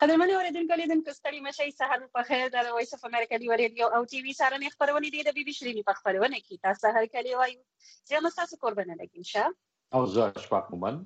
قدرمنو اوریدونکو ستړي مشئ، سهار په خیر. د وایس اف امریکا دی ریډیو او ټي وي سره نه خبرونه دي د بي بي شيرين په خبرونه کې. تاسو سهار کلی وایو چې تاسو قربانه لګین شه. او زه اشفاق مومن.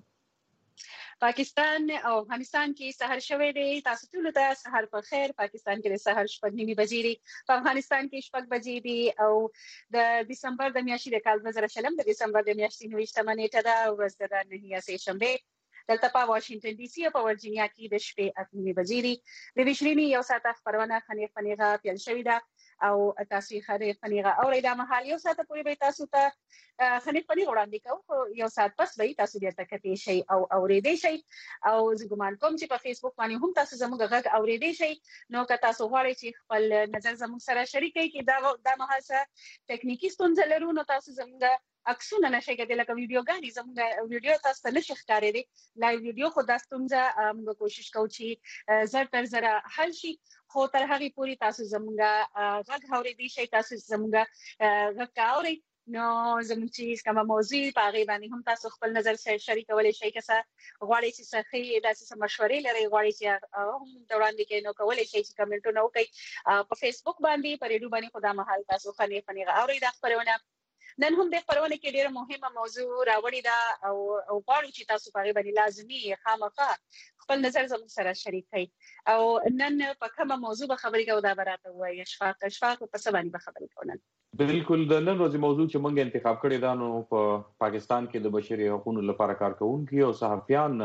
پاکستان او افغانستان کې سحر شوه دی. تاسو ټول ته سحر په خیر. پاکستان کې سحر 8:30 بجې دي، په افغانستان کې 8 بجې دي او د دسمبر د میاشتې د کال 2020 د دسمبر د میاشتې 9 نیټه ده، ورځ د 9 سه شنبه. دلته په واشنگټن ډي سي او په ورجینیا کې د شپې 8 بجې دي. د بشرینی یو ساعت خبرونه خنیغه پیل شوې ده او تاسو یې خنیغه اوریدا مهال یو ساعت پورې به تاسو ته خنیغه وړاندې کوو. یو ساعت پس به تاسو بیا تکتی شي او اوریدې شي او زه ګمان کوم چې په فیسبوک باندې هم تاسو زموږ غږ اوریدې شي. نو که تاسو غواړئ چې خپل نظر زموږ سره شریک کړئ چې دا مهال څه ټکنیکی ستونزې لرو، نو تاسو زموږ عکسونه نشئ کېدای، لکه ویډیوګانې زموږ ویډیو تاسو ته نشي ښکارېدی لایو ویډیو، خو دا ستونزه موږ کوشش کوو چې زر تر زره حل شي. خو تر هغې پورې تاسو زموږ غږ اورېدی شئ، تاسو زموږ غږ اورئ. نو زموږ چې کومه موضوع په هغې باندې هم تاسو خپل نظر شریکولی شئ. که څه غواړئ چې څه ښې داسې څه مشورې لرئ، غواړئ چې هم د وړاندې کړئ، نو کولی شئ چې کمنټونه وکړئ په فیسبوک باندې، په ریډیو باندې. خو دا مهال تاسو خنیغه اورئ دا خپرونه. نن هم د خبرونه کې ډیره مهمه موضوع راوړې ده او غواړو چې تاسو په اړه باندې لازمي خامخا خپل نظر زموږ سره شریک کړئ. او نن په کومه موضوع به خبرې کوو دا به راته ووایي. اشفاق په څه باندې به خبرې کوو نن؟ بالکل د نن ورځې موضوع چې موږ انتخاب کړې ده، نو په پاکستان کې د بشري حقوقو لپاره کارکوونکي او صحافیان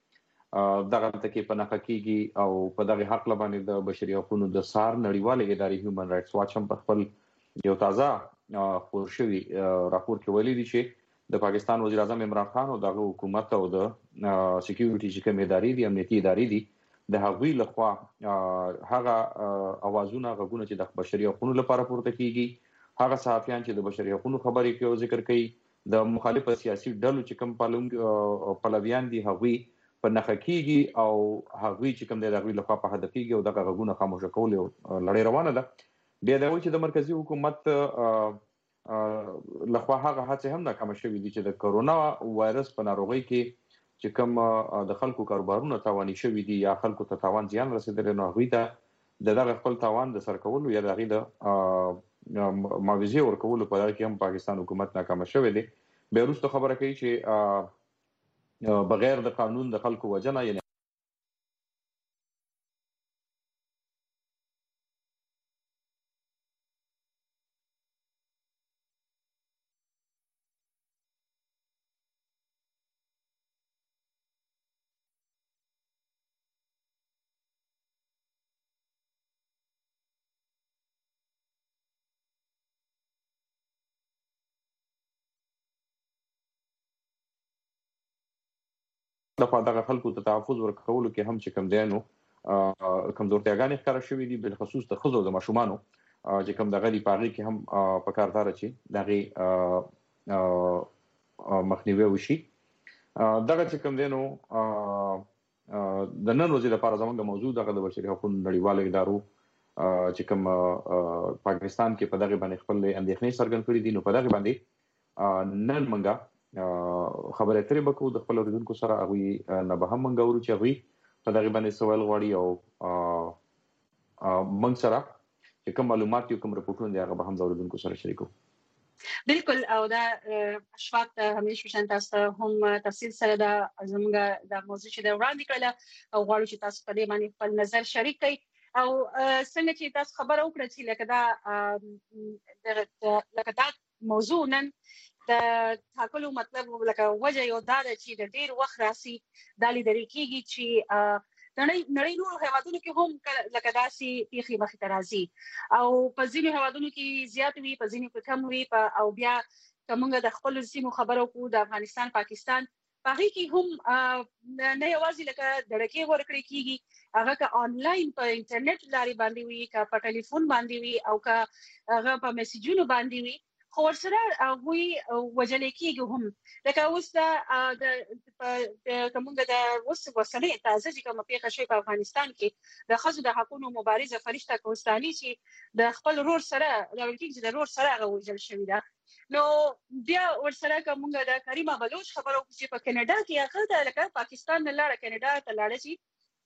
دغه تکي په نخښه کېږي او په دغه حق لبانې د بشري حقوقو د سار نړیوال ادارې هیومن رائټس واچ هم په خپل یو تازه خور شوی راپور کې ویلي دي چې د پاکستان وزیر اعظم عمران خان او دغه حکومت او د سکیورټي چې کوم ادارې دي، امنیتي ادارې دي، د هغوی لخوا هغه اوازونه غوونه چې د بشري حقوقو لپاره پورته کیږي، هغه صحافیان چې د بشري حقوقو خبرې کوي او ذکر کوي، د مخالف سیاسي ډلو چې کوم پلویان دي هغوی په نخښه کیږي او هغوی چې کوم د هغوی لخوا په هدف کیږي او دغه غوونه خاموشه کول لړۍ روانه ده. بیا دا وایي چې د مرکزی حکومت لخوا هغه هڅې هم ناکامه شوې دي چې د کرونا وایرس په ناروغۍ کې چې کوم د خلکو کاروبارونه تاواني شوي دي یا خلکو ته تاوان زیان رسېدلی، نو هغوی ته د دغه خپل تاوان د سر کولو یا د هغې د معاوضې ورکولو په دغه کې هم پاکستان حکومت ناکامه شوی دی. بیا وروسته خبره کوي چې بغیر د قانون د خلکو وژنه، یعنې دغه خلکو ته تحفظ ورکولو کې هم چې کوم دی نو کمزورتیاګانې ښکاره شوي دي، بالخصوص د ښځو او د ماشومانو چې کوم دغه دي په هغې کې هم پکار ده چې د هغې مخنیوی وشي. دغه چې کوم دی نو د نن ورځې لپاره زموږ موضوع دغه د بشري حقوقو نړیوالو ادارو چې کوم پاکستان کې په دغه باندې خپل اندېښنې څرګند کړي دي، نو په دغه باندې نن موږ خبرې اترې به کوو د خپل اورېدونکو سره. هغوی نه به هم موږ اورو چې هغوی په دغې باندې څه ویل غواړي او موږ سره چې کوم معلومات دي کوم رپورټونه دي هغه به هم د اورېدونکو سره شریکو. بالکل. او دا اشفاق ته همیشه شان تاسو هم تفصیل سره دا زموږ د موضوع چې دا وړاندې کړله او غواړو چې تاسو په دې باندې خپل نظر شریک کړئ. او څنګه چې تاسو خبره وکړه چې لکه دا موضوع نن د ټاکلو مطلب لکه وجه یو دا ده چې د ډېر وخت راسي دا لیدل کېږي چې نړۍ نورو هیوادونو کې هم لکه داسې پیښې مخې ته راځي او په ځینو هیوادونو کې زیات وي، په ځینو کې کم وي. او بیا که موږ د خپلو سیمو خبره وکړو، د افغانستان پاکستان په هغې کې هم نه یوازې لکه دړکې ورکړې کېږي، هغه که آنلاین په انټرنیټ لارې باندې وي، که په ټلیفون باندې وي او که هغه په میسیجونو باندې وي، خو ورسره هغوی وژلې کېږي هم. لکه اوس که موږ د اوسنۍ تازه چې کومه پیښه شوې په افغانستان کې د ښځو د حقونو مبارزه فرشته کوهستاني چې د خپل ورور سره راول کېږي چې د ورور سره هغه وژل شوې ده. نو بیا ورسره که موږ د کریمه بلوچ خبره وکړو چې په کینیډا کې هغه د لکه پاکستان نه لاړه کینیډا ته لاړه چې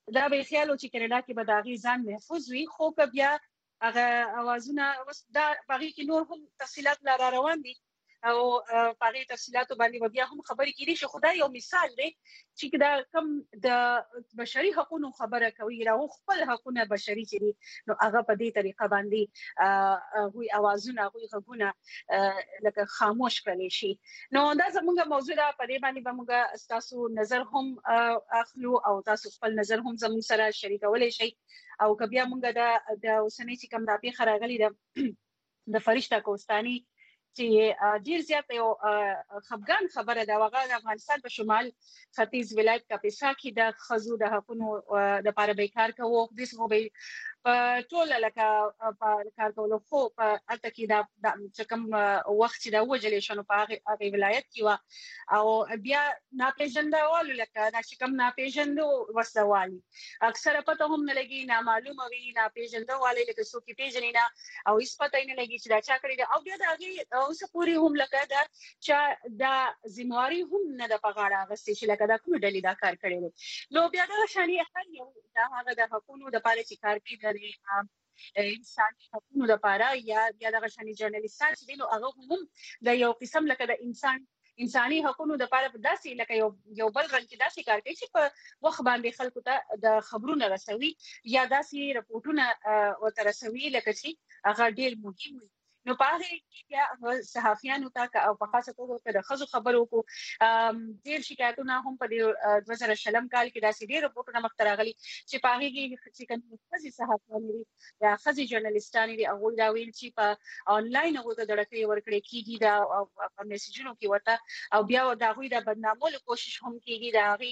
دا به خیال چې کاناډا کې به د هغې ځان محفوظ وي، خو که بیا هغه اوازونه اوس دا په هغې کې نور هم تفصیلات لا را روان دي او په هغې تفصیلاتو باندې به بیا هم خبرې کېدای شي. خو دا یو مثال دی چې دا کم د بشري حقوقو خبره کوي، راو خپل حقونه بشري چې دي نو هغه په دې طریقه باندې هغوی اوازونه هغوی غږونه لکه خاموش کړلی شي. نو دا زموږ موضوع ده، په دې باندې به موږ ستاسو نظر هم اخلو او تاسو خپل نظر هم زموږ سره شریکولی شئ. او که بیا موږ د اوسنۍ چې کوم دا پیښه راغلې ده د فرشته کوستاني چې ډیر زیات یو خفګان خبره ده، هغه د افغانستان په شمال ختیځ ولایت کاپیسا کې د ښځو د حقونو لپاره به کار کوو. داسې به په ټول لکه په کار کولو، خو په هلته کې د چې کوم وخت چې د وژلې شو نو په هغې ولایت کې وه او بیا ناپېژنده والو لکه دا چې کوم ناپېژندو وسله اکثره پته هم نه لګي، نامعلومه وي، ناپېژنده والی لکه څوک یې پېژني نه او هېڅ پته یې نه لګي چې دا چا کړې ده. او بیا د هغې اوسه پورې هم لکه دا چا دا ذمواري هم نه ده په غاړه اخیستې چې لکه دا کومې ډلې دا کار کړی دی. نو بیا دغه شانې هر یو د هغه د حقونو دپاره چې کار کوي د انساني حقونو لپاره یا دغه شانې جرنالیستان چې دي نو هغه هم د یو قسم لکه د انساني حقونو لپاره داسې لکه یو بل رنګ کې داسې کار کوي چې په وخت باندې خلکو ته د خبرونه رسوي یا داسې رپورټونه ورته رسوي لکه چې هغه ډېر مهم وي. نو په هغې کې بیا صحافیانو ته او په خاصه توګه که د ښځو خبرو وکړو، ډېر شکایتونه هم په 2020 کال کې داسې ډېر رپورټونه مخته راغلي چې په هغې کې چې کومې ښځې صحافیانې دي یا ښځې جرنالیستانې دي هغوی دا ویل چې په آنلاین هغوی ته دړکې ورکړې کېږي په میسجونو کې ورته او بیا د هغوی د بدنامولو کوشش هم کېږي، د هغې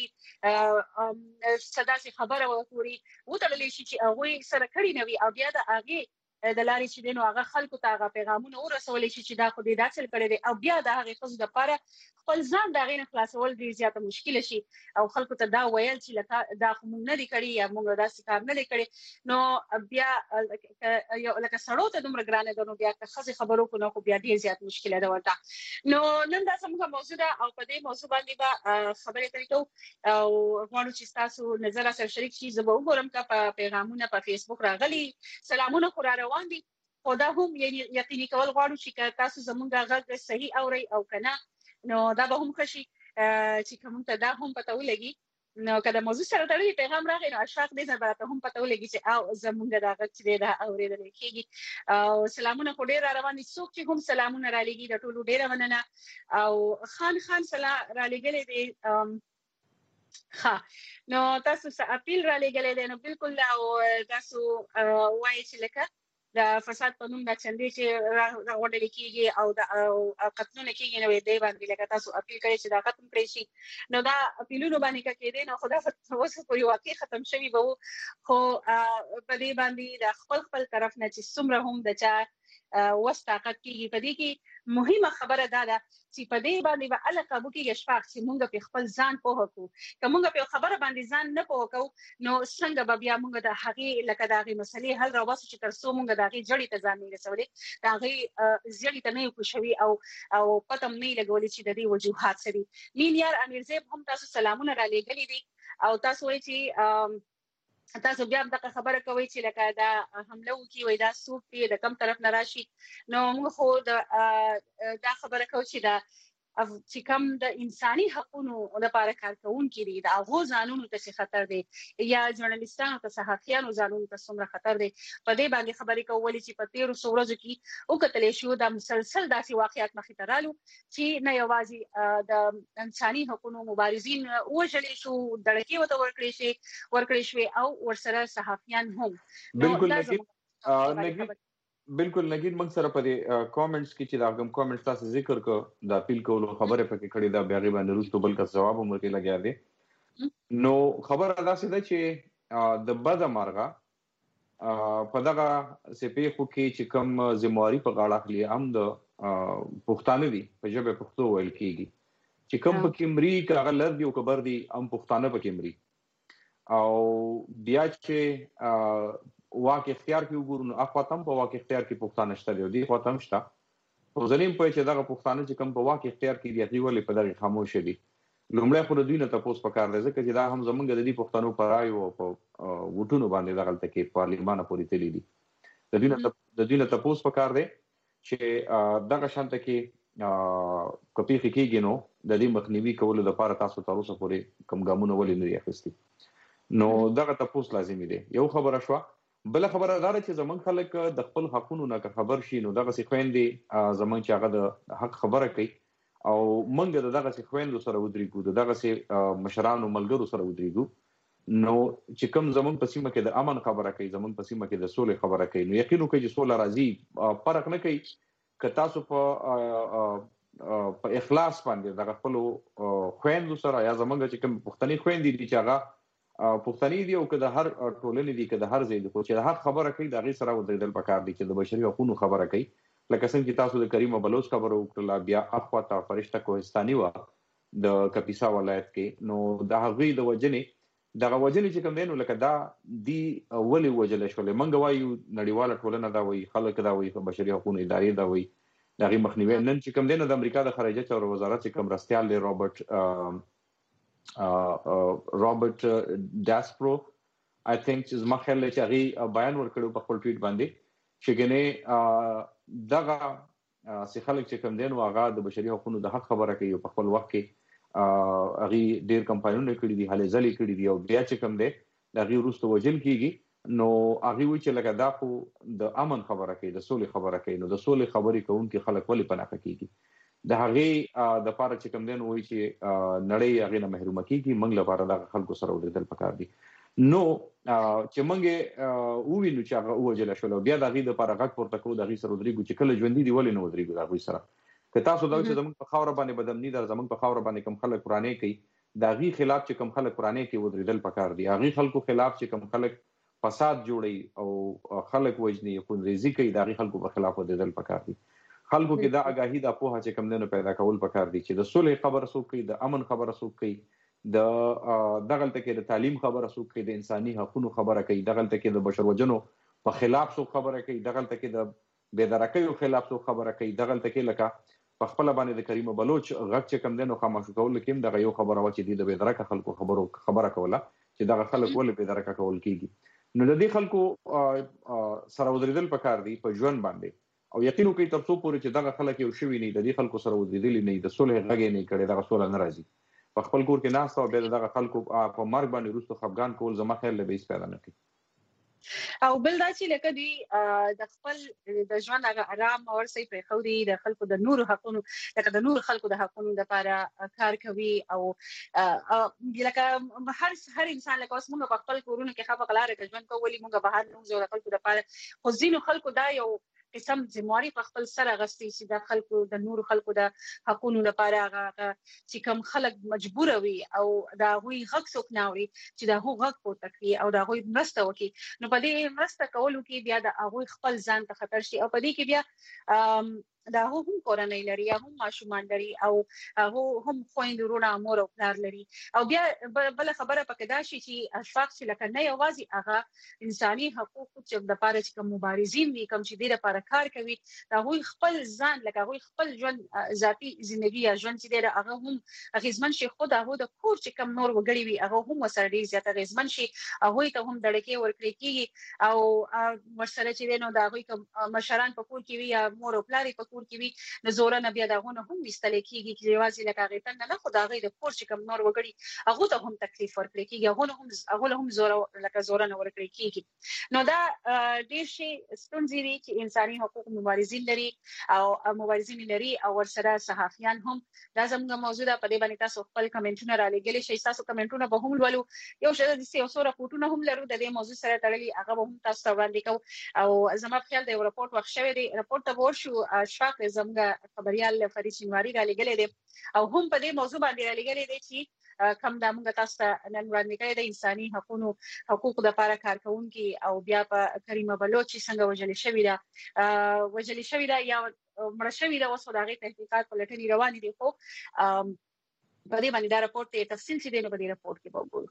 څه داسې خبره ورپورې وتړلی شي چې هغوی سره کړي نه وي او بیا د هغې د لارې چې دی نو هغه خلکو ته هغه پیغامونه ورسولی شي چې دا خو دې دا چل کړی دی او بیا د هغې ښځو دپاره خپل ځان د هغې نه خلاصول ډېر زیاته مشکله شي او خلکو ته دا ویل چې دا خو موږ نه دي کړي یا موږ داسې کار نه دی کړی. نو بیا لکه سړو ته دومره ګرانه ده نو بیا که ښځې خبرو وکړو نو خو بیا ډېر زیات مشکله ده ورته. نو نن دا زموږ موضوع ده او په دې موضوع باندې به خبرې اترې کوو او غواړو چې ستاسو نظر راسره شریک شي. زه به وګورم که په پیغامونه په فیسبوک راغلي سلامونه خو را روان دي، خو دا هم یقیني کول غواړو چې که تاسو زموږ غږ صحیح اورئ او که نه نو دا به هم ښه شي چې که موږ ته دا هم پته ولګي. نو که د موضوع سره تړلی پیغام راغی نو اشفاق دې ځل به راته هم پته ولګي چې زموږ دا غږ چې دی دا اورېدلی کېږي. او سلامونه خو ډېر را روان دي، څوک چې هم سلامونه رالېږي د ټولو ډېره مننه. او خان رالېږلی دی ښه نو تاسو څه اپیل را لېږلی دی نو بالکل او تاسو وایي چې لکه د فساد په نوم دا چندې چې راغونډلې کېږي او قتلونه کېږي نو دې باندې لکه تاسو اپیل کړی چې دا ختم کړی شي. نو دا اپیلونو باندې که کېدی نو خو دا اوس پورې واقع ختم شوي به وو، خو په دې باندې د خپل طرف نه چې څومره هم د چا وس طاقت کېږي په دې کې مهمه خبره دا ده چې په دې باندې به الله قابو کېږي اشفاق چې موږ په خپل ځان پوه کړو. که موږ په خبره باندې ځان نه پوه کوو نو څنګه به بیا موږ د هغې لکه د هغې مسلې حل راوباسو چې تر څو موږ د هغې جړې ته ځان نه رسولی، د هغې زیړې ته نه یو کوشوي او پته هم نه یې لګولی چې د دې وجوهات څه دي. مین یار امیرزیب هم تاسو سلامونه را لېږلي دي او تاسو وایي چې تاسو بیا هم دغه خبره کوئ چې لکه دا حمله وکړي وایي دا څوک دی د کوم طرف نه راشي. نو موږ خو دا خبره کوو چې چې کوم د انساني حقونو لپاره کار کوونکي دي د هغو ځانونو ته څه خطر دی یا ژورنالیستانو ته صحافیانو ځانونو ته څومره خطر دی په دې باندې خبرې کوو. ولې چې په تېرو څو ورځو کې وکتلی شو دا مسلسل داسې واقعات مخې ته رالو چې نه یوازې د انساني حقونو مبارزین وژلې شو، دړکې ورته ورکړې شوې او ورسره صحافیان هم. بالکل نګین موږ سره په کامنټس کې چې دا کوم کامنټس تاسو ذکر کو دا اپیل کولو خبره پکې کړې دا بیا غیبه نروستو بل کا جواب هم ورکړي لګیا دی. نو خبره دا ده چې د بد مرغه په دغه سپېخو کې چې کوم ذمہواری په غاړه اخلي هم د پښتانه دي په ژبه پښتو ویل کېږي چې کوم پکې مري کاغه لر دی او کبر دی هم پښتانه پکې مري او بیا چې واقع اختیار کې وګورو نو اخواتم په واقع اختیار کې پښتانه شته دی خاطم شته خو ځنیم په چې دغه پښتانه چې کوم په واقع اختیار کې دی ولې په دغه خاموش دي لومړی خو د دوی نه تپوس پکار دی ځکه چې دا هم زمونږ د دې پښتنو په رایو او په ووټونو باندې دغلته کې پارلیمانه پورې تللي دي. د دوی نه تپوس پکار دی چې دغه شانته کې که پیښې کېږي نو د دې مخنیوي کولو لپاره تاسو تر اوسه پورې کوم ګامونه ولې نه دي اخیستي؟ نو دغه تپوس لازمي دی. یو خبره شوه. بله خبره دا ده چې زمونږ خلک د خپل حقونو نه که خبر شي نو دغسې خویندې زمونږ چې هغه د حق خبره کوي او موږ د دغسې خویندو سره ودرېږو، د دغسې مشرانو ملګرو سره ودرېږو، نو چې کوم زمونږ په سیمه کې د امن خبره کوي، زمونږ په سیمه کې د سولې خبره کوي، نو یقین وکړئ چې سوله راځي. فرق نه کوي که تاسو په اخلاص باندې دغه خپلو خویندو سره یا زمونږ چې کوم پښتني خویندې دي چې هغه پښتني دي او که د هر ټولنې دي که د هر ځای دي، خو چې د حق خبره کوي د هغې سره ودرېدل پکار دي چې د بشري حقونو خبره کوي. لکه څنګه چې تاسو د کریم بلوچ خبره وکړله، بیا اخواته فرشته کوهستاني وه د کپیسا ولایت کې، نو د هغوی د وژنې دغه وژنې چې کوم دی نو لکه دا دي ولې وژلی شولې؟ موږ وایو نړیواله ټولنه دا وایي، خلک دا وایي، بشري حقونو ادارې دا وایي، د هغې مخنیوی. نن چې کوم دی نو د امریکا د خارجه چارو وزارت چې کوم مرستیال دی رابرټ ډاسپرو آی تھنک چې زما خیال دی چې هغې بیان ورکړی په خپل ټویټ باندې چې ګنې دغه چې خلک چې کوم دی نو هغه د بشري حقونو د حق خبره کوي او په خپل وخت کې هغې ډېر کمپاینونه کړي دي، هلې ځلې کړي دي، او بیا چې کوم دی د هغې وروسته وژل کېږي، نو هغې وایي چې لکه دا خو د امن خبره کوي، د سولې خبره کوي، نو د سولې خبرې کوونکي خلک ولې په نښه کېږي؟ د هغې دپاره چې کوم دی نو وایي چې نړۍ هغې نه محرومه کېږي، موږ لپاره دغه خلکو سره ودرېدل پکار دي. نو چې موږ یې ووینو چې هغه ووژله شوله، بیا د هغې دپاره غږ پورته کوو، د هغې سره ودرېږو چې کله ژوندي دي ولې نه ودرېږو د هغوی سره؟ که تاسو دا چې زموږ په خاوره باندې بدامني ده، زموږ په خاوره باندې کوم خلک ورانې کوي، د هغې خلاف چې کوم خلک ورانې کوي ودرېدل پکار دي. هغې خلکو خلاف چې کوم خلک فساد جوړوي او خلک وژني، خونریزي کوي، د هغې خلکو په خلاف ودرېدل پکار دي. خلکو کې دا اګاهي، دا پوهه چې کوم دی نو پیدا کول پکار دي چې د سولې خبره څوک کوي، د امن خبره څوک کوي، د دغلته کې د تعلیم خبره څوک کوي، د انساني حقونو خبره کوي، دغلته کې د بشر وژنو په خلاف څوک خبره کوي، دغلته کې د بېدرکیو خلاف څوک خبره کوي، دغلته کې لکه په خپله باندې د کریم بلوچ غږ چې کوم دی نو خاموشه کولو کې هم دغه یو خبره وه چې دوی د بېدرکه خلکو خبره کوله چې دغه خلک ولې بېدرکه کول کېږي. نو د دې خلکو سره ودرېدل پکار دي په ژوند باندې، او یقین وکړئ تر څو پورې چې دغه خلک یو شوي نه وي، د دې خلکو سره ودرېدلي نه وي، د صلح غږ یې نه وي کړی، دغه سوله نه راځي. په خپل کور کې ناسته او بیا د دغه خلکو په مرګ باندې وروسته خفګان کول زما خیال دی به هېڅ پیدا نه کوي. او بل دا چې لکه دوی د خپل د ژوند هغه آرام او ورسې پرېښودي، د خلکو د نورو حقونو لکه د نورو خلکو د حقونو لپاره کار کوي، او لکه هر انسان لکه اوس موږ په خپل کورونو کې ښه په لاره کې ژوند کوو، ولې موږ بهر نه وځو د خلکو لپاره، خو ځینو خلکو دا یو قسم ذمہواري په خپل سر اغوستې چې د خلکو د نورو خلکو د حقونو لپاره هغه چې کوم خلک مجبور وي او د هغوی غږ څوک نه اوري چې د هغوی غږ پورته کړي او د هغوی مرسته وکړي، نو په دې مرسته کولو کې بیا د هغوی خپل ځان ته خطر شي، او په دې کې بیا دا هم کورنۍ لري، هم ماشومان لري، او هغه هم خويند ورونه مور او پلار لري. او بیا بل خبره پکې دا شي چې اشفاق چې لکه نه یوازې هغه انساني حقوق چې د لپاره چې کوم مبارزین دي، کوم چې د لپاره کار کوي، دا هغوی خپل ځان لکه هغوی خپل ژوند ذاتی ژوندۍ یا ژوند چې دی هغه هم اغیزمن شي، خو هغه د کور چې کوم نور وګړي وي هغه هم ورسره ډیر زیات اغیزمن شي، هغوی ته هم دړکې ورکړي کیږي، او ورسره چې دی نو د هغوی کوم مشران په کور کې وي یا مور او پلار په کور کې وي، نو زورنه بیا دغه هم وستل کیږي چې یوازې لکه هغه څنګه نه، خو د هغه د کور چې کوم نور وګړي هغه ته هم تکلیف ورکړي کیږي، هغه هم زور لکه زورنه ورکړي کیږي. نو دا ډیر شي ستونزې دي چې انساني حقوق مبارزین لري او مبارزین لري، او ورسره صحافیان هم. دا زموږ موضوع ده، په دې باندې تاسو خپل کمنټونه را لګیلی شئ، تاسو کمنټونه به هم لولو، یو څو راپورټونه هم لرو د دې موضوع سره تړلي، هغه به هم تاسو ته وړاندې کوو. او زما په خیال د یو راپورټ وخت شوی دی، راپورټ ته ورشو. اشفاق زموږ خبريال فرید شینواری را لګیلی دی او هم په دې موضوع باندې را لګیلی دی چې کم دا موږ تاسو ته نن وړاندې کړی د انساني حقوقو لپاره کار کوونکي، او بیا په کریمه بلوچ څنګه وژل شوې ده یا مړه شوې ده، اوس د هغې تحقیقات پلټنې روانې دي، خو په دې باندې دا راپورټ تفصیل چې دی نو په دې راپورټ کې به وګورو.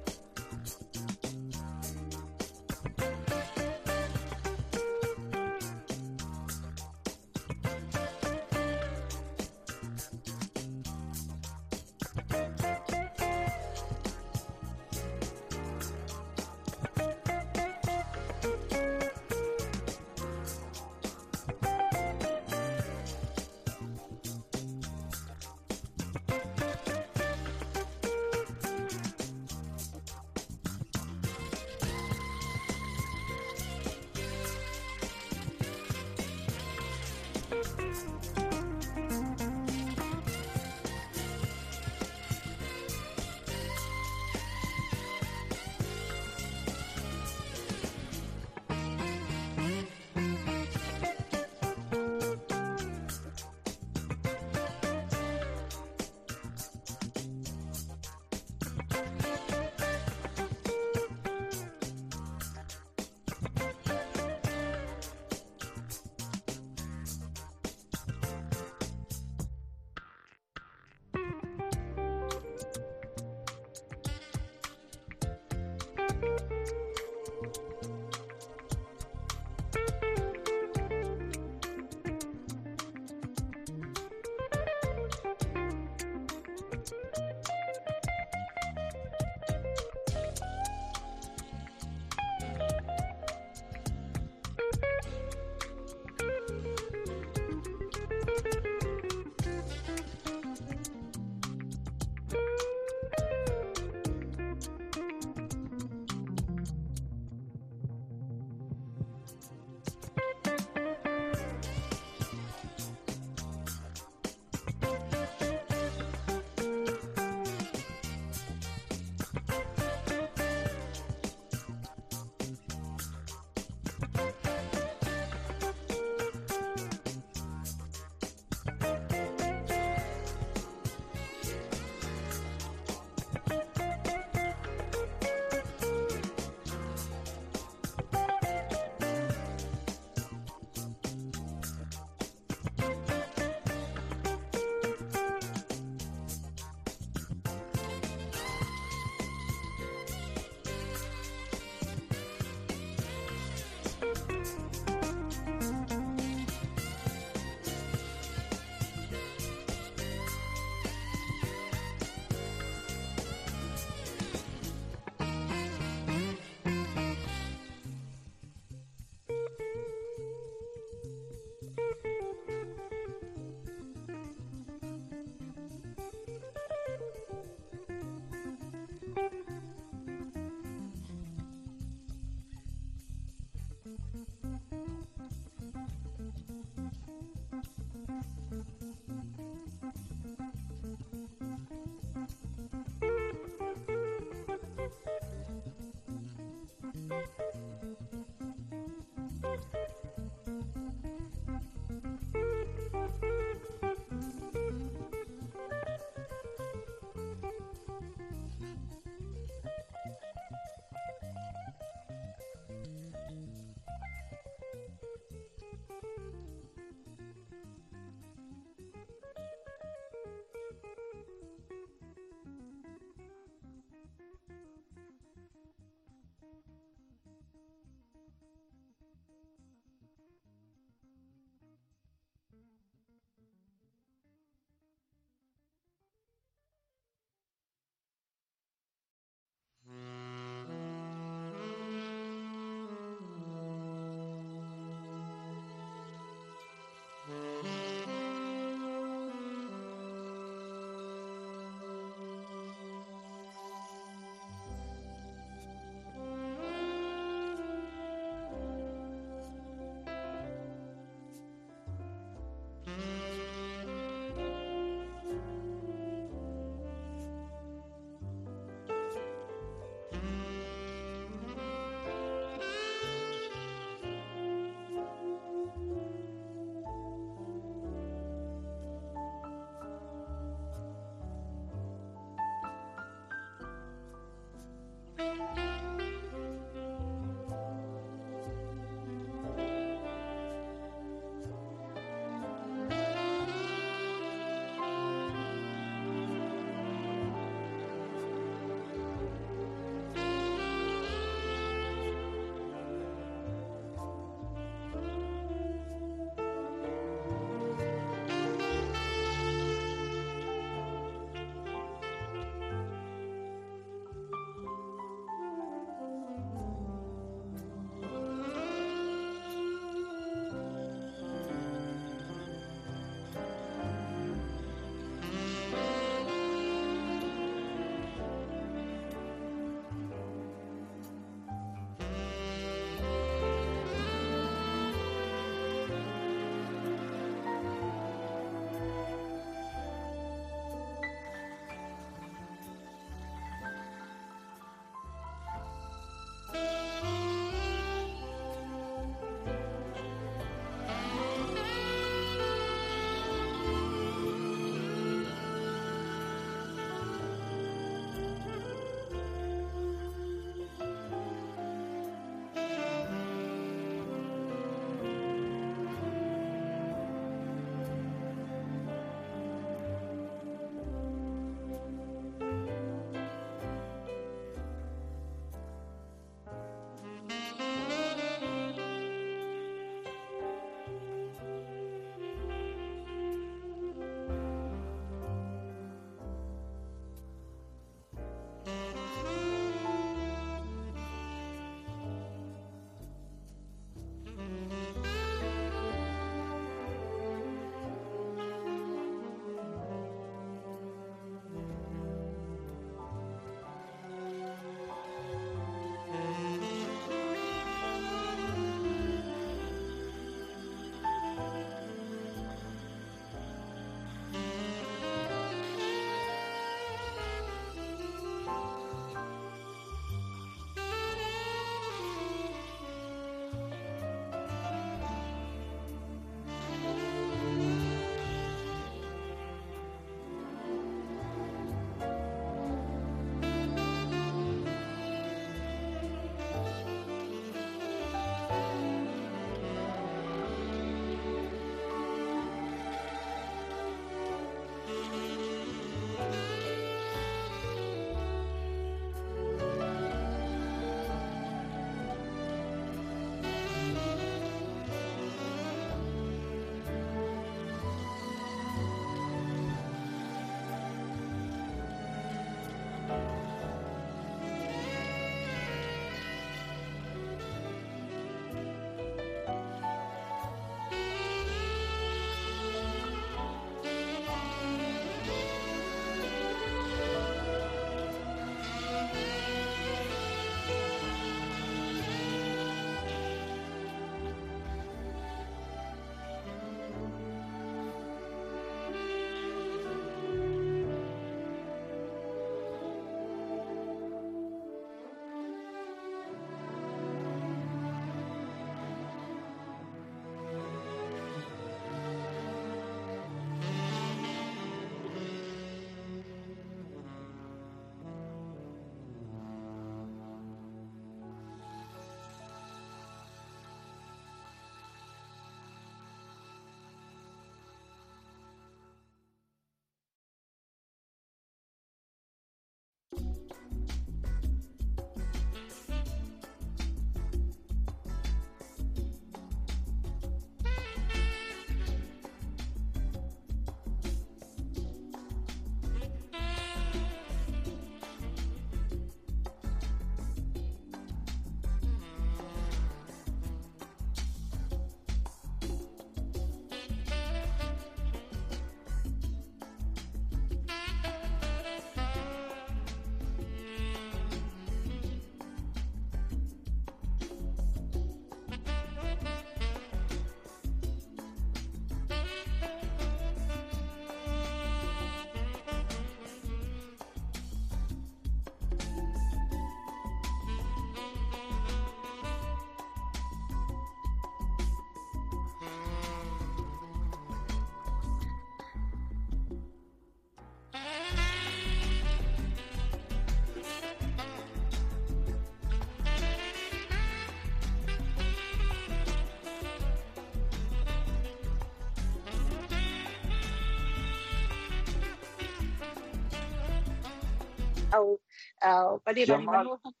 او په دې باندې نور هم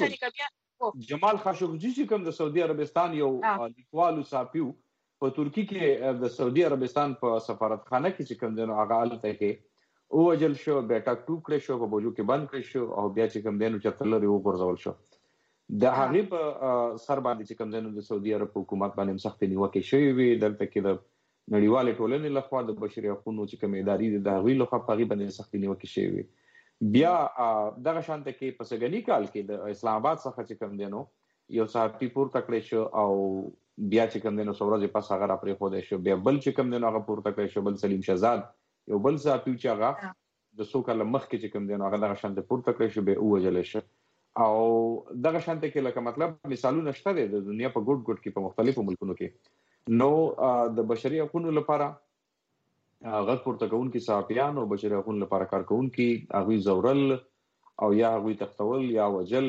بالکل جمال خاشقجي چې کوم د سعودي عربستان یو لیکوال او صحافي په ترکی کې د سعودي عربستان په سفارتخانه کې چې کوم دنو هغه الته کې او وجل شو بیٹا ټوکړه شو په بوجو کې بند کړ شو او بیا چې کوم دنو چتل لري وګرځول شو د هغه په سر باندې چې کوم دنو د سعودي عرب حکومت باندې سخت نیوکه شوی وي دلته کې د نړیوال ټولنې لخوا د بشري حقوقو چې کوم ادارې د هغوی لخوا په غیبه سخت نیوکه شوی وي بیا دغه شانته کې په سګنی کال کې د اسلام آباد څخه چې کوم دینو یو صحافي پورته کړی شو او بیا چې کوم دینو څورځ په هغه را پرې خو دی شو بیا بل چې کوم دینو هغه پورته کړی شو بل سلیم شهزاد یو بل صحافي چې هغه د څو کال مخکې چې کوم دینو هغه دغه شانته پورته کړی شو به وجل شو او دغه شانته کې لکه مطلب مثالونه شته د دنیا په ګډ ګډ کې په مختلفو ملکونو کې نو د بشري حقوقو لپاره غږ پورته کوونکي صحافیان او بشري حقوقو لپاره کارکونکي هغوی زورل او یا هغوی تختول یا وجل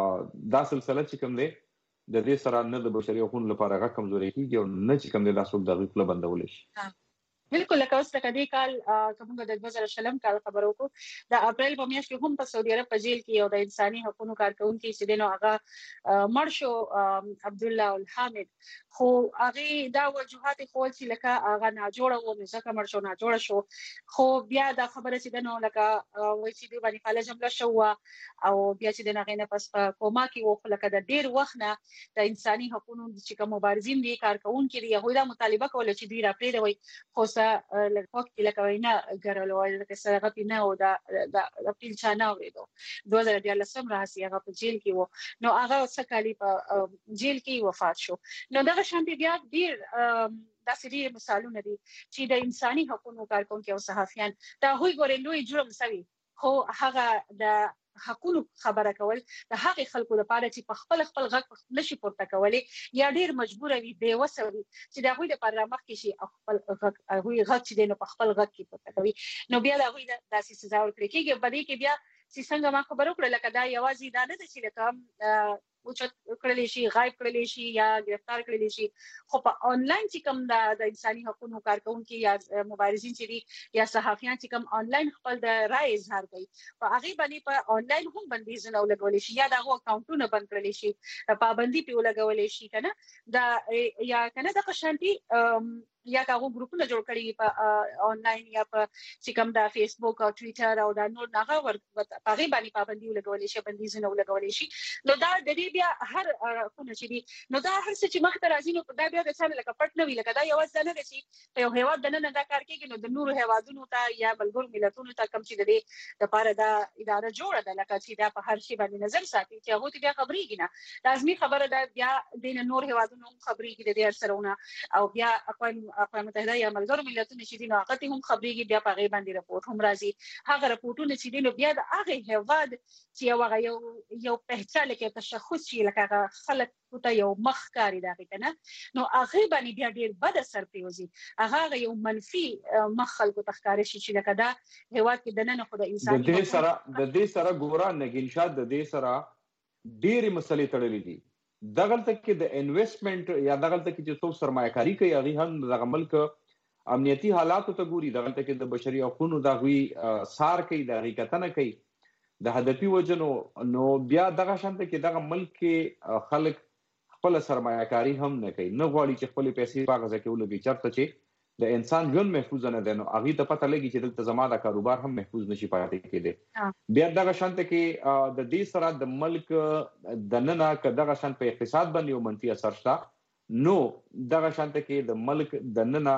دا سلسله چې کوم دی د دې سره نه د بشري حقوقو لپاره غږ کمزوري کیږي او نه چې کوم دی دا څوک د هغوی خوله بندولی شي بالکل لکه اوس لکه دې کال کومه د 2020 کال خبرو کو د اپریل په میاشت کې هم په سعودي عرب په جیل کې یو د انساني حقوقو کارکونکي چې دنو هغه مړ شو عبد الله الحامد خو هغه دا وجوهات خول چې لکه هغه نه جوړه و ځکه مړ شو نه جوړه شو خو بیا دا خبره چې دنو لکه وای چې دی باندې فعال جمله شو او بیا چې دغه نه پس کومه کې و لکه د ډیر وخت نه د انساني حقوقو چې کوم مبارزین دي کارکونکي دي هغه د مطالبه کول چې دوی راپرې دوی خو لکه لکه وینا ګرلو لکه سره پینا او د پیل چانه ورېدو 2013 راځي هغه په جیل کې وو نو هغه څکالي په جیل کې وفات شو نو دا شانتي بیا ډیر دا سری مثالونه دي چې د انساني حقوقو کارکونکو او صحافیان دا هوی ګورلوی جرم سوي خو هغه د حقوقو خبره کول د هغه خلکو لپاره چې په خپل غږ نشي پورته کولی یا ډیر مجبور وي بے وسه وي چې دا هوی د پرلمان کې شي خپل غږ هوی غږ چې دینو په خپل غږ کې پورته کوي نو بیا دا هوی د داسې سزا ورکړي کېږي بلې کې بیا چې څنګه ما خبرو کړل لکه دا یوازې دا نه چې لکه اوچت کړل شي غایب کړل شي یا گرفتار کړل شي خو په انلاین چې کوم د انساني حقوقو کارکونکو یا مبارزین چې دي یا صحافیان چې کوم انلاین خپل د رائے اظهار کوي په هغه باندې په انلاین هم بندیزونه ولګول شي یا دغه اکاونټونه بند کړل شي پابندي په لګول شي کنه دا یا کنه د قشانتي یا هغه ګروپونه جوړ کړي په انلاین یا په چې کوم د فیسبوک او ټوئیټر او د نور هغه هغه باندې پابندي ولګول شي بندیزونه ولګول شي نو دا د دې بیا هر خونه چې دي نو دا هر څه چې مخ ته راځي نو دا بیا د څه لکه پټ نه وی لکه دا یوازې نه رسي په یو هیواد د نن دا کار کوي نو د نور هیوادونو ته یا بلګور ملتونو ته کوم چې د دې لپاره دا اداره جوړه ده لکه چې دا په هر شي باندې نظر ساتي چې هغه بیا خبريږي نه لازمي خبره ده بیا د نور هیوادونو خبريږي د دې سرونه او بیا اقوام متحده یا ملګرو ملتونو چې دي نو هغه هم خبريږي بیا په غي باندې راپورټ هم راځي هغه راپورټونه چې دي نو بیا د هغه هیواد چې هغه یو پہچان کې تشخص شي لکه خلک ته یو مخ کاری دا کنه نو هغه باندې بیا ډیر بد اثر پیوزي هغه یو منفي مخ خلکو تخکاري شي چې لکه دا هیواد کې د نن خو د انسان د دې سره ګورا نګین شاد د دې سره ډېری مسلې تړلې دي دغلته کې د انویسټمنټ یا دغلته کې چې څو سرمایه‌کاري کوي هغه هم د ملک امنیتي حالاتو ته ګوري دغلته کې د بشري حقوقو د غوي سار کوي د حقیقتنه کوي د هدفي وجنو نو بیا دغه شانته کې دغه ملک کې خلک خپل سرمایه‌کاري هم نه کوي نه غواړي چې خپل پیسې په غزا کې ولګي چرته چې د انسان ژوند محفوظ نه دی نو هغه ته پته لګي چې دلته زما د کاروبار هم محفوظ نشي پاتې کېدی بیا دغه شانته کې د دې سره د ملک د ننه کداغه شان په اقتصاد باندې یو منفي اثر شته نو دغه شانته کې د ملک د ننه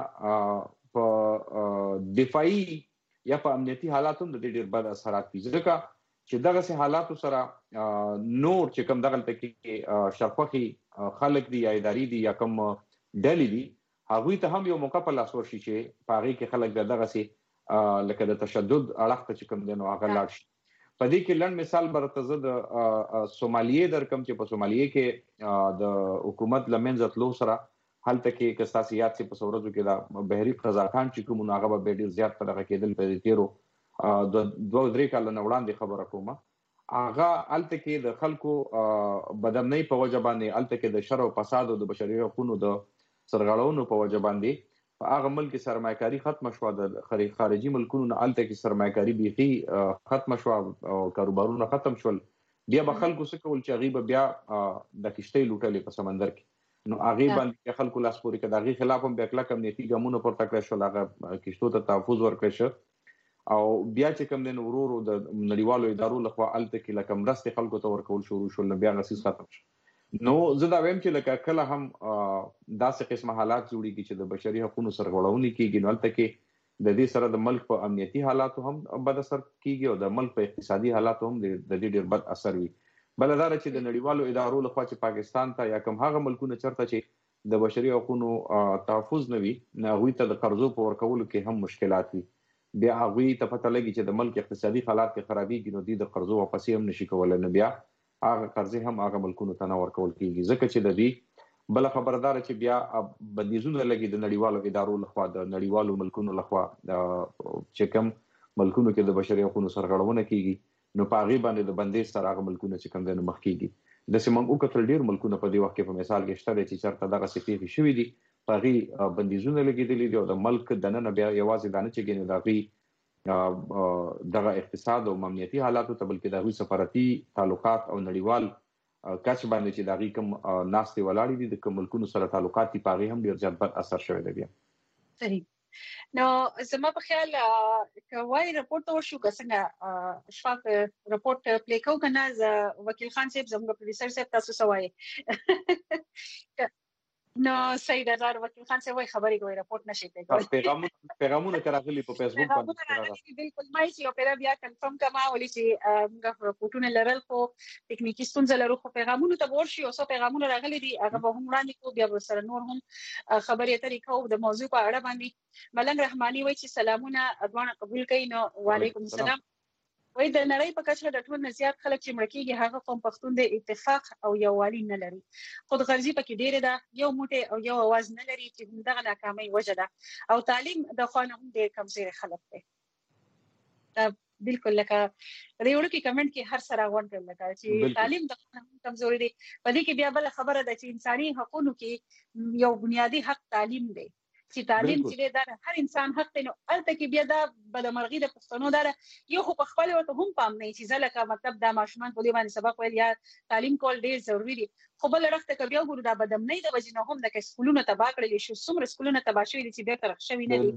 په دفاعي یا په امنیتي حالاتو د ډېر بد اثرات دي ځکه چې دغه سه حالاتو سره نور چې کوم دغه کې شرفخي خلک دي یا اداري دي یا کوم ډلې دي هغه ته هم یو موقع په لاس ورشي چې پاره کې خلک دغه سه لکه د تشدد اړخ ته کوم دنو هغه لاړ شي په دې کې لړ مثال برتزه د سومالیې در کوم چې په سومالیې کې د حکومت لمنځت لو سره حالت کې کستاسيات چې په سورزو کې دا بهري قزاقان چې کوم هغه به ډیر زیات په دغه کېدل په تیرو د 2-3 کال نه وړاندې خبره کومه هغه حالت کې د خلکو بدمنۍ په وجه باندې حالت کې د شر او فساد او د بشري حقوقو د سرغړونو په وجه باندې په هغه ملک سرمایه‌کاري ختم شو، د خارجي ملکونو نه الته کې سرمایه‌کاري بيخي ختم شو او کاروبارونه ختم شول. بیا به خلکو څه کول چې هغه به بیا د کشتۍ لوټلې په سمندر کې، نو هغه باندې خلکو لاس پورې کړ. هغه خلاف هم بیا کلک امنیتي ګامونه پورته کړل شو، هغه کشتو ته تحفظ ورکړل شو او بیا چې کوم دین ورورو د نړیوالو ادارو لخوا الته کې لکه مرستې خلکو ته ورکول شروع شول، بیا غسیس ختم شو. نو زه دا وایم چې لکه کله هم داسې قسمه حالات جوړیږي چې د بشري حقوقو سرغړونې کیږي، نو الته کې د دې سره د ملک په امنیتي حالاتو هم بد اثر کیږي او د ملک په اقتصادي حالاتو هم د دې ډیر بد اثر وي. بل دا چې د نړیوالو ادارو لخوا چې پاکستان ته یا کوم هغه ملکونه چرته چې د بشري حقوقو تحفظ نه وي، هغوی ته د قرضو په ورکولو کې هم مشکلات وي. بیا هغوی ته پته لګي چې د ملک اقتصادي حالات کې خرابېږي، نو دوی د قرضو واپسې هم نشي کولی، نو بیا هغه قرضې هم هغه ملکونو ته نه ورکول کیږي. ځکه چې د دې بل خبردار چې بیا بندیزونه لګي د نړیوالو ادارو لخوا، د نړیوالو ملکونو لخوا چې کوم ملکونو کې د بشري حقوقو سرغړونه کیږي، نو په هغې باندې د بندیز سره هغه ملکونه چې کوم دی نو مخ کیږي. داسې موږ وکتل ډېر ملکونه په دې وخت کې په مثال کې شته دی چې چېرته دغسې پېښې شوي دي، په هغې بندیزونه لګېدلي دي او د ملک دننه بیا یوازې دا نه چې ګینې د هغوی دغه اقتصاد او امنیتي حالاتو ته، بلکې د هغوی سفارتي تعلقات او نړیوال کچ باندې چې د هغوی کوم ناستې ولاړې دي، د کوم ملکونو سره تعلقات دي، په هغې هم ډېر زیات بد اثر شوی دی. بیا صحیح. نو زما په خیال کوای رپورټ وشو که څنګه اشفاق رپورټ پلی کو کنه وکیل خان صاحب زموږ پروډوسر صاحب تاسو سوای نو صحیح ده وکیل خان صاحب وای خبرې کوي رپورټ نشي پلی کوي. پیغامونه راغلي په فیسبوک باندې بالکل ما چې اوپرا بیا کنفرم کما ولې چې موږ رپورټونه لرل خو ټکنیکی ستونزه لرو، خو پیغامونه ته ورشي او څو پیغامونه راغلي دي هغه به هم وړاندې کو، بیا سره نور هم خبرې اترې کوو د موضوع په اړه باندې. ملنګ رحماني وایي چې سلامونه ادوانه قبول کړئ. نو وعلیکم السلام. وای د نړۍ په کچه د ټول نه زیات خلک چې مړ کېږي هغه قوم پښتون د اتفاق او یووالي نه لري، خودغرضي پکې ډېره ده، یو موټی او یو اواز نه لري چې دغه ناکامۍ وجه ده، او تعلیم د خانه هم ډېر کمزوري خلک دی. دا بالکل لکه د یو لکه کمنټ کې هر سره غونډ کړل لکه چې تعلیم د خانه هم کمزوري دی. په دې کې بیا بل خبره ده چې انساني حقوقو کې یو بنیادی حق تعلیم دی، چې تعلیم چې دا هر انسان حق دی. نو الته کې بیا دا بدمرغي د پښتنو دا یو خو په خپل ورته هم پام نه چې ځلکه مطلب دا ماشومان په دې باندې سبق ویل یا تعلیم کول ډیر ضروری دي، خو بل رخته کې بیا ګورو دا بدمنۍ د وجې نه هم د سکولونو تباہ کړل شو، څومره سکولونه تباہ شوي دي چې بیا ترخ شوي نه دي.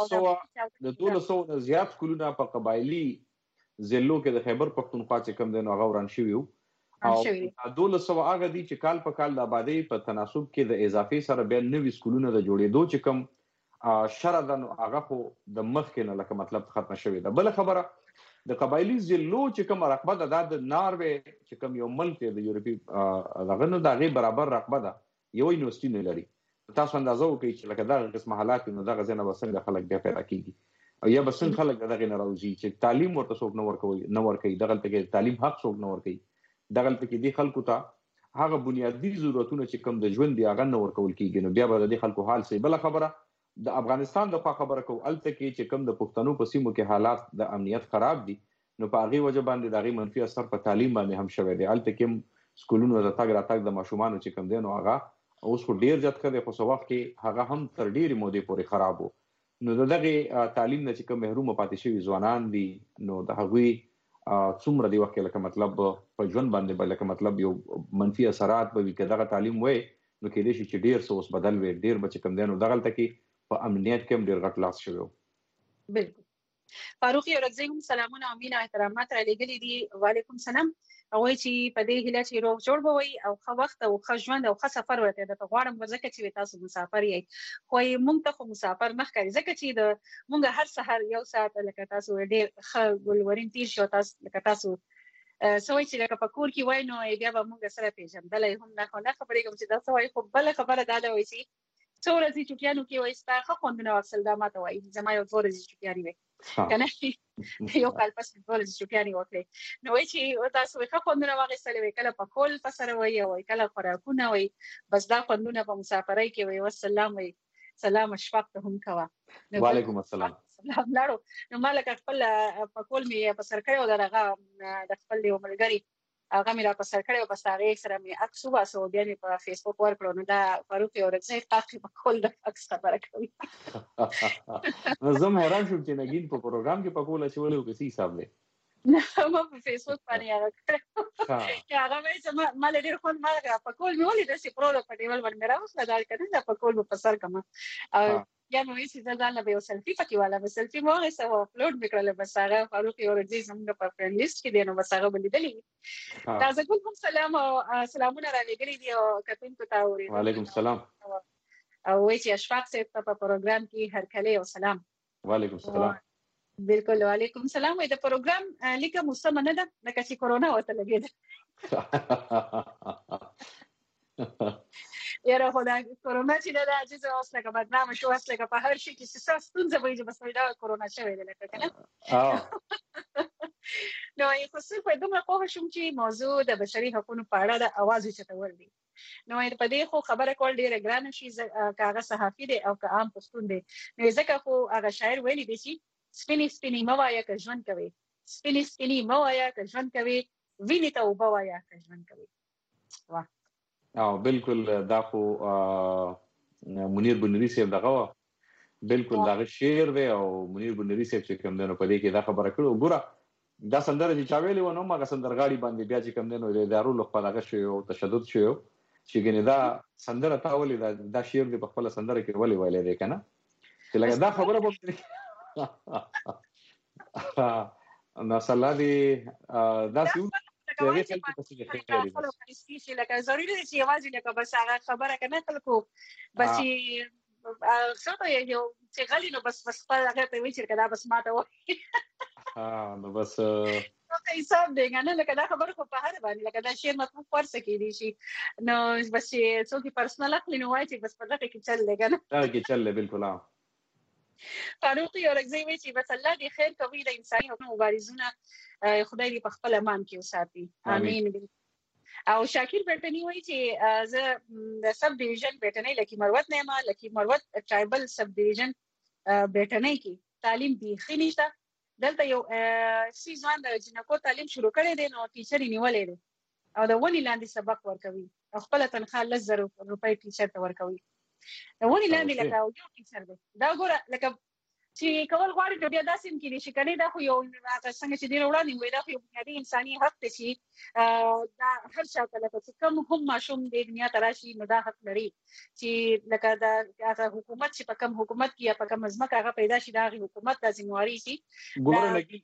د 1200 زیات سکولونه په قبایلی ضلعو کې د خیبر پښتونخوا چې کوم دی نو هغه وران شوي وو، او 1200 هغه دي چې کال په کال د آبادی په تناسب کې د اضافي سره بیا نوي سکولونه د جوړېدو چې کوم شرع ده نو هغه خو د مخکې نه لکه مطلب ختمه شوې ده. بله خبره د قبایلي ضلعو چې کوم رقبه ده دا د ناروې چې کوم یو ملک دی د یورپي دغه نو د هغې برابر رقبه ده، یو یونیورسټي نه لري. تاسو اندازه وکړئ چې لکه دغه قسمه حالات نو دغه ځای نه به څنګه خلک بیا پیدا کېږي او یا به څنګه خلک دغې نه راوځي چې تعلیم ورته څوک نه ورکوي، دغلته کې تعلیم حق څوک نه ورکوي، دغلته کې دې خلکو ته هغه بنیادي ضرورتونه چې کوم د ژوند دی هغه نه ورکول کېږي، نو بیا به د دې خلکو حال سي. بله خبره د افغانستان د خوا خبره کوو، الته کې چې کوم د پښتنو په سیمو کې حالات د امنیت خراب دي، نو په هغې وجه باندې د هغې منفي اثر په تعلیم باندې هم شوی دی. الته کې سکولونو د تګ راتګ د ماشومانو چې کوم دی نو هغه اوس خو ډېر زیات ښه دی، خو څه وخت کې هغه هم تر ډېرې مودې پورې خراب و. نو د دغې تعلیم نه چې کوم محرومه پاتې شوي ځوانان دي نو د هغوی څومره دی وخت کې لکه مطلب په ژوند باندې به لکه مطلب یو منفي اثرات به وي که دغه تعلیم وی نو کېدای شي چې ډېر څه اوس بدل وي، ډېر به چې کوم دی نو دغلته کې په امنیت کې هم ډېر غټ لاس شوی و. بالکل. فاروق یورکزی هم سلامونه او مینه احترامات را لېږلي دي. وعلیکم السلام. وایي چې په دې هیله چې روغ جوړ به وي او ښه وخت او ښه ژوند او ښه سفر ورته درته غواړم، ځکه چې تاسو مسافر یې، خو موږ ته خو مسافر نه ښکاري، ځکه چې د موږ هر سهار یو ساعت لکه تاسو ډېر ښه ګلورین تیر شو، تاسو لکه تاسو سوي چې لکه په کور کې وای نو بیا به موږ سره پیژندلای هم نه خبرې کوم چې دا سوي. خو بل خبره دا ده وایي چې څو ورځې چټیانو کې وایي ستا ښه خوندونه واخیستل، دا ماته وایي زما یو 2 ورځې چټیانې وې کنه یو کال پس 2 ورځې چټیانې وکړې، نو وایي چې تاسو ښه خوندونه واخیستل وایي، کله په کول په سره وایي او کله خوراکونه وایي، بس دا خوندونه په مسافرۍ کې وایي. والسلام وایي سلام اشفاق ته هم کوه. وعلیکم السلام. سلام لاړو. نو ما لکه خپل په کول مې په سر کړی او د خپل یو ملګري هغه مې را په سر کړی او پس هغې سره مې عکس وباسه او بیا مې په فیسبوک ورکړو. نو دا فاروق اورکزی قاقي په کول د عکس خبره کوي. نو زه هم حیران شوم چې نګین په پروګرام کې پکول اچولی و که څه حساب دی؟ نه ما په فیسبوک باندې هغه کړی چې هغه وایي چې ما له ډېر خوند ما پکول مې ولې داسې پروت په ټیبل باندې مې راوستله دا که نه دا پکول مې په سر کړمه او بیا مې وایي چې زه ځان له به یو سلفي پکې واله سلفي مې واخیسته او اپلوډ مې کړله. بس هغه فاروق اورکزی زموږ په فرینډ لیسټ کې دی نو بس هغه به لیدلی وي. تازه ګل هم سلام او سلامونه را لېږلي دي او کتونکو ته اورېدونکو وعلیکم السلام او وایي چې اشفاق صاحب ته په پروګرام کې هرکلی او سلام. وعلیکم السلام. بالکل وعلیکم السلام. وایي د پروګرام لیکه موسمه نه ده لکه چې کورونا ورته لګېده. یاره خو دا کورونا چې ده دا عجیزه اوس لکه بدنامه شو اوس لکه په هر شي کې چې څه ستونزه به وي چې بس وایي دا کورونا شوی دی لکه که نه. نو خو صرف دومره پوه شوم چې موضوع د بشري حقونو په اړه د اواز اوچتول دي. نو په دې خو خبره کول ډېره ګرانه شي که هغه صحافي دی او که عام پښتون دی. نو ځکه خو هغه شاعر ویلی دی چې سپینې سپینې مه وایه که ژوند کوې، سپینې سپینې مه وایه که ژوند کوې، وینې ته اوبه وایه که ژوند کوې. بالکل دا خو منیر بنوري صاحب دغه وه، بالکل دغه شعر دی او منیر بنوري صاحب چې کوم دی نو په دې کې دا خبره کړې. ګوره دا سندره چې چا ویلې وه نو هم هغه سندرغاړي باندې بیا چې کوم دی نو د ادارو له خوا دغه شوی او تشدد شوی چې ګنې دا سندره تا ولې دا شعر دی په خپله سندره کې ولې ویلی دی که نه چې لکه دا خبره به نو الله دې داسې لکه ضروري دی چې یوازې لکه بس هغه خبره که نه خلکو بس چې څه ته یو چې غلي نو بس خپل هغه ته وایي چې دا بس ما ته وایي نو بس حساب دی که نه لکه دا خبره خو په هر باندې لکه دا شعر مطلوب ورسه کېدی شي نو بس چې څوک یې پرسنل اخلي نو وایي چې بس په دغه کې چل دی که نه دغه کې چل دی بالکل. فاروق اورکزی وایي چې بس الله دې خیر کوي د انساني حقوقو مبارزونه خدای دې په خپل امان کې وساتي امین. او شاکر بیٹنی وایي چې زه د سب ډیویژن بیٹنۍ لکي مروت نه یم لکي مروت ټرایبل سب ډیویژن بیٹنۍ کې تعلیم بیخي نشته. دلته یو سی ځوان د جنکو تعلیم شروع کړی دی نو ټیچر یې نیولی دی او د ونې لاندې سبق ورکوي او خپله تنخواه 10,000 روپۍ ټیچر ته ورکوي. د ونې لاندې لکه یو ټیچر دی دا ګوره لکه چې کول غواړي نو بیا داسې هم کېدای شي که نه دا خو یو څنګه چې ډېر وړاندې وایي دا خو یو بنیادي انساني حق دی چې دا هر چا ته لکه چې کوم هم ماشوم دې دنیا ته راشي نو دا حق لري چې لکه د هغه حکومت چې په کوم حکومت کې یا په کوم ځمکه هغه پیدا شي د هغې حکومت دا ذمهواري شي. ګوره لګي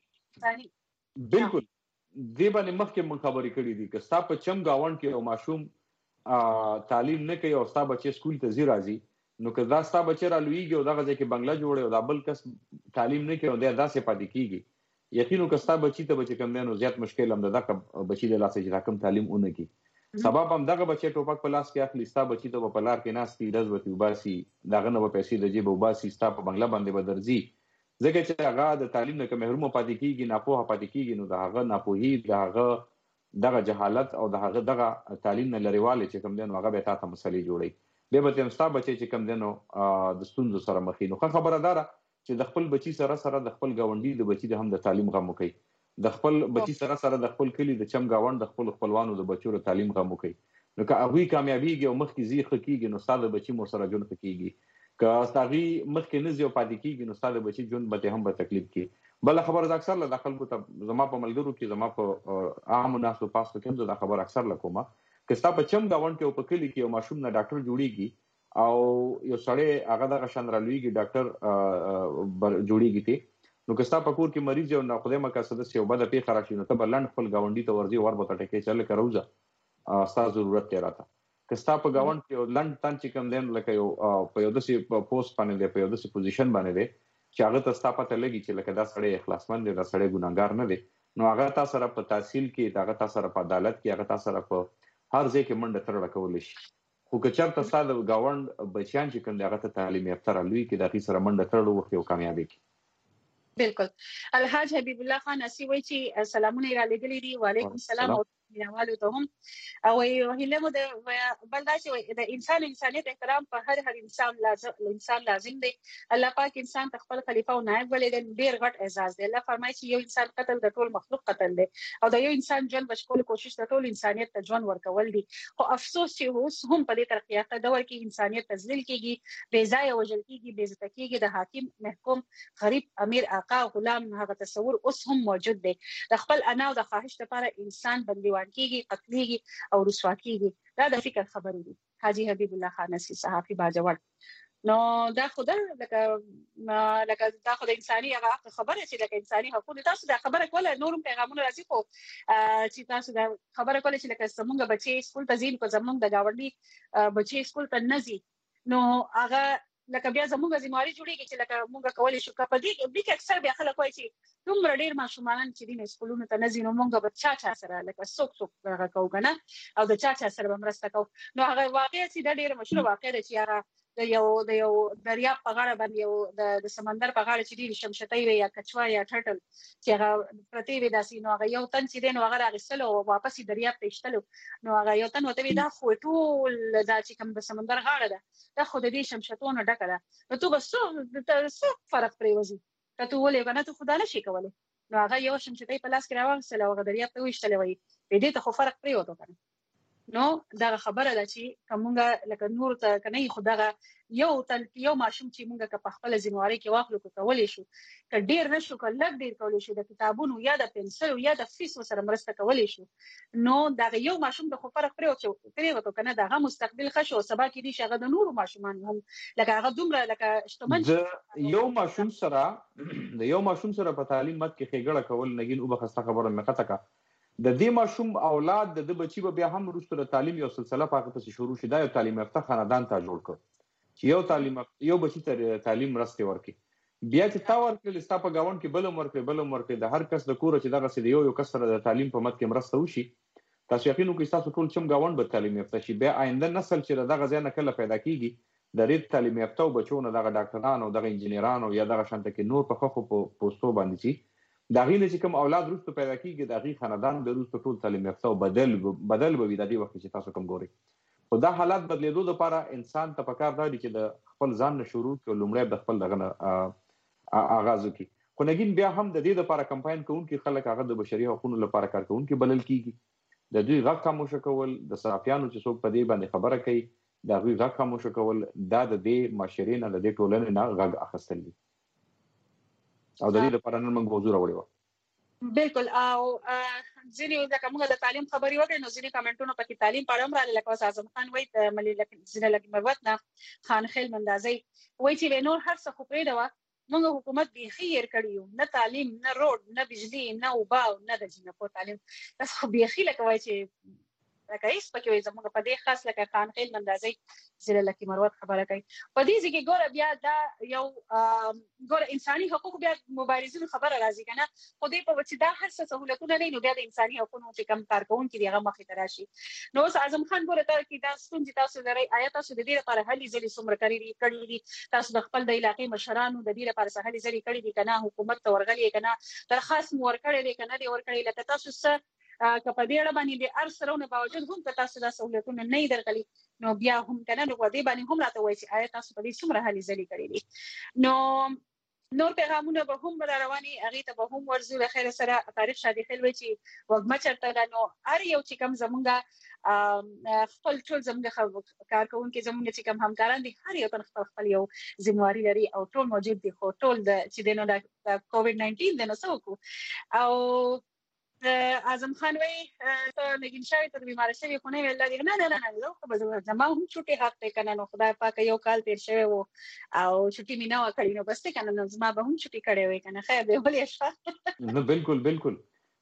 بالکل دې باندې مخکې موږ خبرې کړې دي که ستا په چم ګاونډ کې یو ماشوم تعلیم نه کوي او ستا بچی سکول ته ځي راځي نو که دا ستا بچی را لویږي او دغه ځای کې بنګله جوړي او دا بل کس تعلیم نه کوي او دی داسې پاتې کېږي یقینو که ستا بچي ته به چې کوم دی نو زیات مشکل هم د دغه بچي د لاسه چې دا کوم تعلیم ونه کړي سبب هم دغه بچی ټوپک په لاس کې اخلي ستا بچي ته به په لار کې ناستي ډز به ترې وباسي د هغه نه به پیسې د جیبه وباسي ستا په بنګله باندې به درځي ځکه چې هغه د تعلیم نه که محرومه پاتې کېږي ناپوهه پاتې کېږي نو د هغه ناپوهي د هغه دغه جهالت او د هغه دغه تعلیم نه لرېوالی چې کوم دی نو هغه به تا ته مسلې جوړوي بیا به ستا بچی چې کوم دی نو د ستونزو سره مخ وي. نو ښه خبره دا ده چې د خپل بچي سره د خپل ګاونډي د بچي د هم د تعلیم غم وکړي د خپل بچي سره د خپل کلي د چم ګاونډ د خپل خپلوانو د بچو د تعلیم غم وکړي. نو که هغوی کامیابیږي او مخکې ځي ښه کېږي نو ستا د بچي مور سره ژوند ښه کېږي که هغوی مخکې نه ځي او پاتې کېږي نو ستا د بچي ژوند به هم به تکلیف کړي. بله خبره زه اکثر له دا خلکو ته زما په ملګرو کې زما په عامو ناستو پاستو کې هم زه دا خبره اکثر له کومه که ستا په چم ګاونډ کې او په کلي کې یو ماشوم نه ډاکټر جوړېږي او یو سړی هغه دغه شان رالویږي ډاکټر جوړېږي تی نو که ستا په کور کې مریض یو ناخدای مقصد داسې یو بده پیښه راشي نو ته به لنډ خپل ګاونډي ته ورځې ور به ته ټکې چې هلکه راوځه ستا ضرورت دی راته که ستا په ګاونډ کې یو لنډ تن چې کوم دی لکه یو په یو داسې پوسټ باندې دی په یو داسې پوزیشن باندې دی چې هغه ته ستا پته لګي چې لکه دا سړی اخلاصمند دی دا سړی ګناهګار نه دی نو هغه تا سره په تحصیل کې هغه تا سره په عدالت کې هغه تا سره په هر ځای کې منډه ترړه کولی شي. خو که چېرته ستا د ګاونډ بچیان چې کوم دی هغه ته تعلیم یافته رالوي کړي د هغې سره منډه ترړه وکړي او کامیابي کړي. بالکل. الحاج حبیب الله خان اسی وایي چې سلامونه یې را لېږلي دي. وعلیکم السلام او مینوالو ته هم او هیله مو د بل دا چې د انسانیت احترام په هر انسان لازم دی. الله پاک انسان ته خپل خلیفہ او نائب ولې ډیر غټ اعزاز دی. الله فرمایي چې یو انسان قتل د ټول مخلوق قتل دی او د یو انسان ژوند بچول کوشش د ټول انسانیت ته ژوند ورکول دي. خو افسوس چې اوس هم په دې ترقیاته دور کې انسانیت تذلیل کیږي، بې ځای وژل کیږي، بې عزت کیږي. د حاکم، محکوم، غریب، امیر، آقا، غلام هغه تصور اوس هم موجود دی. د خپل انا او د خواهش لپاره انسان بندیوان کیږي، قتلېږي او رسوا کیږي. دا د فکر خبرې دي. حاجی حبیب الله خان نصیر صحافي باجوړ. نو دا خدای لکه دا خدای انساني هغه خبره چې لکه انساني حقوق تاسو دا خبره کوله نورم پیغامونه راځي خو چې تاسو دا خبره کوله چې لکه زمونږ بچي سکول ته ځي کو زمونږ د گاونډي بچي سکول ته نه ځي نو هغه لکه بیا زموږ ځمواري جوړیږي چې لکه موږ کولای شو په دې اکثر بیا خلک وایي چې دومره ډیر ماشومان چې دین سکولونو ته نه ځي نو موږ به چا سره لکه څوک هغه کوو کنه او د چا سره به مرسته کوو. نو هغه واقعي چې د ډیر مشهور واقع دی چې هغه د یو دریاب په غاړه باندې یو د سمندر په غاړه چې دی شمشتای وي یا کچوا یا ټټل چې هغه پرتی وي داسې نو هغه یو تن چې دی نو هغه راغسل او واپس دریاب ته ایشتلو نو هغه یو تن وته دا خو ټول دا چې کوم د سمندر غاړه ده دا خو د دې شمشتونو ډکه ده نو تو بس څه فرق پریوزي ته تو ولې کنه ته خدای نشي کولای نو هغه یو شمشتای په لاس کې راوغسل او هغه دریاب ته ویشتل وي دې ته خو فرق پریوته کنه. نو دا خبره ده چې کومه لکه نور ته کني خدغه یو ماشوم چې مونږه په خپل ځمواري کې واخلو کولای شو ک ډیر نشو ک لږ ډیر کولای شو د کتابونو یا د پنسل یا د فیس سره مرسته کولای شو نو دا یو ماشوم د خو فرق پریوته کنه دا مستقبل خشو سبا کې دي شغه د نور ماشومان هم لکه هغه دومره لکه اشتمن یو ماشوم سره په تعلیم مت کې خېګړه کول نګین او بخسته خبره مې قطه کا د دې ماشوم اولاد د بچي به بیا هم وروسته تعلیم یو سلسله پاکه پس شروع شي دا یو تعلیم یافته خاندان ته جوړ کړ چې یو بچی ته تعلیم راسته ورکي بیا چې تا ورکړل ستا په گاوند کې بلم ورکړي د هر کس د کور چې دغه سید یو کس سره د تعلیم په مت کې مرسته وشي تاسو یقینو کې تاسو ټول چم گاوند به تعلیم یافته شي بیا آینده نسل چې دغه ځای نه کله پیدا کیږي د ریت تعلیم یافته بچو نه دغه ډاکټرانو او دغه انجنیرانو یا دغه شانته کې نور په خو په پوسټو باندې شي دا غینه چې کوم اولاد روسته پیدا کیږي د غی خاندان د روسته ټول تعلیم یافته او بدل به وي د دې وخت چې تاسو کوم ګوري خو دا حالات بدلیدو لپاره انسان ته پکار دی چې د خپل ځان نه شروع کړي لومړی د خپل دغه آغاز وکړي خو نګین بیا هم د دې لپاره کمپاین کوونکي خلک هغه د بشري حقوقو لپاره کار کوونکي بلل کیږي د دوی غږ خاموش کول د صحافیانو چې څوک په دې باندې خبره کوي دا دوی غږ خاموش کول دا د دې معاشرې نه د دې ټولنې نه غږ اخیستل دي او د دې لپاره نن موږ موضوع راوړی و بالکل او ځینې د کومه د تعلیم خبري وکړي نو ځینې کمنټونو پکې تعلیم پاړم را لکه اعظم خان وایي د ملي ځینې لګ مروت نه خان خیل مندازي وایي چې نور هر څه خو پرې دا موږ حکومت به خیر کړیو نه تعلیم نه روډ نه بجلی نه اوبه نه د جنکو تعلیم تاسو خو به خیر لکه وایي چې لکه هیڅ پکې وي زموږ په دې خاص لکه خان خیل مندازي ځله لکه مروت خبره کوي په دې ځکه ګوره بیا دا یو ګوره انساني حقوق بیا مبارزینو خبره راځي کنه خو دې په وڅ دا هر څه سہولتونه نه نو بیا د انساني حقوقو چې کم کارکون کې هغه مخې ته راشي نو اعظم خان ګوره ته کې دا ستونزې تاسو لري آیا تاسو د دې لپاره هلي ځلې څومره کړی دي تاسو د خپل د علاقې مشرانو د دې لپاره هلي ځلې کړی دي کنه حکومت ته ورغلي کنه درخواست مو ورکړی دی کنه دی ورکړی لکه تاسو څه کپدې اړه باندې د ارسرونه باوجود هم که تاسو د سہولتونو نه درغلي نو بیا هم کنه نو دې باندې هم راته وایي چې آیا تاسو په دې څومره هلي ځلې کړی دي نو نور پیغامونه به هم رواني هغه ته به هم ورزو له خیر سره تاریخ شادي خل وي چې وګما چرته نو ار یو چې کم زمونږه خپل ټول زمونږه کارکونکو زمونږ چې کم همکاران دي هر یو خپل یو ذمہواری لري او ټول موجود دي خو ټول د چې دینو د کووډ 19 د نو سوکو او اعظم خان وی ته نګین شاوی ته بیمار شوی خو نه ویل دی نه نو خو به زما هم چټي حق ته کنه نو خدای پاک یو کال تیر شوی وو او چټي مینا وکړي نو بس ته کنه نو زما به هم چټي کړي وي کنه خیر دی ولې ښه نو بالکل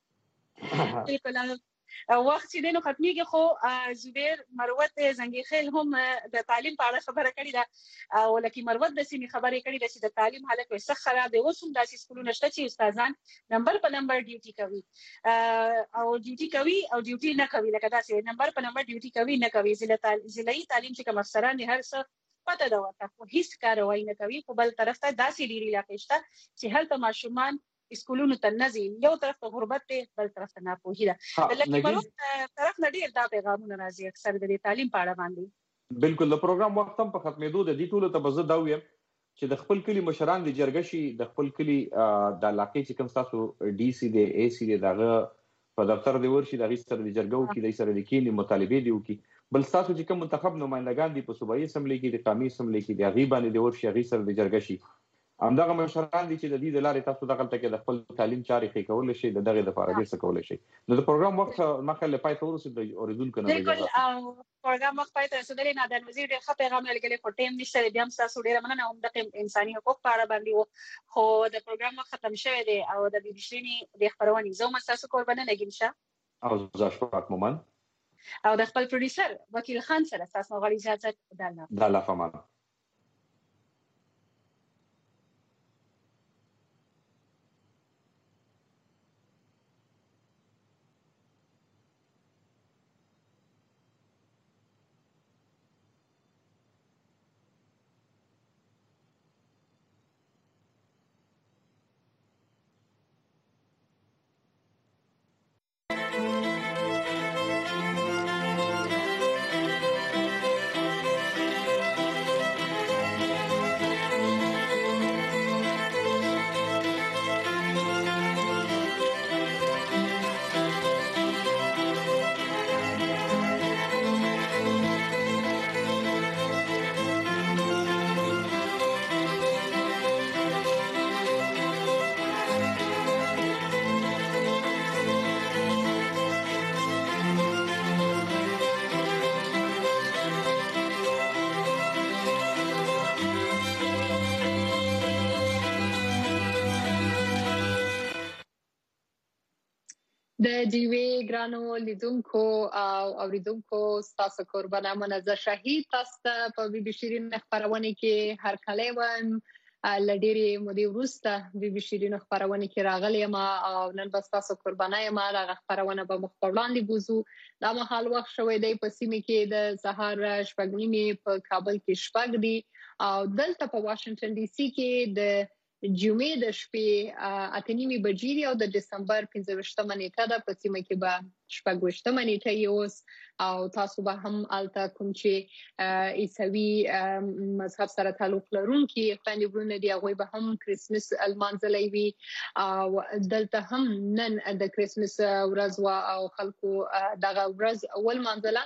وخت چې دینو ختميږي خو زبیر مروت زنګي خیل هم د تعلیم په اړه خبره کړې ده او لکه مروت د سیمې خبرې کړې ده چې د تعلیم حالت وسه خراب دی اوس هم داسې سکولونه شته چې استادان نمبر په نمبر ډیوټي کوي او ډیوټي نه کوي لکه داسې نمبر په نمبر ډیوټي کوي نه کوي ضلعي تعلیم چې کوم افسران دي هر څه پته ده ورته هیڅ کاروایی نه کوي په بل طرف ته داسې ډیری علاقې شته چې هلته ماشومان اسکولونو ته نه ځي، یو طرف ته غربت دی بل طرف ته ناپوهي ده. د لکه طرف نه ډیر دا پیغامونه راځي اکثر د تعلیم په اړه باندې. بالکل د پروګرام وخت هم په ختمېدو د دې ټولو ته به زه دا ویم چې د خپل کلی مشران د جرګه شي، د خپل کلی د علاقې چې کوم تاسو ډي سي دی اي سي دی دغه په دفتر دی ورشي د غیستر د جرګو کې د سره د کینی مطالبه دی وکي. بل تاسو چې کوم منتخب نمائندگان دي په صوبایي اسمبلی کې د قومي اسمبلی کې د غیبانې د ورشي غیستر د جرګه شي، همدغه مشران دي چې د دې د لارې تاسو دغه تل کې د خپل تعلیم چارې ښه کول شي، دغه د لپاره ډیر څه کول شي. نو د پروګرام وخت مخه له پای ته ورسېد د اوریدونکو نه بالکل پروګرام وخت پای ته رسیدلی. نادر وزیر ډېر ښه پیغام لګلی خو ټیم نشته، بیا هم تاسو ډیره مننه هم د انساني حقوق په اړه باندې وو، خو د پروګرام وخت ختم شوی دی او د بي بي شيرینی د خبرونې زه هم تاسو قربانه نګین شه او زاشفاق مومن او د خپل پروډوسر وکیل خان سره تاسو غواړئ اجازه د الله فمان. د دیوی ګرانو لیدونکو او اوریدونکو تاسو قربانه منزه شهید تاسو په بي بي شيرین خبرونه کې هر کله وم لډيري مودي ورسته بي بي شيرین خبرونه کې راغلی ما او نن بس تاسو قربانه ما د خبرونه په مخبرلاندې بوزو. دا مهال وخت شوی دی په سیمه کې د سهار شپږ نیمې په کابل کې شپږ دی او دلته په واشنگټن ډي سي کې د جمعې د شپې اتنیمې بجې دي او د دسمبر 15مه نیټه ده، په سیمه کې به 14مه نیټه اوس او تاسو به هم الته کوم چې عیسوي مذهب سره تعلق لرونکي خویندې ورونه دي هغوی به هم کرسمس لمانځلی وي او دلته هم نن د کرسمس ورځ وه او خلکو دغه ورځ ولمانځله.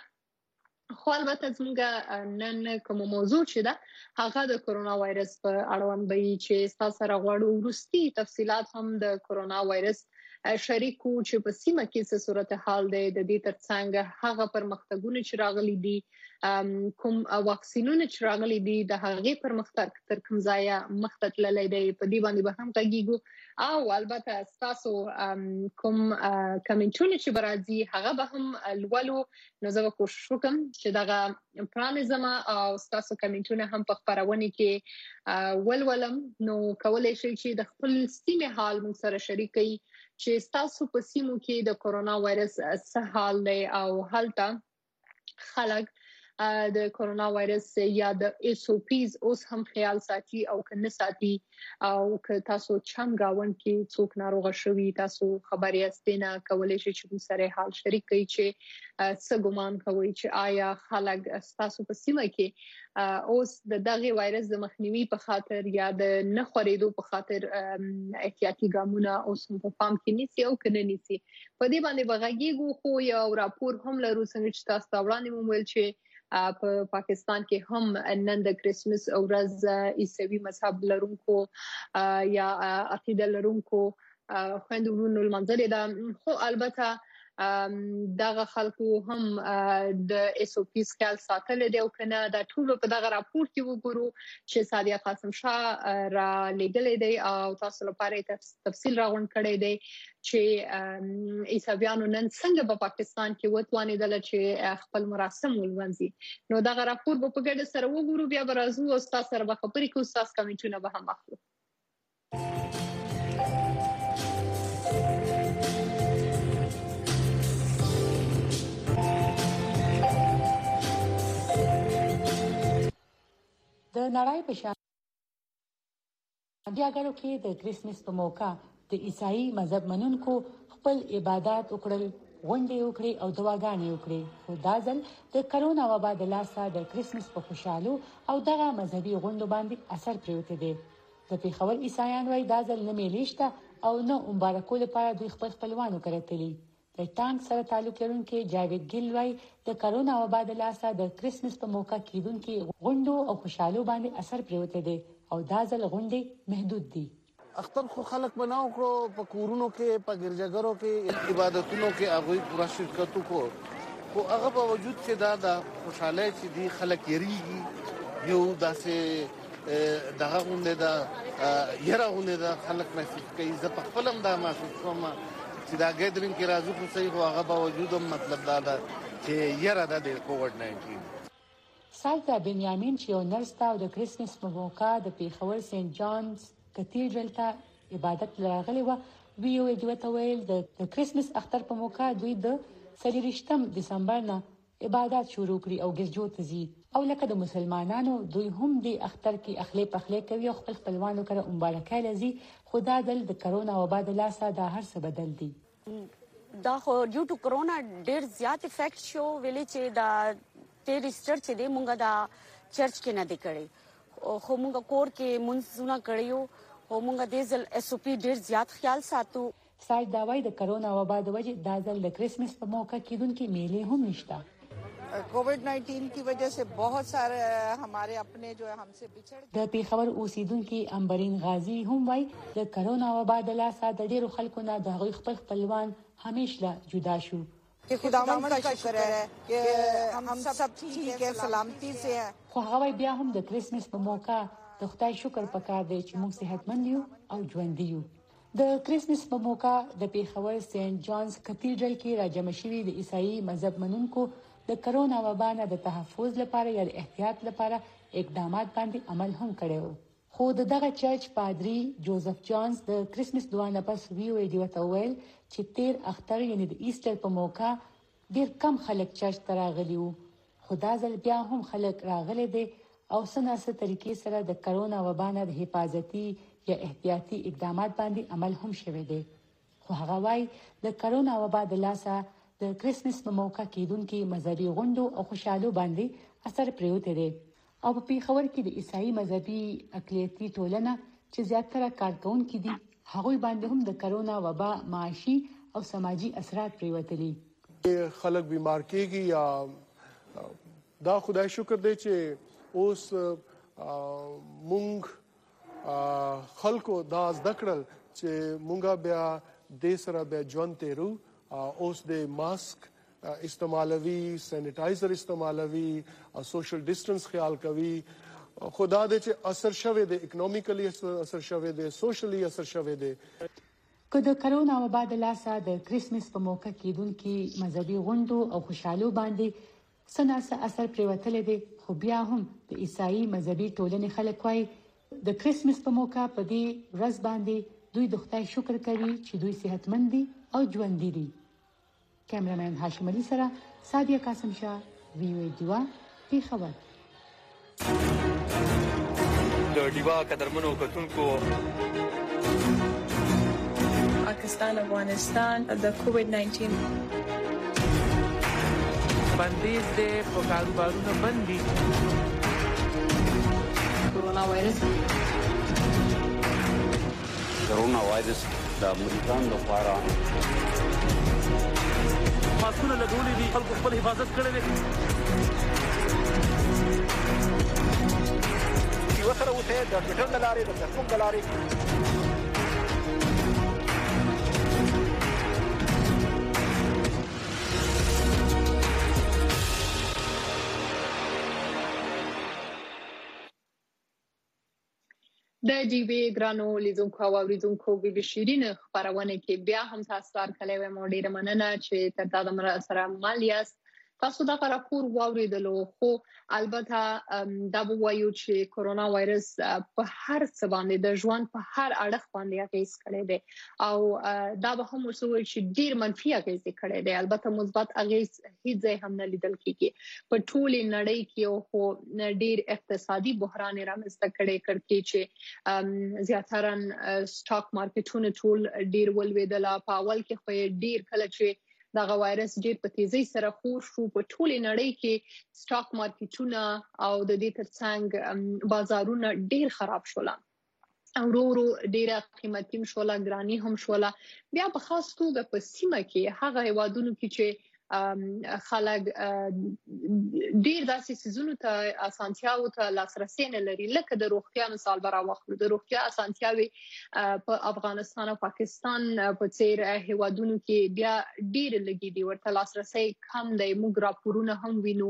خو البته زموږ نن کوم موضوع چې ده هغه د کرونا وایرس په اړوند به چې تاسو سره غواړو وروستي تفصيلات هم د کرونا وایرس شریکو چې په سیمه کې څه صورتحال دی، د دې ترڅنګ هغه پرمختګونه چې راغلي دي، کوم واکسینونه چې راغلي دي د هغې پرمختګ تر کوم ځایه مخته تللی دی، په دې باندې به هم غږیږو او البته تاسو کوم کمنټونه چې به راځي هغه به هم لولو. نو زه به کوشش وکړم چې دغه پرانیزم او تاسو کمنټونه هم په خبرونه کې ولولم. نو کولای شئ چې د خپل سیمې حال موږ سره شریک کړئ چې تاسو په سیمو کې د کرونا وایرس څه حال دی او هلته خلک د کرونا وایرس یا د ایسوپیز اوس هم خیال ساتي او کنه ساتي او که تاسو چم گاون کې څوک ناروغه شوی تاسو خبري استنه کولای شئ چې سره حال شریک کړئ چې څه ګمان کوي چې آیا خلک تاسو په سیمه کې اوس د دغه وایرس د مخنیوي په خاطر یا د نه خورېدو په خاطر احتیاطي ګامونه اوس په پام کې نیسي او کنه نیسي. په دې باندې بغاږیږو خو یو راپور هم لرو څنګه چې تاسو وړاندې مو ویل چې په پاکستان کې هم نن د کرسمس ورځ عیسوي مذهب لرونکو یا عقیده لرونکو خویندو ورونو لمانځلې ده. خو البته دغه خلکو هم د ایسوپیس خیال ساتل دی او کنه د ټولو په دغه راپور کې وګورو چې سادیه قاسم شاه را لګلې دی او تاسو لپاره تفصیل راغونډ کړی دی چې عیسویانو نن څنګه په پاکستان کې وتوانیدل چې خپل مراسم ولمنځي. نو دغه راپور په ګډه سره وګورو، بیا به راځو او تاسو سره به خبرې کوو، تاسو کمنټونه به هم اخلو. د نړۍ په شان دیاګرو کې د کرسمس په موقع د عیسائی مذهب منونکو خپل عبادت وکړل، غونډې وکړې او دعاګانې وکړې. خو دا ځل د کرونا وبا د لاسه د کرسمس په خوشحالو او دغه مذهبي غونډو باندې اثر پرېوتی دی. د پېښور عیسایان وایي دا ځل نه میلې شته او نه مبارکو لپاره دوی خپل خپلوانو کره تللي. د ټانک سره تعلق لرونکي جاوید ګیل وایي د کرونا وبا د لاسه د کرسمس په موقع کیدونکي غونډو او خوشحالو باندې اثر پرېوتی دی او دا ځل غونډې محدود دي. اختر خو خلک بناو کړو په کورونو کې، په ګرځګرو کې، عبادتونو کې هغه پورا شرکت وکړو. خو هغه په وجود کې دا د خوشاله چې دی خلک یریږي، یو داسې دغه غونډه دا یره غونډه دا خلک محسوس کوي. زه په خپل هم دا محسوس کوم چې دا ګیدرینګ کې راځو خو صحیح، خو هغه په وجود هم مطلب دا ده چې یره ده د کووډ-19. سالتا بنیامین چې یو نرس ته د کرسمس په موقع د پېښور سینټ جانز کتیډرل ته عبادت راغلی و، وی دوی ویل د کرسمس اختر په موقع دوی د 23 دسمبر نه عبادت شروع کړي او ګرځو ته ځي او لکه د مسلمانانو دوی هم د اختر کې اخلي پخلي کوي او خپل خپلوانو سره مبارکي لذي. خدا دل د کرونا وبا د لاسه دا هر څه بدل دي. دا خو ډیو ټو کرونا ډیر زیات افیکټ شو ویلې چې دا ټیریسټر چې دی مونږه دا چرچ کې نه دی کړی، خو مونږ کور کې منځونه کړیو، خو مونږ د ځل اس او پی ډیر زیات خیال ساتو. سایت دا وایي د کرونا وبا د وجې دا ځل د کرسمس په موقع کېدونکي میلې هم نشته. कोविड-19 की वजह से बहुत सारे हमारे अपने जो है हमसे बिछड़ गए. د پېښور اوسیدونکي امبرین غازی هم وایي د کرونا وبا د لاسه د ډیرو خلکو نه د هغوی خپل خپلوان همیشه جدا شو. कि खुदावंद का शुक्र है कि हम सब ठीक है, सलामती से हैं. خو هغه بیا هم د کرسمس په موقع د خدای شکر پکار دی چې موږ صحتمند یو او ژوند یو. د کرسمس په موقع د پېښور سینټ جانز کتیډرل کې راجمع شوي د عیسائی مذهب منونکو د کرونا وبا نه د تحفظ لپاره یا د احتیاط لپاره اقدامات باندې عمل هم کړو. خو دغه چرچ پادری جوزف جانز د کرسمس دعا نه پس ویډیو ته ویل چې تیر اختر یعنی د ایسټر په موقع ډیر کم خلک چرچ ته راغلي وو. خدا ځل بیا هم خلک راغلي دي او سناسه طریقې سره د کرونا وبا نه د حفاظتي یا احتیاطي اقدامات باندې عمل هم شوی دی. خو هغه وايي د کرونا وبا د لاسه د کرسمس په موقع کېدونکي مذهبي غونډو او خوشحالو باندې اثر پرېوتی دی او په پېښور کې د عیسائی مذهبي اقلیتي ټولنه چې زیاتره کارکونکي دي هغوی باندې هم د کرونا وبا معاشي او سماجي اثرات پرېوتلي. خلک بیمار کېږي یا دا خدای شکر دی چې اوس مونږ خلکو دا زده کړل چې مونږه بیا د سره بیا ژوند تیرو. اوس د ماسک استعمالوي، سینیټایزر استعمالوي، سوشل ډیسټنس خیال کوي. خدا دې چې اثر شوه د اکونومیکلی اثر شوه د سوشلی اثر شوه د که د کرونا وبا د لاسه د کرسمس په موقع کېدونکي مذهبي غونډو او خوشحالو باندې سناسه اثر پرېوتلی دی، خو بیا هم د عیسائی مذهبي ټولنې خلک وایي د کرسمس په موقع په دې ورځ باندې دوی د خدای شکر کوي چې دوی صحتمند دي او ژوندي دي. کیمرامین هاشم علي سره سادیه قاسم شاه، وی او دیوا، پېښور. د دیوا قدرمنو کتونکو پاکستان افغانستان د کووډ-19 بندیز دې په کاروبارونو بندي. کورونا وایرس د امریکان لپاره ماسکونه لګولې دي، خلکو خپل حفاظت کړی دی. یو سره اوسه د ټویټر د لارې، د فیسبوک د لارې. د ډیوی ګرانو لیدونکو او اوریدونکو بي شیرین خبرونه کې بیا هم تاسو سره کله مو ډیره مننه چې تر دا مر سره مال یاست. تاسو دا راپور واوریدلو خو البته دا وایو چې کرونا وایرس په هر څه باندې د ژوند په هر اړخ باندې اغیز کړی دی او دا به هم وسوي چې ډیر منفي اغیز کړی دی البته مثبت اغیز هیڅ هم نه لیدل کیږي په ټول نړۍ کې خو ډیر اقتصادي بحران رامنځته کړی چې زیاتره سټاک مارکیټونه ټول ډیر ولویدل په اول کې خو ډیر کله چې دا وایرس ډیر په تیزی سره خور شو په ټول نړۍ کې سټاک مارکیټونه او د دې ترڅنګ بازارونه ډیر خراب شول او ورو ډیر قیمتي شول ګرانی هم شول بیا په خاص توګه په سیمه کې هغه هیوادونو کې چې خلک ډیر داسې سيزونو ته اسانتیاو ته لاسرسي نه لري لکه د روغتیا مثال برا واخلو د روغتیا اسانتیاوي په افغانستان او پاکستان په څیر هیوادونو کې بیا ډیر لګي دي ورته لاسرسي کم دی موږ راپورونه هم وینو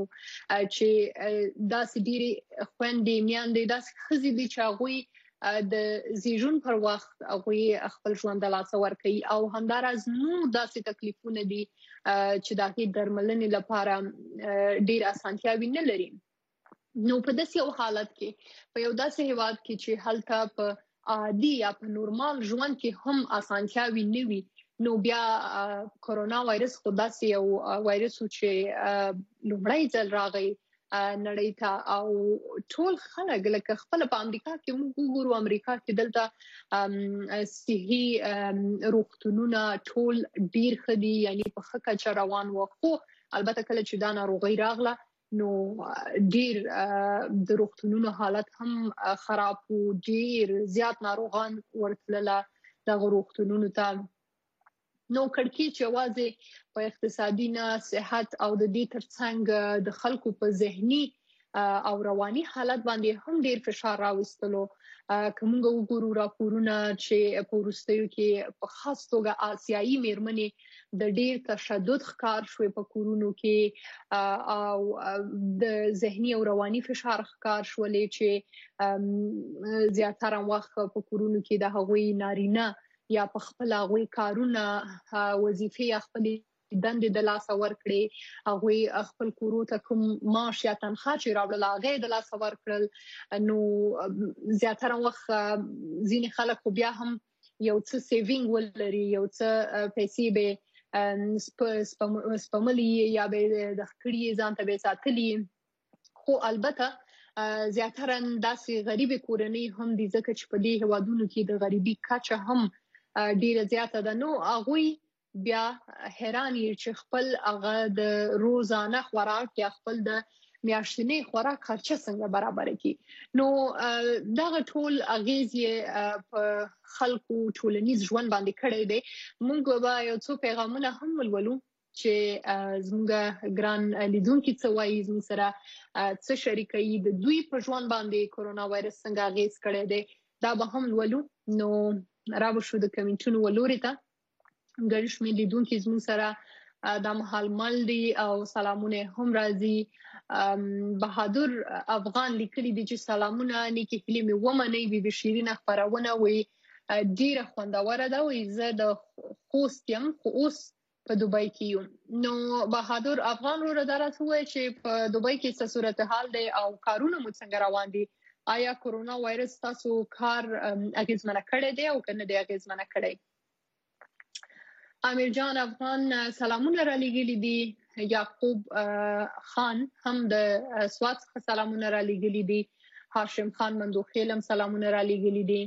چې داسې ډیر خويندې میاندې داسې خزي دي چې هغه د زیږون پر وخت هغه خپل ژوند د لاس ور کوي او همدارز نو داسې تکلیفونه دي چې د هغې درملنې لپاره ډیر اسانتیاوي نه لري نو په داسې یو حالت کې په یو داسې هیواد کې چې هلته په عادي یا په نورمال ژوند کې هم اسانتیاوي نه وي نو بیا کرونا وایرس خو داسې یو وایرس چې لومړی ځل راغی نړۍ ته او ټول خلک لکه خپل په امریکا کې موږ وګورو امریکا کې دلته صحي روغتونونه ټول ډیر خدي یعنی په خکه روان وو خو البته کله چې دا ناروغي راغله نو ډیر د روغتونونو حالت هم خراب وو ډیر زیات ناروغان ورتلله د روغتونونو ته نو کړکی چې واځي په اقتصادي نه صحت او د دې ترڅنګ د خلکو په ذهني او رواني حالت باندې هم ډیر فشار راوستلو کومه وګورو راپورونه چې په ورستیو کې په خاص توګه آسیایي میرمنې د ډیر تشدد ښکار شوې په کورونو کې او د ذهني او رواني فشار ښکار شولې چې زیاتره وخت په کورونو کې د هغوی نارینه یا په خپل هغوی کارونه وظیفې خپل دندې د لاس ور کړې هغوی خپل کورو ته کوم معاش یا تنخواه چې راوړل هغه د لاس ور کړل نو زیاتره وخت ځینې خلک خو بیا هم یو څه سیوینګ ولري یو څه پیسې به سپملي یا به د خکړې ځان ته به ساتلي خو البته زیاتره داسې غریب کورنۍ هم دي ځکه چې په دې هوادونو کې د غریبي کچه هم ډیره زیاته ده نو هغه بیا حیران چې خپل هغه د روزانه خوراک یا خپل د میاشتنی خوراک خرچه څنګه برابر کړي نو دا ټول اغیز په خلکو ټولنیز ژوند باندې کړی دی موږ به یو څو پیغامونه هم ولولو چې زموږ ګران لیدونکو څه وایي زموږ سره څه شریکي د دوی په ژوند باندې کرونا وایرس څنګه اغیز کړی دی دا به هم ولولو نو راو شو د کمنټونو ولوري ته ګرځ مې لیدونکو زموږ سره د محل مل دي او سلامونه هم راځي بهادر افغان لیکلي دي چې سلامونه نیکی کلمې ومني بي شیرین خبرونه وي ډیره خوندوره ده وي زه د خوست یم خو اوس په دوبۍ کې یم نو بهادر افغان ور درته وای چې په دوبۍ کې څه صورتحال دی او کارونه مو څنګه روان دي آیا کرونا وایرس تاسو کار اغیزمنه کړی دی او کنه دی اغیزمنه کړی امیر جان افغان سلامونه را لګیلي دي یعقوب خان هم د سوات څخه سلامونه را لګیلي دي هاشم خان مندوخیل هم سلامونه را لګیلي دي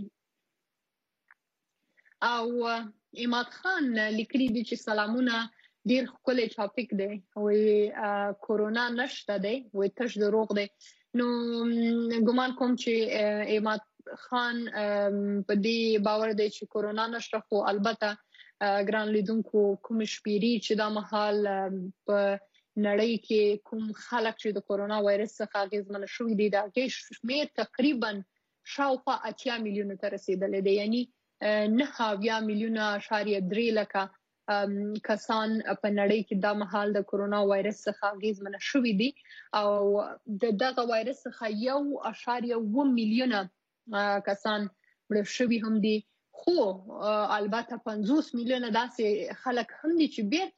او اماد خان لیکلي دي چې سلامونه ډیر خپل ټاپک دی او کرونا نشته دی او تش دروغ دی نو ګمان کوم چې اماد خان په دې باور دی چې کرونا نشته خو البته ګران لیدونکو کوم شپيري چې دا مهال په نړۍ کې کوم خلک چې د کرونا وایرس څخه اغیزمن شوي دي دا کې شمیر تقریبا شاوخوا 80 میلیونه ته رسیدلی دی یعنی 9 میلیونه اشاریه 3 لکه کسان په نړۍ کې د مهال د کرونا وایرس څخه اغیزمن شوي دي او دغه وایرس څخه 1.1 میلیونه کسان مړ شوي هم دي خو البته 50 میلیونه داسې خلک هم دي چې بیرته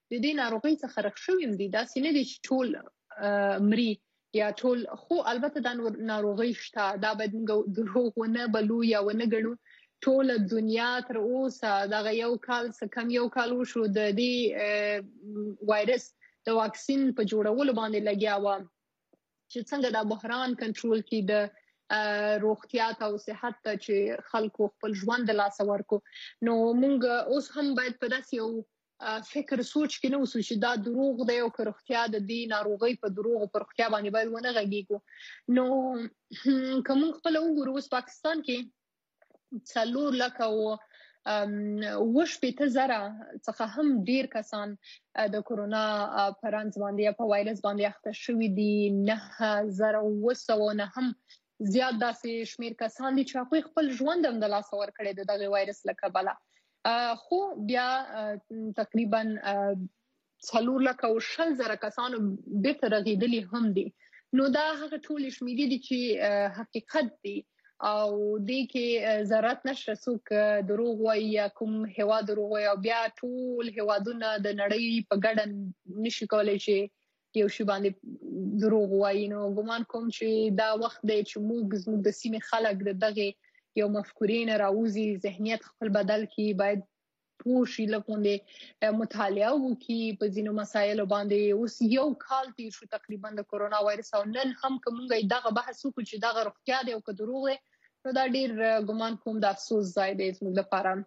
د دې ناروغۍ څخه رخ شوي دي دا سینه دي چې ټول مري یا ټول خو البته دا ناروغي شته دا باید موږ دروغ ونه بلو یا ونه ګڼو ټول دنیا تر اوسه دا یو کال څه کم یو کال وشو د دې وایرس د واکسین په جوړولو باندې لګیا و چې څنګه دا بحران کنټرول کړي د روغتیا او صحت ته چې خلکو خپل ژوند د لاس ورکو نو موږ اوس هم باید په داسې یو فکر سوچ کې نو اوسو چې دا دروغ دی او روغتیا د دې ناروغي په دروغ پر روغتیا باندې باید ونه غږیږو نو کوم خپل وګورو اوس پاکستان کې 4 لک او وش په زره څخه هم ډیر کسان د کورونا پرانس باندې په وایرس باندې اخته شوي دي 9,900 هم زیات داسې شمیر کسان دي چې خپل خپل ژوند هم د لاس ور کړی د دغه وایرس له کبله خو بیا تقریبا 4 لک او 6,000 کسانو بیرته رغیدلی هم دي نو دا هغه ټول شمیرې دي چې حقیقت دي او دې کې ضرورت نشته څوک دروغ وایي یا کوم هیواد دروغ وایي او بیا ټول هیوادونه د نړۍ په ګډه نشي کولای چې یو شی باندې دروغ وایي نو ګمان کوم چې دا وخت دی چې موږ زموږ د سیمې خلک دغه یو مفکورې نه راوځي ذهنیت خپل بدل کړي باید پوه شي لکه مطالعه وکړي په ځینو مسایلو باندې اوس یو کال تیر شو تقریبا د کورونا وایرس او نن هم کومه دغه بحث وکړو چې دغه روغتیا دی او که دروغ دی نو دا ډیر ګمان کوم د افسوس ځای دی زموږ لپاره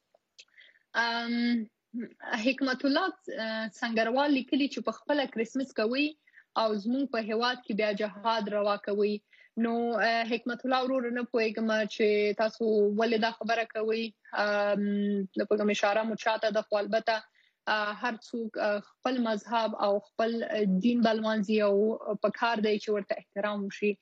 حکمت الله سنگروال لیکلي چې په خپل کریسمس کوي او زموږ په هیواد کې بیا جهاد روا کوي نو حکمت الله ورور نه پوهیږم چې تاسو ولې دا خبره کوي د کوم اشاره مو چاته د خو البته هر څوک خپل مذهب او خپل دین بلمانځي او په کار دی چې ورته احترام وشي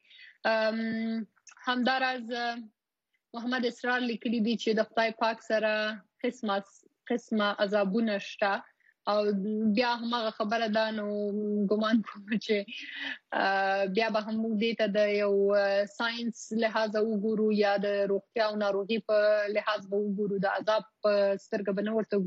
همدارز محمد اسرار لیکلي دي چې د خدای پاک سره قسمه عذابونه شته او بیا هغه خبره ده نو ګمان کوم چې بیا به هم موږ دې ته د یو ساينس لحاظ وګورو یا د روغتیا او ناروغي په لحاظ وګورو د عذاب په سترګه به نه ورته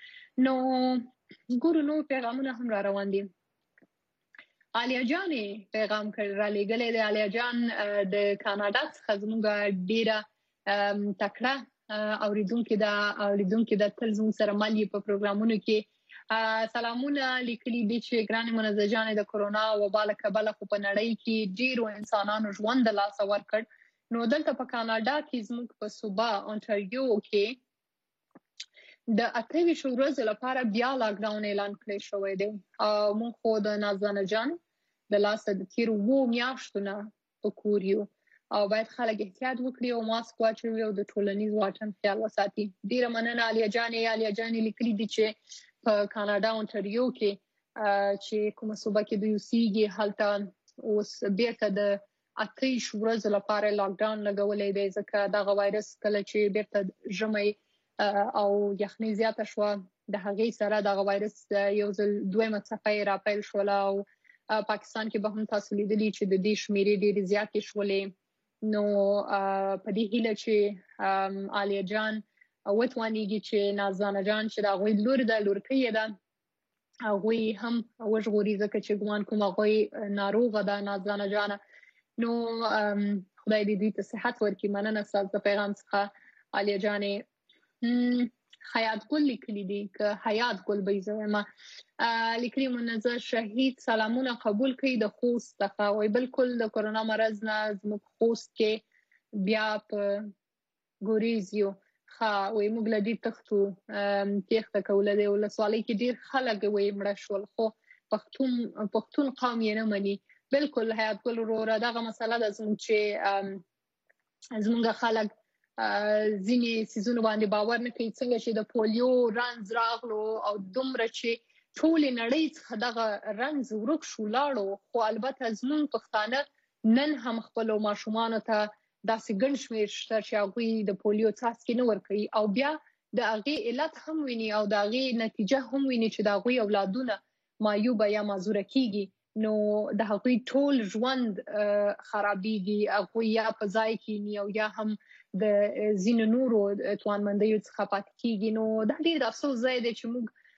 ګورو نو پیغامونه هم را روان دي عالیه جان پیغام را لېږلی دی عالیه جان د کاناډا څخه زموږ ډیره تکړه اوریدونکو د تل زموږ سره مالي په پروګرامونو کې سلامونه لیکلي دي چې ګرانې منزه جان د کورونا وبا له کبله خو په نړۍ کې ډیرو انسانانو ژوند د لاس ورکړ نو دلته په کاناډا کې زموږ په صوبه اونټاریو کې د 28 ورځې لپاره بیا لاک ډاون اعلان کړی شوی دی او موږ خو د نازانه جان د لاس د تیر 2 میاشتو نه په کور یو او باید خلک احتیاط وکړي او ماسک واچوي او د ټولنیز واټن خیال وساتي ډیره مننه عالیه جان لیکلي دي چې په کاناډا اونټاریو کې چې کومه صوبه کې د اوسېږي هلته اوس بیرته د 28 ورځې لپاره لاک ډاون لګولې دی ځکه دغه وایرس کله چې بیرته ژمی او یخنۍ زیاته شوه د هغې سره دغه وایرس یو ځل دویمه څپه راپیل شوله او پاکستان کې به هم تاسو لیدلي چې د دې شمیرې ډېرې زیاتې شولې نو په دې هیله چې عالیه جان وتوانیږي چې نازانه جان چې دا غوي لور د لورکې ده غوي هم وژغوري ځکه چې ګمان کوم غوي ناروغه ده نازانه جان نو خدای دې دې ته صحت ورکړي مننه ستاسو پیغام څخه عالیه جان حیات ګل لیکلي دي که حیات ګل به زما لیکلي منزه شهید سلامونه قبول کړي د خوست څخه وای بالکل د کورونا مرز نه زموږ خوست کې بیا په ګوریزیو وای موږ له دې تختو تخته کوله دی ولسوالۍ کې ډیر خلک وای مړه شول خو پښتون قوم یې نه مني بالکل حیات ګل وروره دغه مسله د زموږ خلک ځینې سيزونه باندې باور نه کوي څنګه چې د پولیو رنځ راغلو او دومره چې ټول نړۍ څخه دغه رنځ ورک شو لاړو خو البته زموږ پښتانه نن هم خپل ماشومان ته داسې ګڼ شمېر شته چې هغوی د پولیو څاڅکي نه ورکوي او بیا د هغې علت هم ویني او د هغې نتیجه هم ویني چې د هغوی اولادونه معیوبه یا معذوره کیږي نو د هغوی ټول ژوند خرابېږي هغوی یا په ځای کېني او یا هم د ځینو نورو توانمندیو څخه پاتې کیږي نو دا ډېر د افسوس ځای دی چې موږ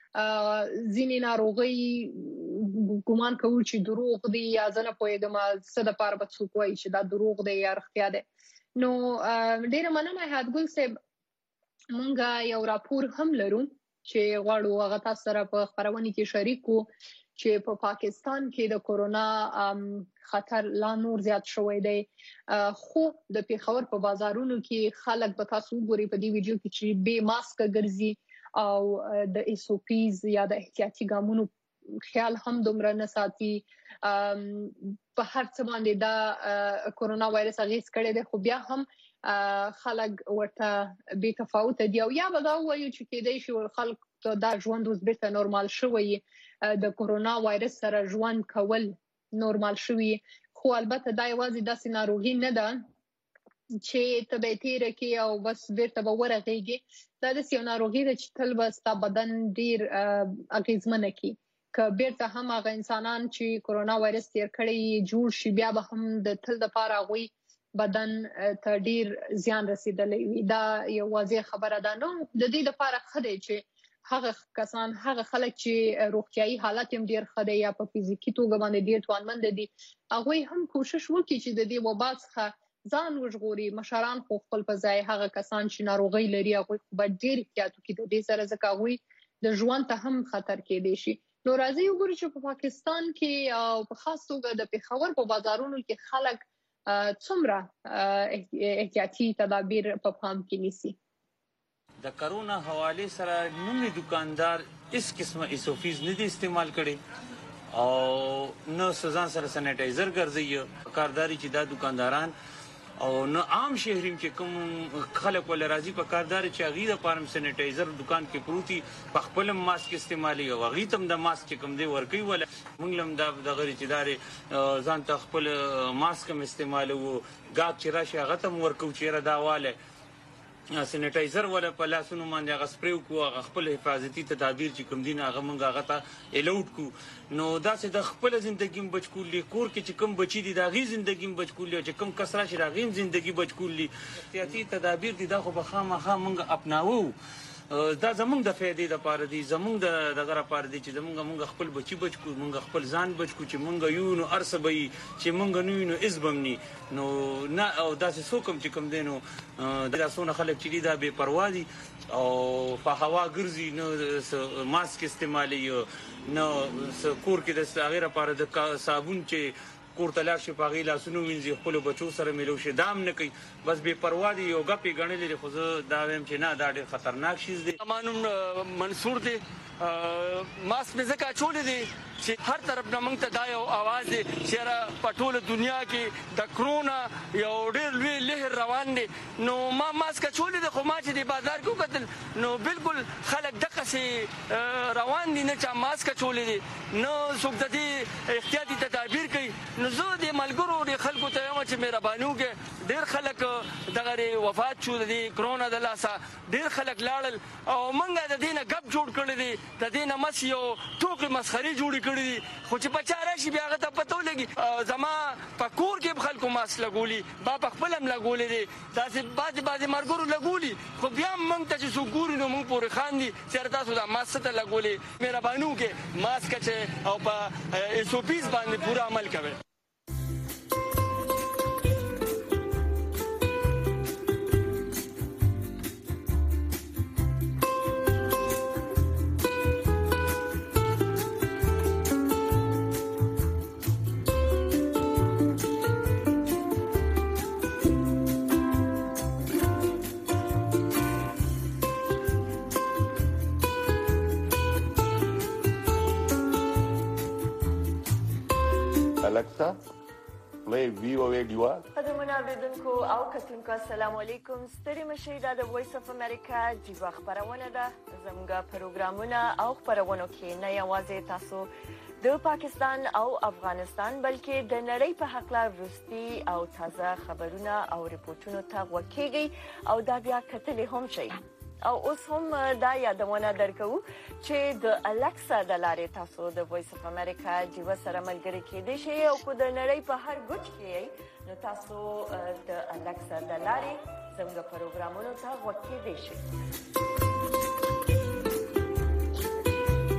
ځینې ناروغي ګومان کوي چې دروغ دي یا ځنه پوهېږم څه د پاره به څوک وایي چې دا دروغ دی یا رښتیا دی. نو ډېره مننه حیاتګل صاحب. مونږ یو راپور هم لرو چې غواړو هغه تاسو سره په خبرونه کې شریک کو چې په پاکستان کې د کورونا خطر لا نور زیات شوی دی. خو د پیښور په بازارونو کې خلک به تاسو وګورئ په دې ویډیو کې چې بے ماسک ګرځي او د ایسوپیز یا د احتیاطي ګامونو خیال هم دومره نه ساتي. په هر څه باندې دا کورونا وایرس اغیز کړی دی، خو بیا هم خلک ورته بے تفاوت دي او یا به دا وایي چې کېدای شي خلک دا ژوند اوس بیرته نورمال شوی، د کورونا وایرس سره ژوند کول نورمال شوی. خو البته دا یوازې داسې ناروغي نه ده چې ته به تیره کې او بس بیرته به ورغېږي. دا داسې یو ناروغي ده چې تل به ستا بدن ډیر اغیزمنه کړي. که بیرته هم هغه انسانان چې کورونا وایرس تیر کړی جوړ شي بیا به هم د تل دپاره هغوی بدن ته ډیر زیان رسیدلی وي. دا یو واضح خبره ده. نو د دې لپاره ښه دی چې هغه کسان، هغه خلک چې روغتیايي حالت هم ډیر ښه دی یا په فزیکي توګه باندې ډیر توانمند دي، هغوی هم کوشش وکړي چې د دې وبا څخه ځان وژغوري. مشران خو خپل په ځای هغه کسان چې ناروغي لري هغوی خو باید ډیر احتیاط وکړي د دې سره، ځکه هغوی د ژوند ته هم خطر کېدی شي. نو راځئ وګورو چې په پاکستان کې او په خاص توګه د پیښور په بازارونو کې خلک څومره احتیاطي تدابیر په پام کې نیسي. د کرونا حواله سره نومي دکاندار اس قسمه ایسوفیز نه دي استعمال کړي او نو سزان سره سانیټایزر ګرځي. کارداري چې دا دکانداران او نو عام شهریم چې کوم خلک ول راضي په کارداري چې غیره پارم سانیټایزر دکان کې پروتي په خپل ماسک استعمالي او غیتم د ماسک چې کوم دی ورکی ول مونږ لم د غری چې دار ځان ته خپل ماسک هم استعمالو غاک چې راشي هغه تم ورکو چې را داواله سانیټایزر ولا په لاسونو باندې هغه سپری کو هغه خپل حفاظتي تدابیر چې کوم دین هغه مونږ هغه ته الاوټ کو. نو دا چې د خپل ژوندۍ بچکول کور کې چې کوم بچی دي دا غي ژوندۍ بچکول چې کوم کسره چې دا غي ژوندۍ بچکول احتیاطي تدابیر دي دا خو به خامخا مونږ اپناوو. دا زمونږ د فائدې لپاره دي، زمونږ د دغه لپاره دي چې مونږ خپل بچی بچکو، مونږ خپل ځان بچکو چې مونږ یو نو ارسبي چې مونږ نو نو ازبمني نو نه او داسې څوک چې کوم دینو دا څونه خلک چې دا بے پروا دي او په هوا ګرځي نو ماسک استعمالي نو کور کې د هغه لپاره د صابون چې کور ته لاړ شي په هغې لاسونو وینځي، خپلو بچو سره میلو شي دام نه کوي، بس بې پروا دي یو ګپې ګڼلې دي. خو زه دا وایم چې نه دا ډېر خطرناک شیز دی. مانوم منصور دی، ماسک مې ځکه اچولی دی چې هر طرف نه موږ ته دا یو اواز دی چې په ټوله دنیا کې د کرونا یو ډېر لوی لهر روان دی. نو ما ماسک اچولی دی، خو ما چې د بازار کې وکتل نو بالکل خلک دقسې روان دي، نه چا ماسک اچولی دی نه څوک د دې احتیاطي تدابیر کوي. نو زه د ملګرو د خلکو ته وایم چې مهرباني وکړئ. ډېر خلک دغه وفات شو د کرونا د لاسه، ډېر خلک لاړل او موږ د دې نه ګپ جوړ کړی دی، د دې نه مس یو ټوکې مسخرې جوړې کړي دي. خو چې په چا راشي بیا هغه ته پته ولګي. زما په کور کې خلکو ماسک لګولي، با په خپل هم لګولی دی، داسې بعضې ملګرو لګولي، خو بیا هم موږ ته چې څوک ګوري نو موږ پورې خاندي چې تاسو دا ماسک څه ته لګولې. مهرباني وکړئ ماسک اچئ او په ایسوپیز باندې پوره عمل کوئ. الکسا میں VOA ډیوا. قدرمنو اوریدونکو او کتونکو السلام علیکم. ستړي مشئ، دا د وایس اف امریکا ډیوا خبرونه ده. زموږ پروګرامونه او خبرونو کې نه یوازې تاسو د پاکستان او افغانستان بلکې د نړۍ په هکله وروستي او تازه خبرونه او ریپورتونو ته غوږ کیږئ او دا بیا کتلی هم شئ. او اوس هم دا یادونه درکو چې د الکسا د لارې تاسو د وایس اف امریکا ډیوا سره ملګري کېدئ شئ او که د نړۍ په هر ګوټ کې یئ نو تاسو د الکسا د لارې زموږ پروګرامونو ته غوږ کېدئ شئ.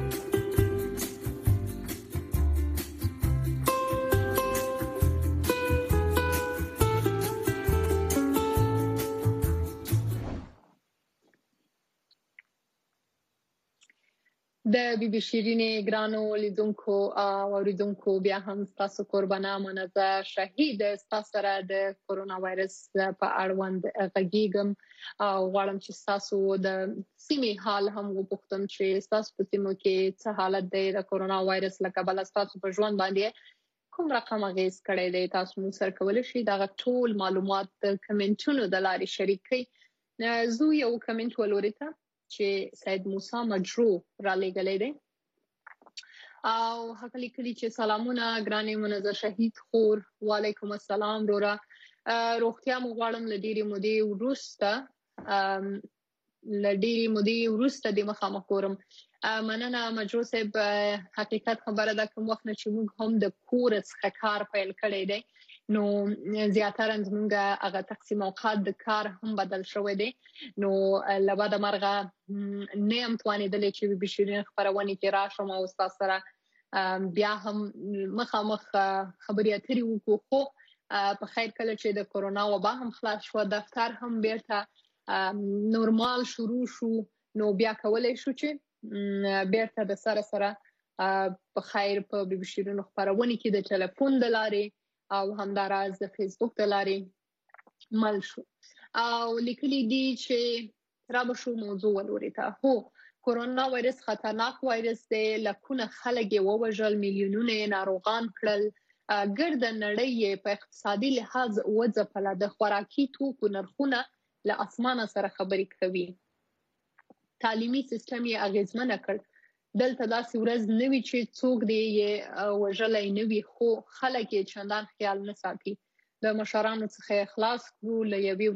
د بي بي شیرینې ګرانو لیدونکو او اوریدونکو بیا هم تاسو قربانه منزه شهید تاسو سره د کورونا وایرس په اړوند غږیږم او غواړم چې تاسو د سیمې حال هم وپوښتم چې تاسو په سیمه کې څه حالت دی د کورونا وایرس له کبله تاسو په ژوند باندې کوم رقم اغیز کړی دی. تاسو موږ سره کولی شئ دا ټول معلومات د کمنټونو د لارې شریک کړئ. زه یو کمنټ ولوري ته چې سید موسی مجرو را لګلې ده او هغه لیکلي چې سلامونه ګرانې منظر شهید خور، وعلیکم السلام رورا، روغتیا مو غواړم لډيري مودې وروسته د مخامخ کورم. مننه مجرو صاحب، حقیقت خبره ده کوم وخت چې موږ هم د کور څخه کار پیل کړی دی نو زیاتره زموږ هغه تقسیم اوقات د کار هم بدل شوی دی نو لبعد مرغه نه ام توانېدلې چې بي بي شیرین خبرونه کې راشم او تاسو سره بیا هم مخامخ خبرې اترې وکړو. خو په خیر کله چې د کورونا وبا هم خلاص شو، دفتر هم بیرته نورمال شروع شو نو بیا کولای شو چې بیرته د سره په خیر په بي بي شیرین خبرونه کې د ټلیفون د لارې او همداراز د فیسبوک د لارې مل شو او لیکلي دي چې را به شو موضوع ولوري ته. هو، کورونا وایرس خطرناک وایرس دی، لکونه خلک یې ووژل، میلیونونه یې ناروغان کړل، ګرد نړۍ په اقتصادي لحاظ وځپله، د خوراکي توکو نرخونه له اسمانه سره خبرې کوي، تعلیمي سیستم یې اغیزمنه کړ. دلته داسې ورځ نه وي چې څوک دی یې وژلی نه وي خو خلک یې چندان خیال نه ساتي. د مشرانو څخه یې خلاص کړو، له یوې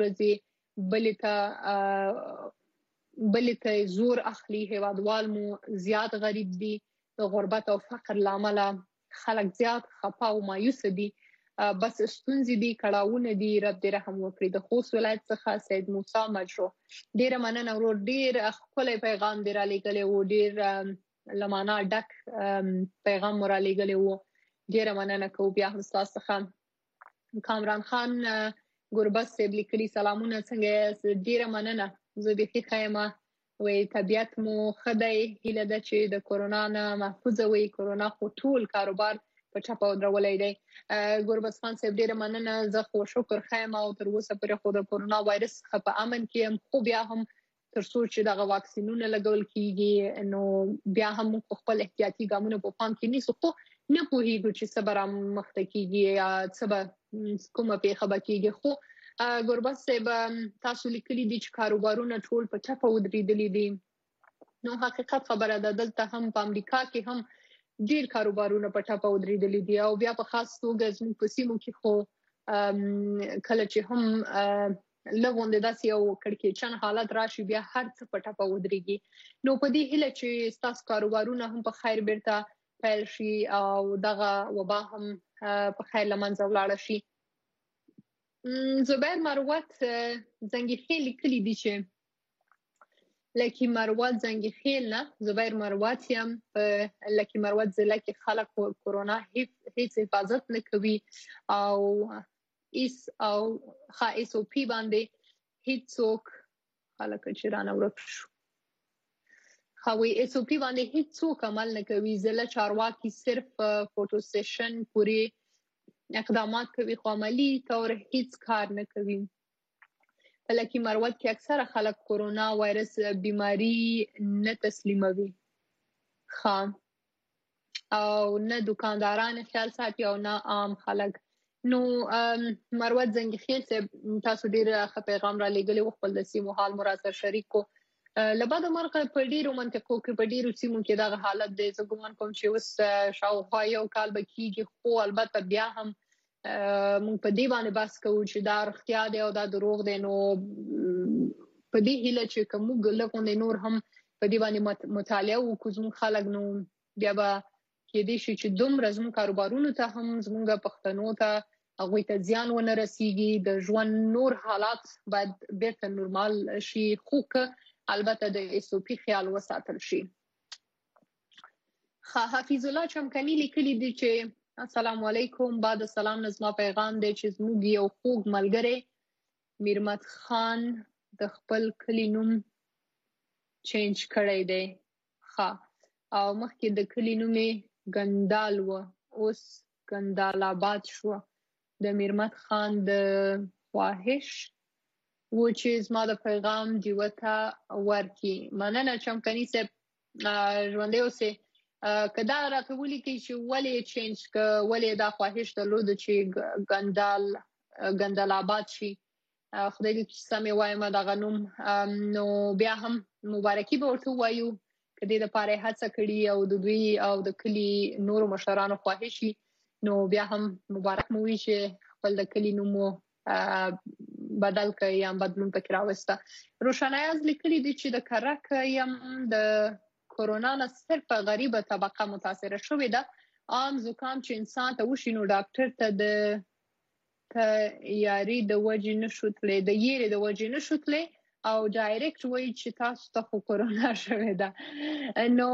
ورځې بلې ته زور اخلي، هیوادوال مو زیات غریب دي، د غربت او فقر له امله خلک زیات خفه او مایوسه دي، بس ستونزې دي، کړاوونه دي، رب دې رحم وکړي. د خوست ولایت څخه سید موسی مجرو. ډیره مننه ورور، ډیر ښکلی پیغام دې رالیږلی و، ډیر لمانا ډک پیغام مو رالیږلی و، ډیره مننه کوو. بیا هم ستاسو څخه کامران خان ګربز صاحب لیکلي سلامونه، څنګه یاست؟ ډیره مننه، زه بیخي ښه یم، وایي طبیعت مو ښه دی، هیله ده چې د کورونا نه محفوظه وي. کورونا خو ټول کاروبار په ټپه ودرولی دی. ګربز خان صاحب ډیره مننه، زه خو شکر ښه یم او تر اوسه پورې خو د کورونا وایرس څخه په امن کې یم، خو بیا هم تر څو چې دغه واکسینونه لګول کیږي نو بیا هم موږ خپل احتیاطي ګامونه په پام کې نیسو، خو نه پوهیږو چې څه به رامخته کیږي یا څه به کومه پیښه به کیږي. خو ګربز صاحب تاسو لیکلي دي چې کاروبارونه ټول په ټپه ودرېدلي دي، نو حقیقت خبره ده دلته هم په امریکا کې هم ډیر کاروبارونه په ټپه ودرېدلي دي او بیا په خاص توګه زموږ په سیمو کې خو کله چې هم لغونډه داسې یو کړکېچن حالت راشي بیا هر څه په ټپه ودرېږي. نو په دې هیله چې ستاسو کاروبارونه هم په خیر بیرته پیل شي او دغه وبا هم په خیر له منځه ولاړه شي. زبیر مروت زنګیخیل لیکلي دي چې لکي مروت زنګیخیل نه، زبیر مروت یم، په لکي مروت ضلع کې خلک کورونا هیڅ حفاظت نه کوي او ایس او پی باندې هیڅوک خلک چې رانه ورک شو خوي ایس او پی باندې هیڅوک عمل نه کوي. ضلع چارواکي صرف فوټو سیشن پوری اقدامات کوي خو عملی طور هیڅ کار نه کوي. په لکي مروت کې اکثره خلک کورونا وایرس بیماری نه تسلیموي او نه دکانداران خیال ساتي او نه عام خلک. نو مروت زنګیخیل صاحب تاسو ډیر ښه پیغام را لېږلی و، خپل د سیمو حال مو را سره شریک کو. لبعد مرغه په ډیرو منطقو کې په ډیرو سیمو کې دغه حالت دی. زه ګمان کوم چې اوس شاوخوا یو کال به کېږي، خو البته بیا هم موږ په دې باندې بحث کوو چې دا رښتیا دی او دا دروغ دی. نو په دې هیله چې که موږ لږ نور هم په دې باندې مطالعه وکړو زموږ خلک، نو بیا به کېدای شي چې دومره زموږ کاروبارونو ته هم زموږ پښتنو ته هغوی ته زیان ونه رسیږي. د ژوند نور حالات باید بیرته نورمال شي، خو که البته د ایس او پی خیال وساتل شي. حفیظ الله چمکنی لیکلی دی چې السلام علیکم، بعد سلام نظما پیغام دی چې زموږ یو خوږ ملګری میرمت خان د خپل کلی نوم چینج کړی دی او مخکې د کلی نوم ګندال و، اوس ګندال آباد شو. د میرمت خان د خواهش و چې زما د پیغام دیوه ته ورکړي. مننه چمکني صاحب، ژوندی اوسئ. که دا راته ولیکئ چې ولې چینج که ولې دا خواهش درلود چې ګندال آباد شي. خدای دې چې سمې وایم دغه نوم، نو بیا هم مبارکي به ورته ووایو که دې دپاره یې هڅه کړي او د دوی او د کلي نورو مشرانو خواهش وي، نو بیا هم مبارک مو وي چې خپل د کلي نوم مو بدل کړئ یا بدلون پکې راوسته. روشنایاز لیکلي دي چې د کرک یم د کرونا نه صرف غریبه طبقه متاثره شوې ده. عام زکام چې انسان ته وشي نو ډاکټر ته د یاري د وجې نشو تللی، د یېرې د وجې نشو تللی او ډایرکټ وایي چې تاسو ته خو کرونا شوې ده. نو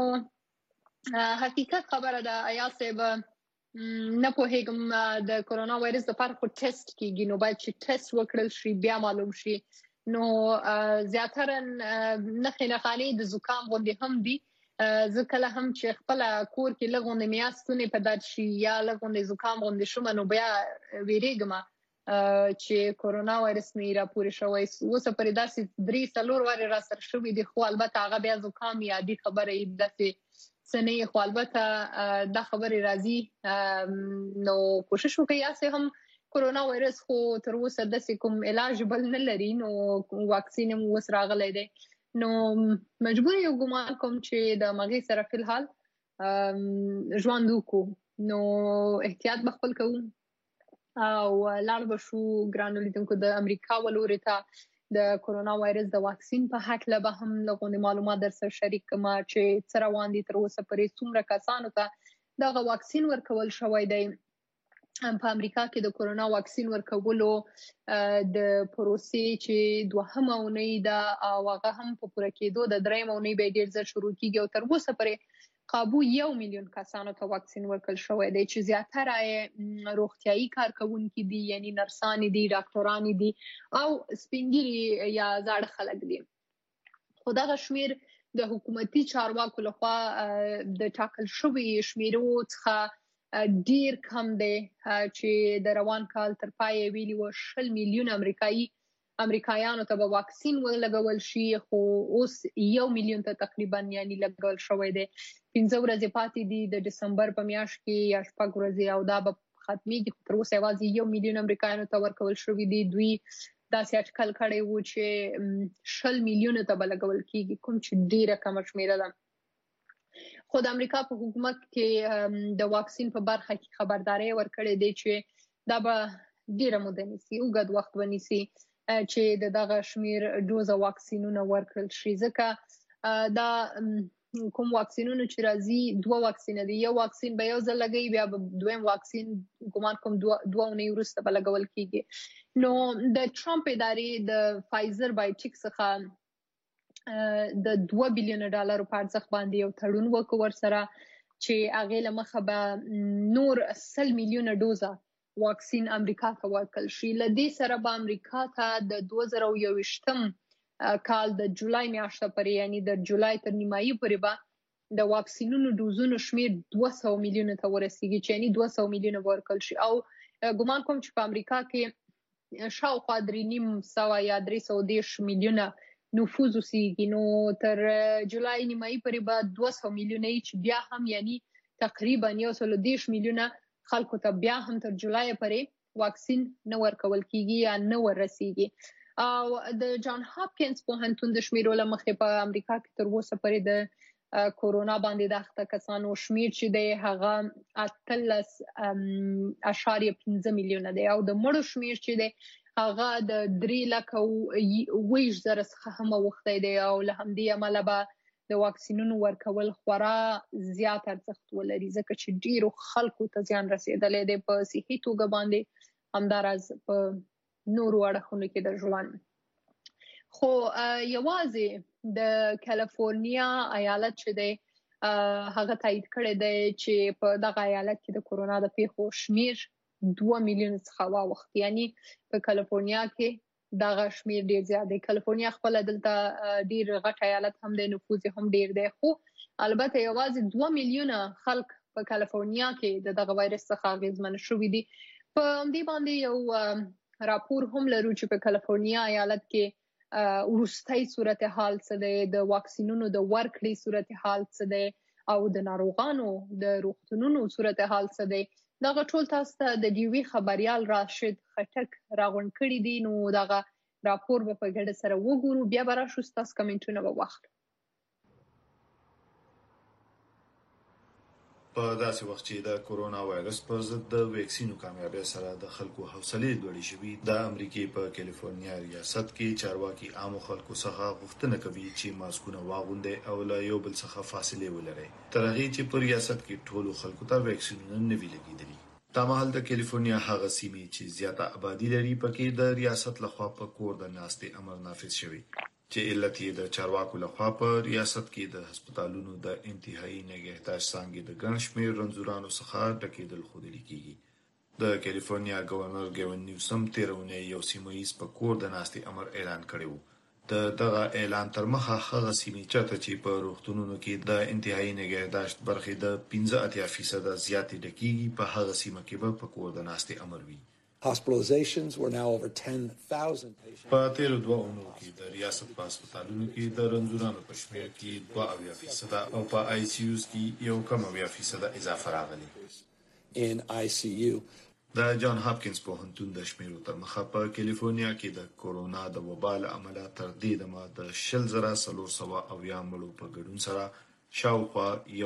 حقیقت خبره ده ایا صاحب، نه پوهېږم د کرونا وایرس دپاره خو ټیسټ کېږي، نو باید چې ټیسټ وکړل شي بیا معلوم شي. نو زیاتره نښې نښانې د زکام غوندې هم دي. زه کله هم چې خپله کور کې لږ غوندې میاستونې په درد شي یا لږ غوندې زکام غوندې شومه، نو بیا ویرېږم چې کرونا وایرس مې راپورې شوی. اوسه پورې داسې 3-4 وارې را سره شوي دي، خو البته هغه بیا زکام یا عادي خبره یې داسې څه نه یې، خو البته دا خبرې راځي. نو کوشش وکړئ. یاسې هم کرونا وایرس خو تر اوسه داسې کوم علاج بل نه لري، نو واکسین هم اوس راغلی دی، نو مجبور یو ګمان کوم چې د هغې سره فی الحال ژوند وکړو. نو احتیاط به خپل کوو او لاړ به شو ګرانو لیدونکو د امریکا ولورې ته. د کرونا وایرس د واکسین په هکله به هم لږ معلومات در سره شریک کړم چې څه روان دي، تر اوسه پورې څومره کسانو ته دغه واکسین ورکول شوی دی. په امریکا کې د کرونا واکسین ورکولو د پروسې چې 2مه اونۍ ده او هغه هم په پوره کېدو د 3مه اونۍ به ډېر ژر شروع کېږي او تر اوسه پورې قابو 1 میلیون کسانو ته واکسین ورکړل شوی دی چې زیاتره یې روغتیایي کارکوونکي دي، یعنی نرسانې دي، ډاکټرانې دي او سپینګیري یا زاړه خلک دي. خو دغه شمیر د حکومتي چارواکو لخوا د ټاکل شوي شمیرو څخه ډیر کم دی چې د روان کال تر پایه ویلي و 20 میلیون امریکایانو ته به واکسین ولګول شي، خو اوس 1 میلیون ته تقریبا یعنی لګول شوی دی. 15 ورځې پاتې دي د ډسمبر په میاشت کې یا 6 ورځې او دا به ختمیږي. تر اوسه یوازې 1 میلیون امریکایانو ته ورکول شوي دي. دوی داسې اټکل کړی و چې 20 میلیونو ته به لګول کېږي، کوم چې ډیره کمه شمیره ده. خو د امریکا په حکومت کې د واکسین په برخه کې خبرداري ورکړې دی چې دا به ډیره موده نیسي، اوږد وخت به نیسي چې دغه شمیر ډوزه واکسینونه ورکړل شي، ځکه دا کوم واکسینونه چې راځي 2 واکسینه دي. یو واکسین به یو ځل لګي، بیا به دویم واکسین ګمان کوم 2 اونۍ وروسته به لګول کېږي. نو د ټرمپ ادارې د فایزر بایوټیک څخه د $2 بلیون په ارزښت باندې یو تړون وکړ ورسره چې هغې له مخه به نور 100 میلیونه ډوزه واکسین امریکا ته ورکړل شي. له دې سره به امریکا ته د 2021 کال د جولای میاشته پورې، یعنی د جولای تر نیمایي پورې به د واکسینونو ډوزونو شمیر 200 میلیونه ته ورسیږي، چې یعنی 200 میلیونه ورکړل شي. او ګمان کوم چې په امریکا کې شاوخوا 300 یا 310 میلیونه نفوذ اوسیږي، نو تر جولای نیمایي پورې به 200 میلیونه چې بیا هم یعنی تقریبا 110 میلیونه خلکو ته بیا هم تر جولای پورې واکسین نه ورکول کېږي یا نه ورسیږي. او د جان هاپکینز پوهنتون د شمیرو له مخې په امریکا کې تر اوسه پورې د کورونا باندې د اخته کسانو شمیر چې دی هغه 18.5 میلیونه دی او د مړو شمیر چې دی هغه د 3,20,000 څخه هم اوښتی دی. او له همدې امله به د واکسینونو ورکول خورا زیات ارزښت ولري، ځکه چې ډیرو خلکو ته زیان رسېدلی دی په صحي توګه باندې، همداراز په نورو اړخونو کې د ژوند. خو یوازې د کالیفورنیا ایالت چې دی هغه تایید کړی دی چې په دغه ایالت کې د کورونا د پیښو شمیر 2 میلیون څخه واوښت، یعنی په کالیفورنیا کې دغه شمیر ډیر زیات دی. کالیفورنیا خپل دلته ډیر غټ ایالت هم دی، نفوذ هم ډیر دی، خو البته یوازې 2 میلیونه خلک په کالیفورنیا کې دغه وایرس څخه اغېزمن شوي دي. په دې باندې یو راپور هم لرو چې په کالیفورنیا ایالت کې وروستۍ صورتحال څه دی، د واکسینونو د ورکړې صورتحال څه دی او د ناروغانو د روغتونونو صورتحال څه دی. دغه ټول تاسو ته د ډیوی خبريال راشد خټک راغونډ کړي دي. نو دغه راپور په ګډه سره وګورو، بیا به راشو تاسو کمنټونه به واخلو. په داسې وخت چې د کورونا وایرس پر ضد د ویکسینو کامیابی سره د خلکو حوصلې لوړې شوې، د امریکای په کالیفورنیا ریاست کې چارواکي عام خلکو څخه غوښتنه کوي چې ماسکونه واغوندي او له یو بل څخه فاصله ولري، تر هغه چې په ریاست کې ټولو خلکو ته ویکسینونه نه وی لګیدلي. دا مهال د کالیفورنیا هغه سیمې چې زیاته آبادی لري پکې د ریاست لخوا په کور د ناستې امر نافذ شوی، چې علت یې د چارواکو لخوا په ریاست کې د هسپتالونو د انتهایی نگهداشت څانګې د ګڼ شمېر رنځورانو څخه ډکېدل ښودل کېږي. د کالیفورنیا گورنر ګیون نیوسم تیرونه یو سیمه‌ایز په کور د ناستې امر اعلان کړی و. دغه اعلان تر مخه هغه سیمې چاته چې په روغتونونو کې د انتهایی نگهداشت برخې د 85% زیاتې ډکېږي، په هغه سیمه کې به په کور د ناستې امر وي. Hospitalizations were now over 10,000 patients. په تیرو 2 اونو کې د ریاست په هسپتالونو کې د رنځورانو په شمېر کې 2% او په آی سی یوز کې یو کم 2% اضافه راغلي. In ICU د جان هاپکینز پوهنتون د شمیرو تر مخه په کالیفورنیا کې د کورونا د وبا له امله تر دې دمه د 10,490 مړو په ګډون سره شاوخوا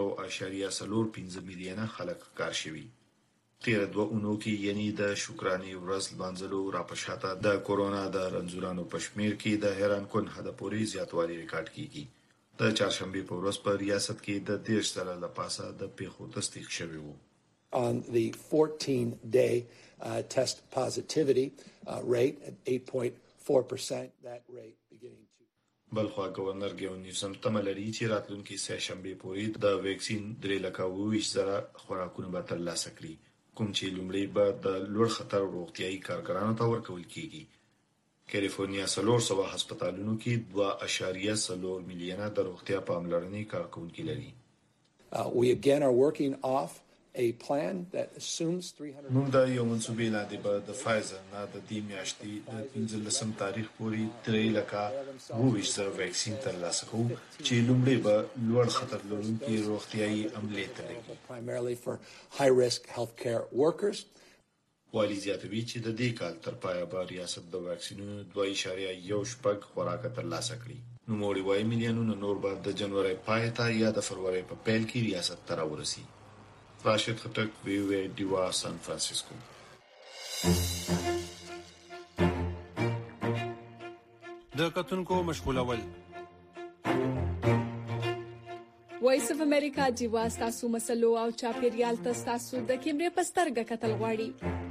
1.45 میلیونه خلک ښکار شوي. تیر 2 اونو کې یعنی د شکرانې ورځ لمانځلو راپشاته د کورونا د رنځورانو په شمیر کې د حیران کن حد پورې زیاتوالی ریکارډ کیږي. د چهارشنبه په ورځ په ریاست کې د 10 سره لپاسه د پیښو تصدیق شوی وو. On the 14-day test positivity rate at 8.4%, that rate beginning to بلخوا گورنر ګیون نیوسم تملري چې راتلونکي سه شنبه پورې د ویکسین 3,20,000 خوراکونه به ترلاسه کړي، کوم چې لومړی به د لوړ خطر روغتيایي کارګرانو ته ورکول کیږي. کالیفورنیا 300 هسپتالونو کې 2.4 میلیونه د روغتیا پاملرنې کارکونکي لري. We again are working off a plan that assumes 300. موږ د یو منسوبې لاندې به د فایزر نه د دې میاشتې د 15 تاریخ پورې 3,20,000 ویکسین ترلاسه کوو، چې لومړی به لوړ خطر لرونکي روغتیایي عملې ته لګي. Primarily for high risk healthcare workers. والی زیاتوي چې د دې کال تر پایه به ریاست د ویکسینونو 2.1 خوراکه ترلاسه کړي. نوموړي وايي میلیونونه نور به د جنوري پای ته یا د فروری په پیل کې ریاست ته راورسي. راشد خټک، وی ډیوا، سان فرانسیسکو. د کتونکو مشغولول وایس اف امریکا ډیوا تاسو مسلو او چاپیریال تاسو د کیمرې پسترګه کتل غواړي.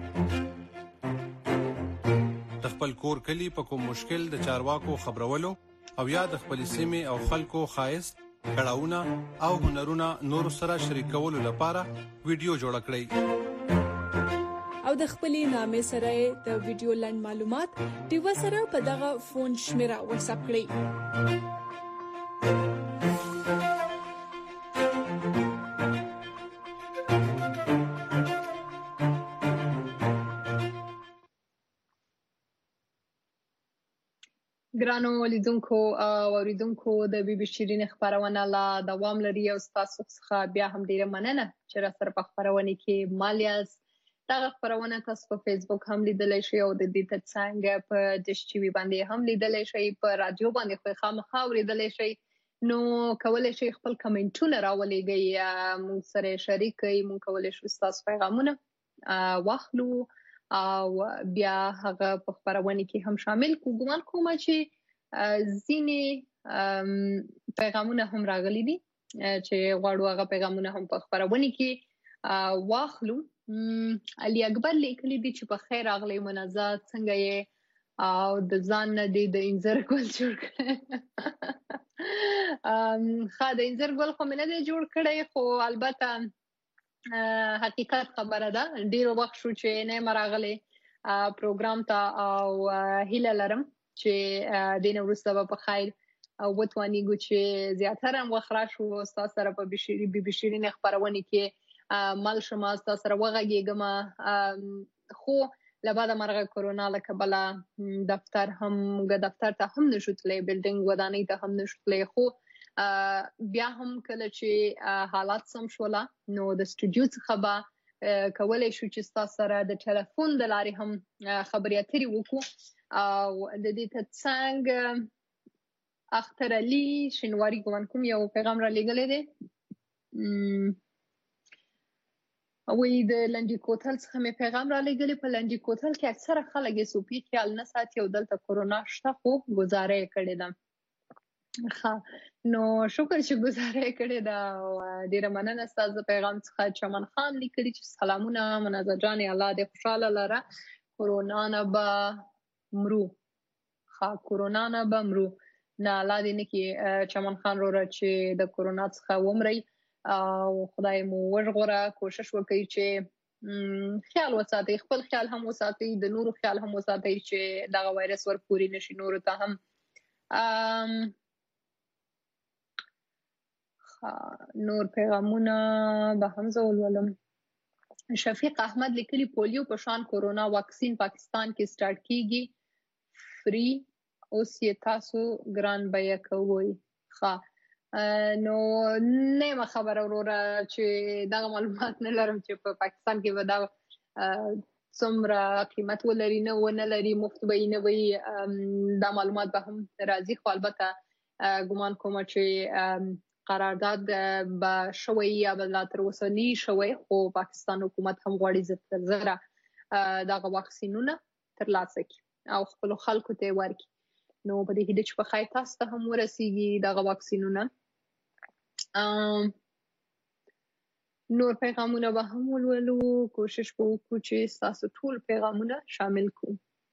د خپل کور کلی په کوم مشکل د چارواکو خبرولو او یا د خپل سیمه او خلکو خایست کړهونه او هنرونه نور سره شریکولو لپاره ویډیو جوړ کړئ او د خپلې نامې سره د ویډیو لند معلومات ډیوا سره په دغه فون شمیره واتس اپ کړئ. ګرانو لیدونکو او اوریدونکو د بي بي شيرين خبرونه لا دوام لري او تاسو څخه بیا هم ډیره مننه چې را سره په خبرونه کې مالیاس. دا خبرونه تاسو په فیسبوک هم لیدلای شئ او د دې ترڅنګ په ډیش ټي وي باندې هم لیدلای شئ، په رادیو باندې خو خامخا اوریدلای شئ. نو کولای شئ خپل کمنټونه راولېږئ، موږ سره شریک کړئ، موږ کولای شو تاسو پیغامونه واخلو او بیا هغه په خبرونه کې هم شامل کو. ګومان کوم چې ځینې پیغامونه هم راغلي دي چې غواړو هغه پیغامونه هم په خبرونه کې واخلو. علي اکبر لیکلي دي چې په خیر راغلی منازه څنګه یې او د ځان نه دی د انځر ګل جوړ کړی. خا د انځر ګل خو نه دی جوړ کړی، خو البته حقیقت خبره ده. ډیر وخت شو چې نه مراغله پروګرام ته او هیله لرم چې دین ورسته په خیر وتوانیږو چې زیاتره وخت راشو تاسو سره په بي بي شيرین خبرونه کې مل شما تاسو سره وغږیږم خو لبعد مرغه کرونا لکبلا دفتر ته هم نشوتلې بلډینګ ودانۍ ته هم نشوتلې خو بیا هم کله چې حالات سم شول نو د سټوډیو څخه به کولای شو چې تاسو سره د ټلیفون د لارې هم خبرې اترې وکړو او د دې ترڅنګ اختر علي شینواری ګومان کوم یو پیغام را لېږلی دی وی د لنډي کوتل څخه مې پیغام را لېږلی په لنډي کوتل کې اکثره خلک یې صوفي خیال نه ساتي او دلته کرونا شته خو ګزاره یې کړې ده نو شکر چې ګزاره یې کړې ده او ډېره مننه ستاسو پیغام څخه چمن خان لیکلي چې سلامونه منازه جانې الله دې خوشحاله لره کرونا نه به مرو نه الله دې نه کړي چمن خان وروره چې د کرونا څخه ومرئ او خدای مو وژغوره کوشش وکړئ چې خیال وساتئ خپل خیال هم وساتئ د نورو خیال هم وساتئ چې دغه وایرس ورپورې نشي نورو ته هم نور پیغامونه به هم زه ولولم شفیق احمد لیکلي پولیو په شان کورونا واکسین پاکستان کې سٹارټ کیږي فری اوس یې تاسو ګران بیه کوئ نو نیمه خبره وروره چې دغه معلومات نه لرم چې په پاکستان کې به دا څومره قیمت ولري نه ونه لري مفت به یې نه وي دا معلومات به هم راځي خو البته ګمان کوم چې قرارداد به شوی یا به لا تر اوسه نه شوی خو پاکستان حکومت هم غواړي زره دغه واکسینونه ترلاسه کړي او خپل خلکو ته ورکړي نو په دې هیله چې په خیر تاسو ته هم ورسیږي دغه واکسینونه نور پیغامونه به هم ولولو کوشش به وکړو چې تاسو ټول پیغامونه شامل کړو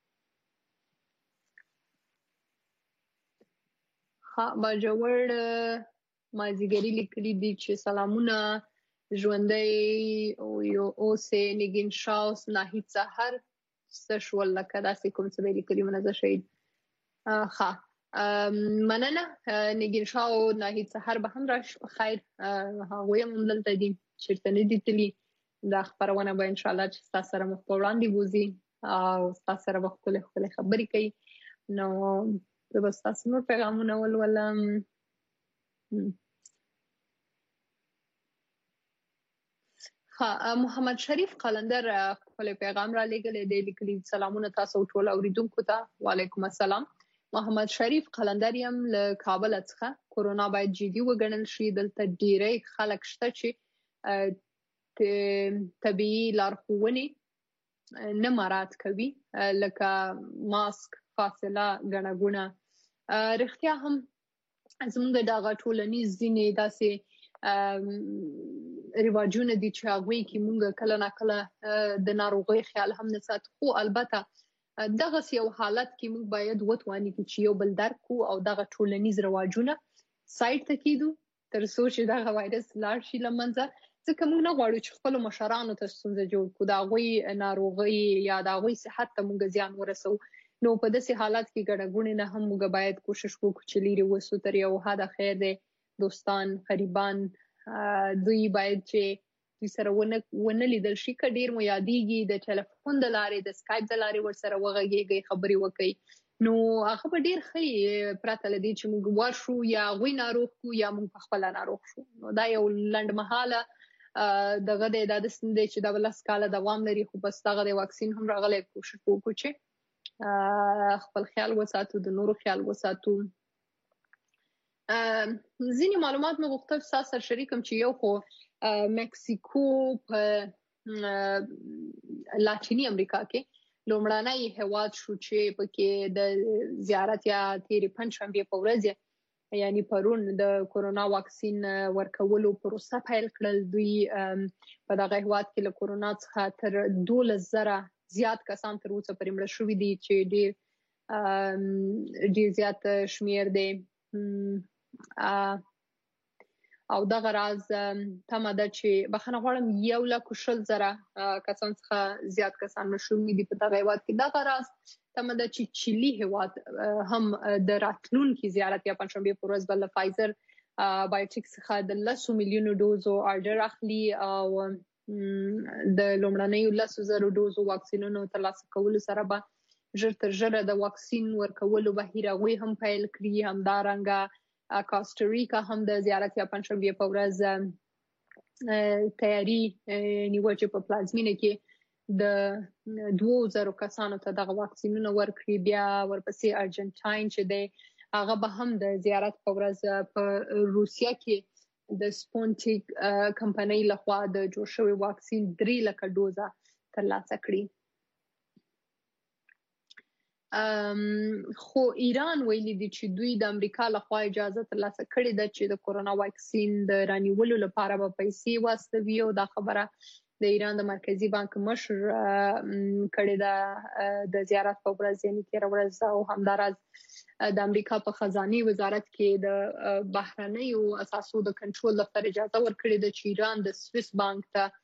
باجوړ مازیګری لیکلي دي چې سلامونه ژوندۍ اوسې نگین شاوس ناهید سحر سشول لکه داسې کوم څه لیکلي منزه شهید مننه نگین شاو ناهید سحر به هم راش خیر هغوی هم دلته دي چېرته نه دي تللي دا خپرونه به انشاءالله چې ستاسو سره مخ په وړاندې وځي او ستاسو سره به ښکلې خبرې کوي نو زه به ستاسو نور پیغامونه ولولم محمد شریف قلندر خپل پیغام را لېږلی دی لیکلي سلامونه تاسو ټول اوریدونکو ته وعلیکم السلام محمد شریف قلندر یم له کابل څخه کرونا باید جدي وګڼل شي دلته ډېری خلک شته چې طبیعي لارښوونې نه مراعات کوي لکه ماسک فاصله ګڼه ګوڼه رښتیا هم زموږ دغه ټولنیز ځینې داسې رواجونه دي چې هغوی کې موږ کله نه کله د ناروغۍ خیال هم نه ساتو خو البته دغسې یو حالت کې موږ باید وتوانیږو چې یو بل درک کړو او دغه ټولنیز رواجونه سایډ ته کیدو تر څو چې دغه وایرس لاړ شي له منځه ځکه موږ نه غواړو چې خپلو مشرانو ته ستونزه جوړ کړو د هغوی ناروغۍ یا د هغوی صحت ته موږ زیان ورسوو نو په داسې حالت کې ګڼه ګوڼې نه هم موږ باید کوشش وکړو چې لرې اوسو تر یو حده خیر دی دوستان قریبان دوی باید چې دوی سره ونه لیدل شي که ډېر مو یادېږي د ټلیفون د لارې د سکایپ د لارې ورسره وغږېږئ خبرې وکړئ نو هغه به ډېر ښه پرته له دې چې موږ ورشو یا هغوی ناروغ کړو یا موږ پخپله ناروغ شو نو دا یو لنډمهاله دغه دی دا داسې نه دی چې دا به 10 کاله دوام لري خو بس دغه د واکسین هم راغلی کوشش وکړو چې خپل خیال وساتو د نورو خیال وساتو ځینې معلومات مې غوښتل ستاسو سره شریکم چې یو خو مکسیکو په لاتینی امریکا کې لومړنی هیواد شو چې پکې د زیارت یا تیرې پنجشنبې په ورځ یعنی پرون د کرونا واکسین ورکولو پروسه پیل کړل دوی په دغه هیواد کې له کرونا څخه تر 12,000 زیات کسان تر اوسه پورې مړه شوي دي چې ډېر زیات شمیر دی او دغه راز تمه ده چې بخښنه غواړم 1,20,000 کسان څخه زیات کسان مشومی دي په دغه هیواد کې. دغه راز تمه ده چې چيلي هیواد هم د راتلونکي زیارت یا پنځشنبه پر ورځ بل فایزر بایوټیک څخه د 10 میلیونو ډوزو آرډر اخلي او د لومړنیو 10,000 ډوزو واکسینونو ترلاسه کولو سره به ژر تر ژره د واکسین ورکولو بهیر هغوی هم پیل کړي. همدارنګه کاستاریکا هم د زیارت یا پنځشنبه په ورځ تیاری نیول چې په پلازمینه کې د 2,000 کسانو ته دغه واکسینونه ورکړي. بیا ورپسې ارجنټاین چې دی هغه به هم د زیارت په ورځ په روسیا کې د سپونټیک کمپنۍ لخوا د جوړ شوی واکسین 3 لک ډوزه ترلاسه کړي. خو ایران ویلي دي چې دوی د امریکا لخوا اجازه ترلاسه کړې ده چې د کورونا واکسین د رانیولو لپاره به پیسې واستوي او دا خبره د ایران د مرکزی بانک مشر کړې ده د زیارت په ورځ یعنی 13 ورځ. او همداراز د امریکا په خزانه وزارت کې د بهرنیو اساسو د کنټرول لپاره اجازه ورکړې ده چې ایران د سویس بانک ته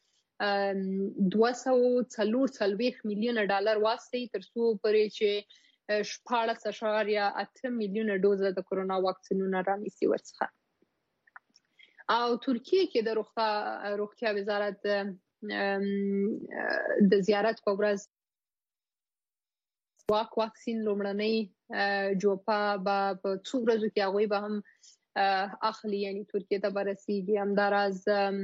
244 میلیونه ډالر واستي ترڅو پرې چې 14.8 میلیونه ډوزه د کورونا واکسینونو رانیسي ورڅخه. او ترکیه کې د روغتیا وزارت د زیارت په ورځ واکسین لومړنۍ جوپا په څو ورځو کې هغوی به هم اخلي یعنی ترکیه ته برسیږي. همداراز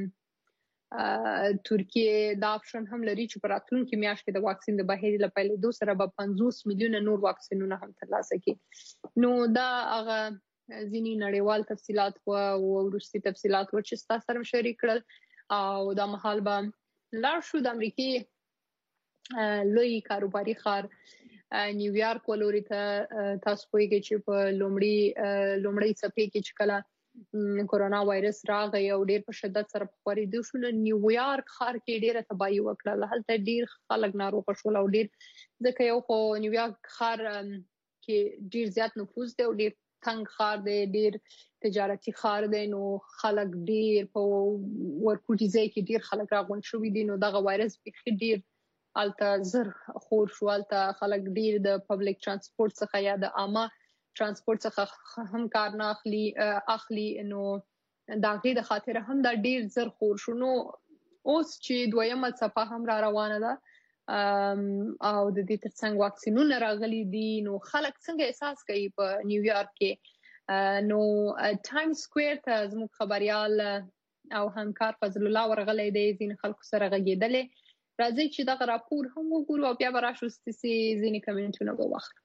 ترکیه دا اپشن هم لري چې په راتلونکي میاشت کې د واکسین د بهیر له پیلېدو سره به 50 میلیونه نور واکسینونه هم ترلاسه کړي. نو دا هغه ځینې نړیوال تفصيلات او وروستي تفصيلات چې تاسو سره شریک کړل. او دا مهال به لار شو د امریکای لوی کاروباري ښار نیویارک ولوري ته. تاسو پوهیږئ چې په لومړی څپې کې چې کله کورونا وایرس راغی او ډیر په شدت سره په خورېدو شو نو نیویارک ښار کې ډیره تباہي وکړه. هلته ډیر خلک ناروغ شول او ډیر ځکه یو خو نیویارک ښار کې ډیر زیات نفوذ دی او ډیر تنگ ښار دی, ډیر تجارتي ښار دی, نو خلک ډیر په ورکوټي ځای کې ډیر خلک راغونډ شوي دي. نو دغه وایرس بيخي ډیر الته زر خور شو. الته خلک ډیر د پبلک ترانسپورت څخه یا د عامه ترانسپورت څخه هم کار نه اخلي. نو داغه د خاطر هم دا ډیر زر خور شو. نو اوس چې دویمه څپه هم را روانه ده او د دې ترڅنګ واکسینونه راغلي دي نو خلک څنګه احساس کوي په نیویارک کې. نو ټایم سکوير ته زموږ خبريال او همکار فضل الله ورغلی دی ځین خلکو سره غږیدلې. راځي چې دا راپور هم وګورو او بیا به راشو ستاسو ځینې کمنټونه به واخلو.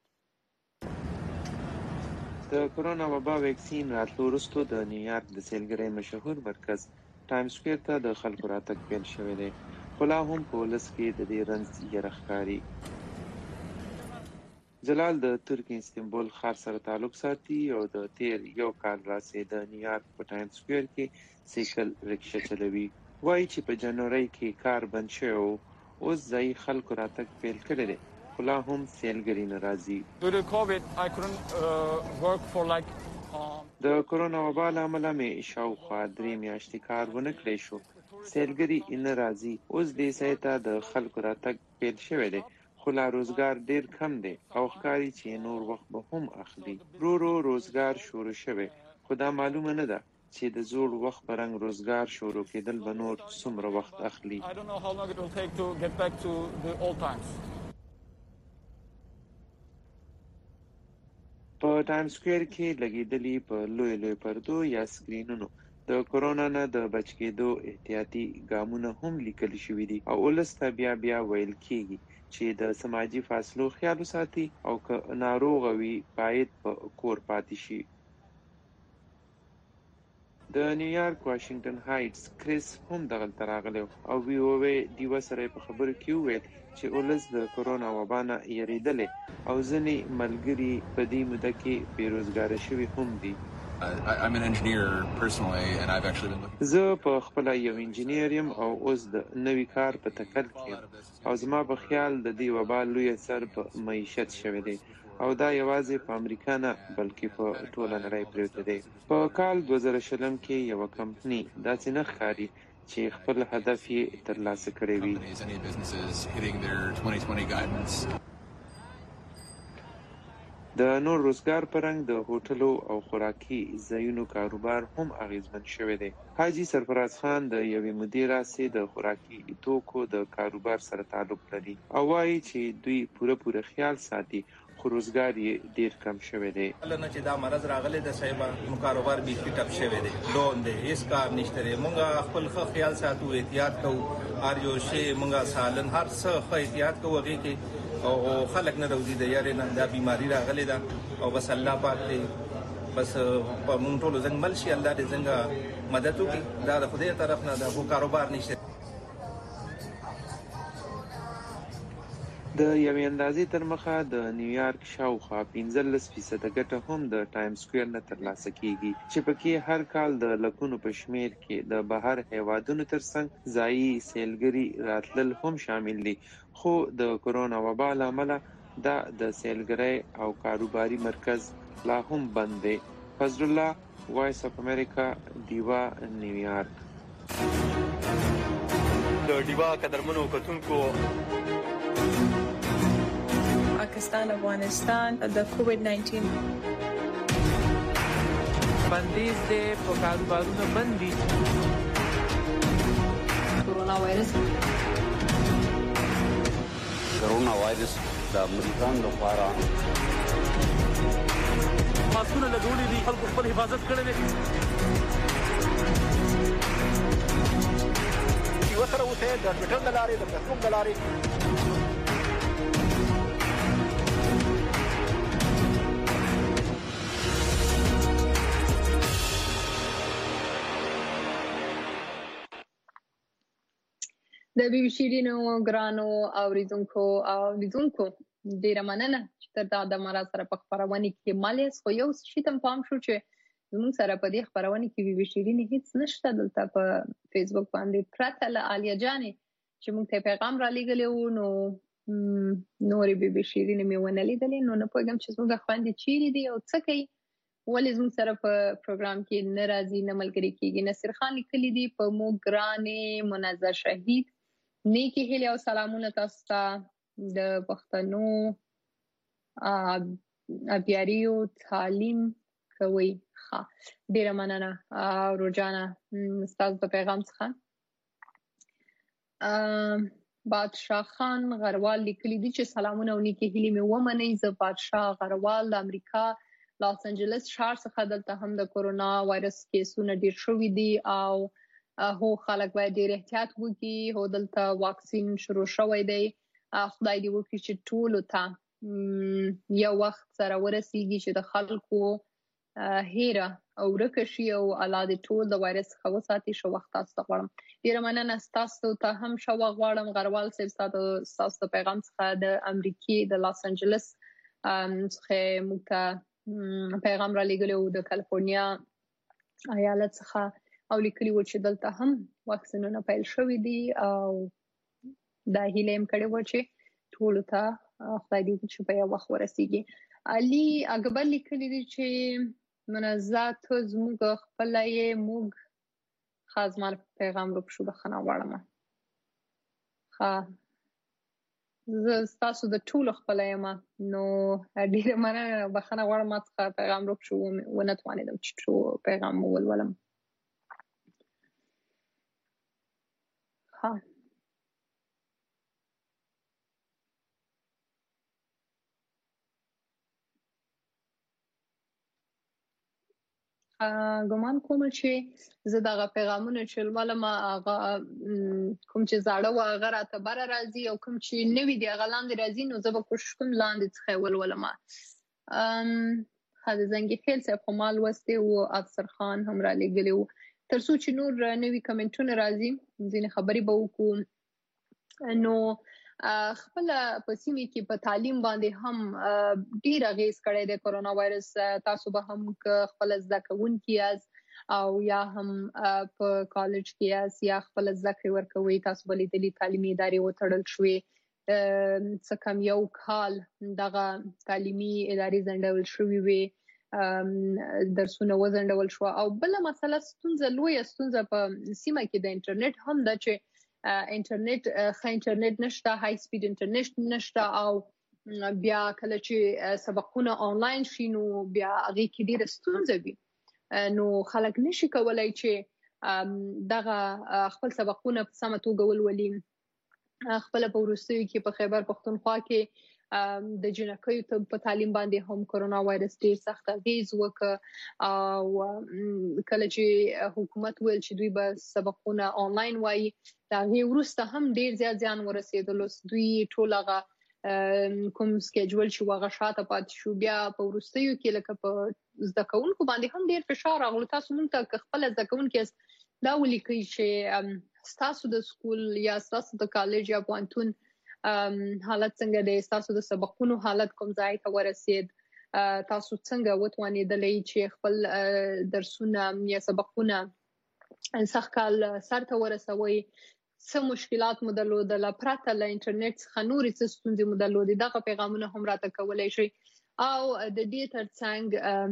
د کورونا وبا ویکسین راتلو وروسته د نیویارک د سیلګرۍ مشهور مرکز ټایم سکوير ته د خلکو راتګ پیل شوی دی. خو لا هم په ولس کې د دې رنځ یره ښکاري. جلال د ترکیې استنبول ښار سره تعلق ساتي او د تیر یو کال راځي د نیویارک په ټایم سکوير کې سیکل رکشه چلوي. وایي چې په جنوري کې کار بند شوی او اوس ځای خلکو راتګ پیل کړی دی. خلا هم سیلګری ناراضي. د کورونا وبا له امله مې شاوخوا 3 میاشتې کار ونه کړی شو. سیلګری ناراضي. اوس دې سایته د خلکو راتګ پیل شوی دی. خو لا روزګار ډیر کم دی او ښکاري چې نور وخت به هم اخلي. رو روزګار شروع شوی خو دا معلومه نه ده چې د زوړ وخت پرنګ روزګار شروع کېدل به نور څومره وخت اخلي. په ټایم سکوير کې لګیدلي په لوی پردو یا سکرینونو د کورونا نه د بچ کېدو احتیاطي ګامونه هم لیکل شوي دي او ولس ته بیا ویل کېږي چې د سماجي فاصلو خیال وساتي او که ناروغ وي باید په کور پاتې شي. د نیویارک واشنگټن هایټس کریس هم دغلته راغلی او وی دیوه سره په خبرو کې وویل چې ولس د کورونا وبا نه یریدلې او ځینې ملګري په دې موده کې بیروزګاره شوي هم دي. زه په خپل یو انجینیر یم او اوس د نوي کار په تکل کې او زما په خیال د دې وبا لوی اثر په معیشت شوی دی او دا یوازې په امریکا نه بلکې په ټوله نړۍ پریوته دی. په کال 2020 کې یو کمپنی داسې نه ښکاري چې خپل هدف یې ترلاسه کړی وي. د نور روزګار په رنګ د هوټلو او خوراکي ځایونو کاروبار هم اغیزمن شوی دی. حاجي سرفراز خان د یوې مودې راهیسې د خوراکي توکو د کاروبار سره تعلق لري او وایي چې دوی پوره خیال ساتي خو روزګار یې ډیر کم شوی دی. لنه چې دا مرض راغلی د صاحب نو کاروبار بیخي ټپ شوی دی، ډون دی، هیڅ کار نشته دی. مونږ خپل خیال ساتو، احتیاط کوو، هر یو شی مونږ سالن هر څه احتیاط کوو هغې کې او خلک نه روزي د یارې نه دا بیماری راغلی ده او بس الله پاک دی بس په مونږ ټولو زنګ مل شي، الله دې څنګه مدد وکړي. دا د خدای طرف نه ده، خو کاروبار نشته. د یوې اندازې تر مخه د نیویارک شاوخوا 15% ګټه هم د ټایم سکویر نه ترلاسه کیږي چې پکې هر کال د لکونو په شمیر کې د بهر هیوادونو ترڅنګ ځایي سیلګري راتلل هم شامل دي. خو د کرونا وبا له امله دا د سیلګرۍ او کاروباري مرکز لا هم بند دی. فضل الله، وایس اف امریکا، دیوا، نیویارک. د دیوا قدرمنو کتونکو پاکستان افغانستان د کووډ-19 بندیز دی په کاروبارونو بندي. کورونا وایرس د امریکا لپاره ماسکونه لګولي دي، خلکو خپل حفاظت کړی دی. یو سره اوسه د ټویټر د لارې د فیسبوک د لارې د بي بي شیرینو ګرانو اوریدونکو او لیدونکو ډیره مننه چې تر دا د مرا سره په خبرونه کې مالیس خو یو شی تم پام شو چې زموږ سره په دې خبرونه کې بي بي شیرین هیڅ نشته دلته په فیسبوک باندې پرته له الیا جانې چې موږ ته پیغام را لېږلی وو نو نورې بي بي شیرین مې ونه لیدلې نو نه پوهېږم چې زموږ خویندې چیرې دي او څه کوي ولې زموږ سره په پروګرام کې نه راځي نه ملګري کېږي. نصیر خان لیکلی دي په موږ ګرانې منظر شهید نیکی هیله او سلامونه تاسو ته د پښتنو ابیاریو تعلیم کوي. ښه ډیره مننه روجانا ستاسو د پیغام څخه. بادشاه خان غروال لیکلی دي چې سلامونه او نیکی هیله مې ومنئ. زه بادشاه غروال د امریکا لاس انجلس ښار څخه. دلته هم د کورونا وایرس کیسونه ډیر شوي دي او هو خلک باید ډیر احتیاط وکړي. هو دلته واکسین شروع شوی دی. خدای دې وکړي چې ټولو ته یو وخت سره ورسیږي چې د خلکو هیره او ورکه شي او الله دې ټول د وایرس څخه وساتي. ښه وخت تاسو ته غواړم. ډیره مننه ستاسو ته هم ښه وخت غواړم. غروال صاحب ستاسو د پیغام څخه د امریکې د لاس انجلس څخه موږ ته پیغام را لېږلی و د کالیفورنیا ایالت څخه او لیکلي و چې دلته هم واکسینونه پیل شوي دي او دا هیله یې کړې وه چې ټولو ته خدای دې وکړي چې په یو وخت ورسیږي. علي اکبر لیکلي دي چې منزه ته زموږ خپله یې موږ ښه زما پیغام روک شو بخښنه غواړم. ښه زه ستاسو د ټولو خپله یم نو ډېره مننه بخښنه غواړم ما څخه پیغام روک شو ونه توانېدم چې پیغام ولولم. ها ګمان کوم چې زه دغه پیغامونه چې لولم هغه کوم چې زاړه و هغه راته بره راځي او کوم چې نوي دي هغه لاندې راځي نو زه به کوشش کوم لاندې څخه یې ولولم. ښه د زنګیخیل صاحب خو ما لوستی و افسر خان هم رالېږلی و. تر څو چې نور نوي کمنټونه راځي ځینې خبرې به وکړو. نو خپله په سیمې کې په تعلیم باندې هم ډېر اغېز کړی دی کورونا وایرس. تاسو به هم خپله زده کوونکي یاست او یا هم په کالج کې یاست یا خپله زده کړې ورکوئ تاسو به لیدلي تعلیمي ادارې وتړل شوې څه کم یو کال دغه تعلیمي ادارې ځنډول شوې وي، درسونه وځنډول شو. او بل مسله لویه ستونزه په سیمه کې د انټرنیټ هم ده چې انټرنیټ ښه انټرنیټ نشته، های سپیډ انټرنیټ نشته، او بیا کله چې سبقونه آنلاین شي نو بیا هغه کې ډیره ستونزه وي، نو خلک نشي کولای چې دغه خپل سبقونه په سمه توګه ولولي. خپل په وروستیو کې په خیبر پښتونخوا کې د جنکیو په تعلیم باندې هم کرونا وایرس ډیر سخت اغیز وکړ، او کله چې حکومت ویل چې دوی به سبقونه آنلاین وایي، دا غي وروسته هم ډیر زیات ځان ورسېدل. دوی ټول هغه کوم سکیجول چې واغه شاته پات شو، بیا په وروستیو کې لکه په زده کوونکو باندې هم ډیر فشار راغلو. تاسو مونږ ته خپل زده کوونکي دا ولیکي چې تاسو د سکول یا تاسو د کالج یا پوهنتون حالت څنګه دی، تاسو د سبقونو حالت کوم ځای ته ورسید، تاسو څنګه وتوانیدلې چې خپل درسونه یا سبقونه سخت کال سر ته ورسوي، څه مشکلات مو درلودل، پرته له انټرنیټ څخه نورې څه ستونزې مو درلودې، دغه پیغامونه هم راته کولی شئ. او د دې ترڅنګ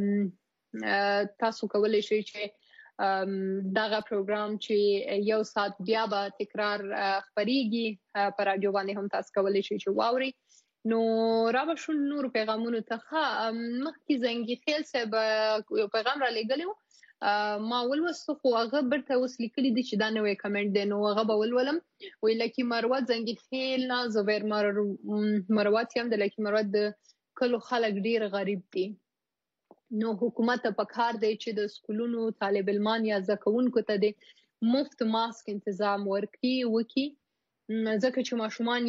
تاسو کولی شئ چې دغه پروګرام چې یو ساعت بیا به تکرار خبريږي پر راډیو باندې هم تاسو کولی شئ چې واوري. نو راو شو نور پیغامونو ته مخکې زنګي خیل صاحب یو پیغام را لګلیو، ما ولوسته خو هغه برته اوس لیکلي دي چې دا نوې کمنټ دی، نو هغه به ولولم. وی لکه مروت زنګي خیل نه زبیر مروت هم د لکه مروت د کلو خلک ډیر غریب دي، نو حکومت په کار دی چې د سکولونو طالب علمان یا زکونکو ته د مفت ماسک تنظیم وکړي، ځکه چې ماشومان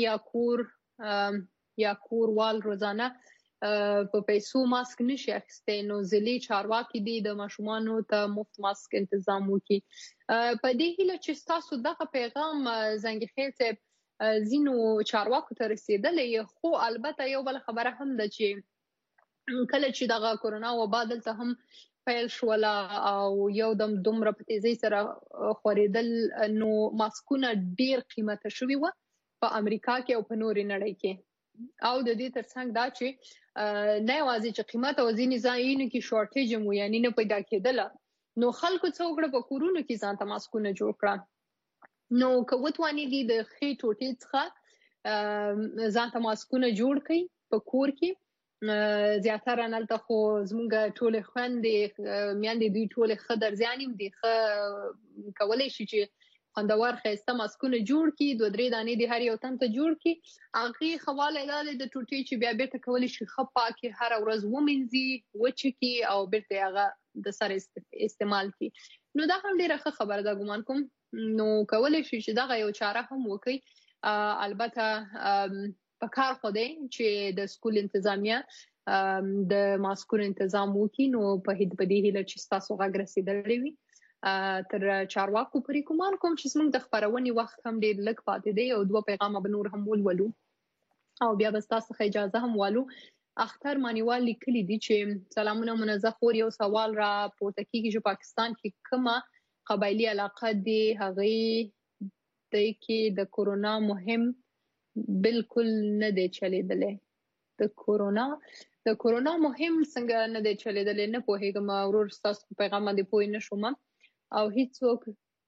یا کور روزانه په پیسو ماسک نشي اخیستی، نو ځلې چارواکي دي د ماشومانو ته مفت ماسک تنظیم وکړي. په دې هیله چې تاسو دغه پیغام زنګي خیل صاحب ځینو چارواکو ته رسیدلی، خو البته یو بل خبره هم ده چې کله چې دغه کرونا وبا دلته هم پیل شوله او یو دم دومره په تیزۍ سره خورېدل، نو ماسکونه ډیر قیمته شوي وو په امریکا کې او په نورې نړۍ کې. او د دې ترڅنګ دا چې نه یوازې چې قیمت او ځینې ځایونو کې شورټیج مو یعنی نه پیدا کېدله، نو خلکو څه وکړه په کورونو کې ځان ته ماسکونه جوړ کړه. نو که وتوانېږي د ښې ټوټې څخه ځان ته ماسکونه جوړ کړئ په کور کې. زیاتره نلته خو زمونږ ټولې خویندې میندې دوی ټولې ښه درځیانې دي، ښه کولی شي چې خوندور ښایسته ماسکونه جوړ کړي، 2-3 دانې د هر یو تن ته جوړ کړي. هغې ښه والی دا دی د ټوټې چې بیا بیرته کولی شي ښه پاکې هره ورځ ومینځي، وچکي او بیرته هغه د سره استعمال کړي. نو دا هم ډیره ښه خبره ده ګمان کوم. نو کولی شي چې دغه یو چاره هم وکړي. البته په کار خو دی چې د سکول انتظامیه د ماسکونو تنظیم وکړي. نو په دې هیله چې تاسو غږ رسیدلی وي تر چارواکو پورې. ګمان کوم چې زموږ د خبرونې وخت هم ډیر لږ پاتې دی او 2 پیغامه به نور هم ولولو او بیا به تاسو څخه اجازه هم والو. اختر مانیوال لیکلي دي چې سلامونه منزه خور، یو سوال را پورته کیږي چې پاکستان کې کومه قبایلی علاقه دی هغه د کې د کرونا مهم بالکل نه دی چلیدلی. د کرونا مهم څنګه نه دی چلیدلی نه پوهیږم، ورور تاسو پیغام باندې پوه نه شوم. او هیڅوک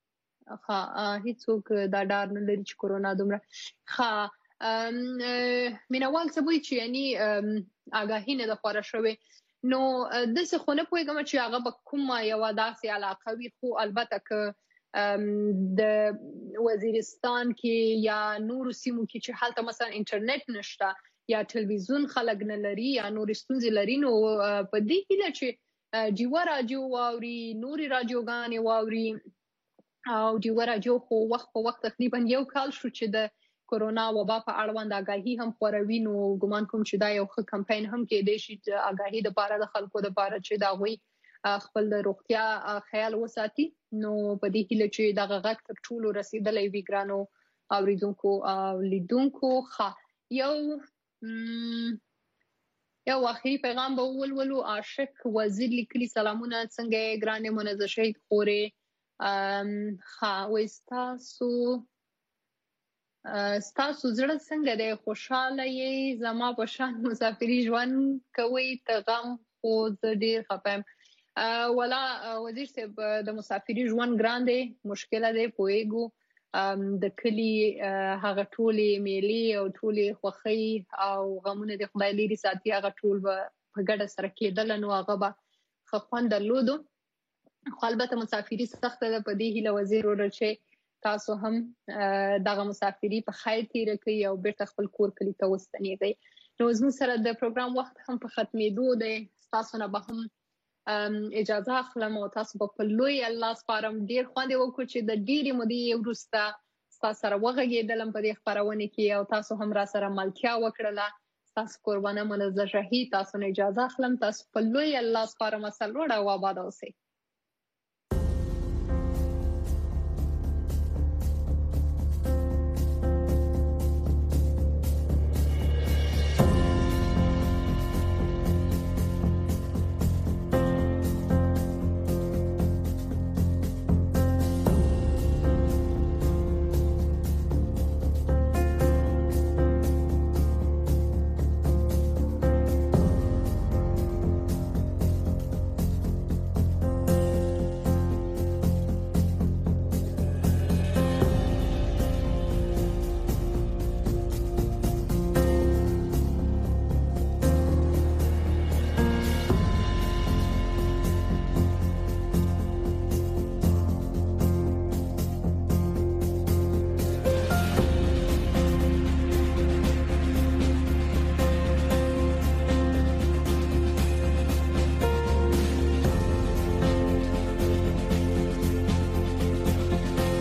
دا ډار نه لري چې کرونا دومره مینوال څه وایي چې یعنی آګاهي نه ده خوره شوې. نو داسې خو نه پوهیږم چې هغه به کومه یوه داسې علاقه وي، خو البته که د وزیرستان کې یا نورو سیمو کې چې هلته مثلا انټرنیټ نشته یا ټلویزیون خلک نه لري یا نورې ستونزې لري، نو په دې هیله چې ډیوه راډیو واوري، نورې راډیوګانې واوري. او ډیوه راډیو خو وخت په وخت تقریبا 1 کال شو چې د کرونا وبا په اړوند آګاهي هم خوروي. نو ګمان کوم چې دا یو ښه کمپاین هم کېدی شي چې آګاهي دپاره د خلکو دپاره چې د هغوی خپل د روغتیا خیال وساتي. نو په دې هیله چې دغه غږ تر ټولو رسیدلی وي ګرانو اوریدونکو او لیدونکو. یو آخري پیغام به ولولو. عاشق وزیر لیکلي سلامونه، څنګه یې ګرانې منزه شهید خورې؟ وایي ستاسو ستاسو زړه څنګه دی؟ خوشاله یې؟ زما په شان مسافري ژوند کوي ته غم خو زه ډیر خفه یم. ولا وزیر صاحب د مسافري ژوند ګران دی، مشکله دی، پوهیږو د کلي هغه ټولې میلې او ټولې خوښۍ او غمونه د خدای لري ساتي، هغه ټول به په ګډه سره کېدل نو هغه به ښه خوند درلودو. خو البته مسافري سخته ده، په دې هیله وزیر وروره چې تاسو هم دغه مسافري په خیر تیر کړئ او بیرته خپل کور کلی ته وستنیږئ. نو زموږ سره د پروګرام وخت هم په ختمېدو دی، تاسو نه به هم اجازه اخلم او تاسو په لوی الله سپارم. ډیر خوند وکړو چې د ډیرې مودې وروسته تاسو سره وغږېدلم په دې خپرونه کې او تاسو هم را سره ملتیا وکړله. تاسو قربانه منزه شهید، تاسو نه اجازه اخلم. تاسو په لوی الله سپارم. سلوړ او آباد اوسئ.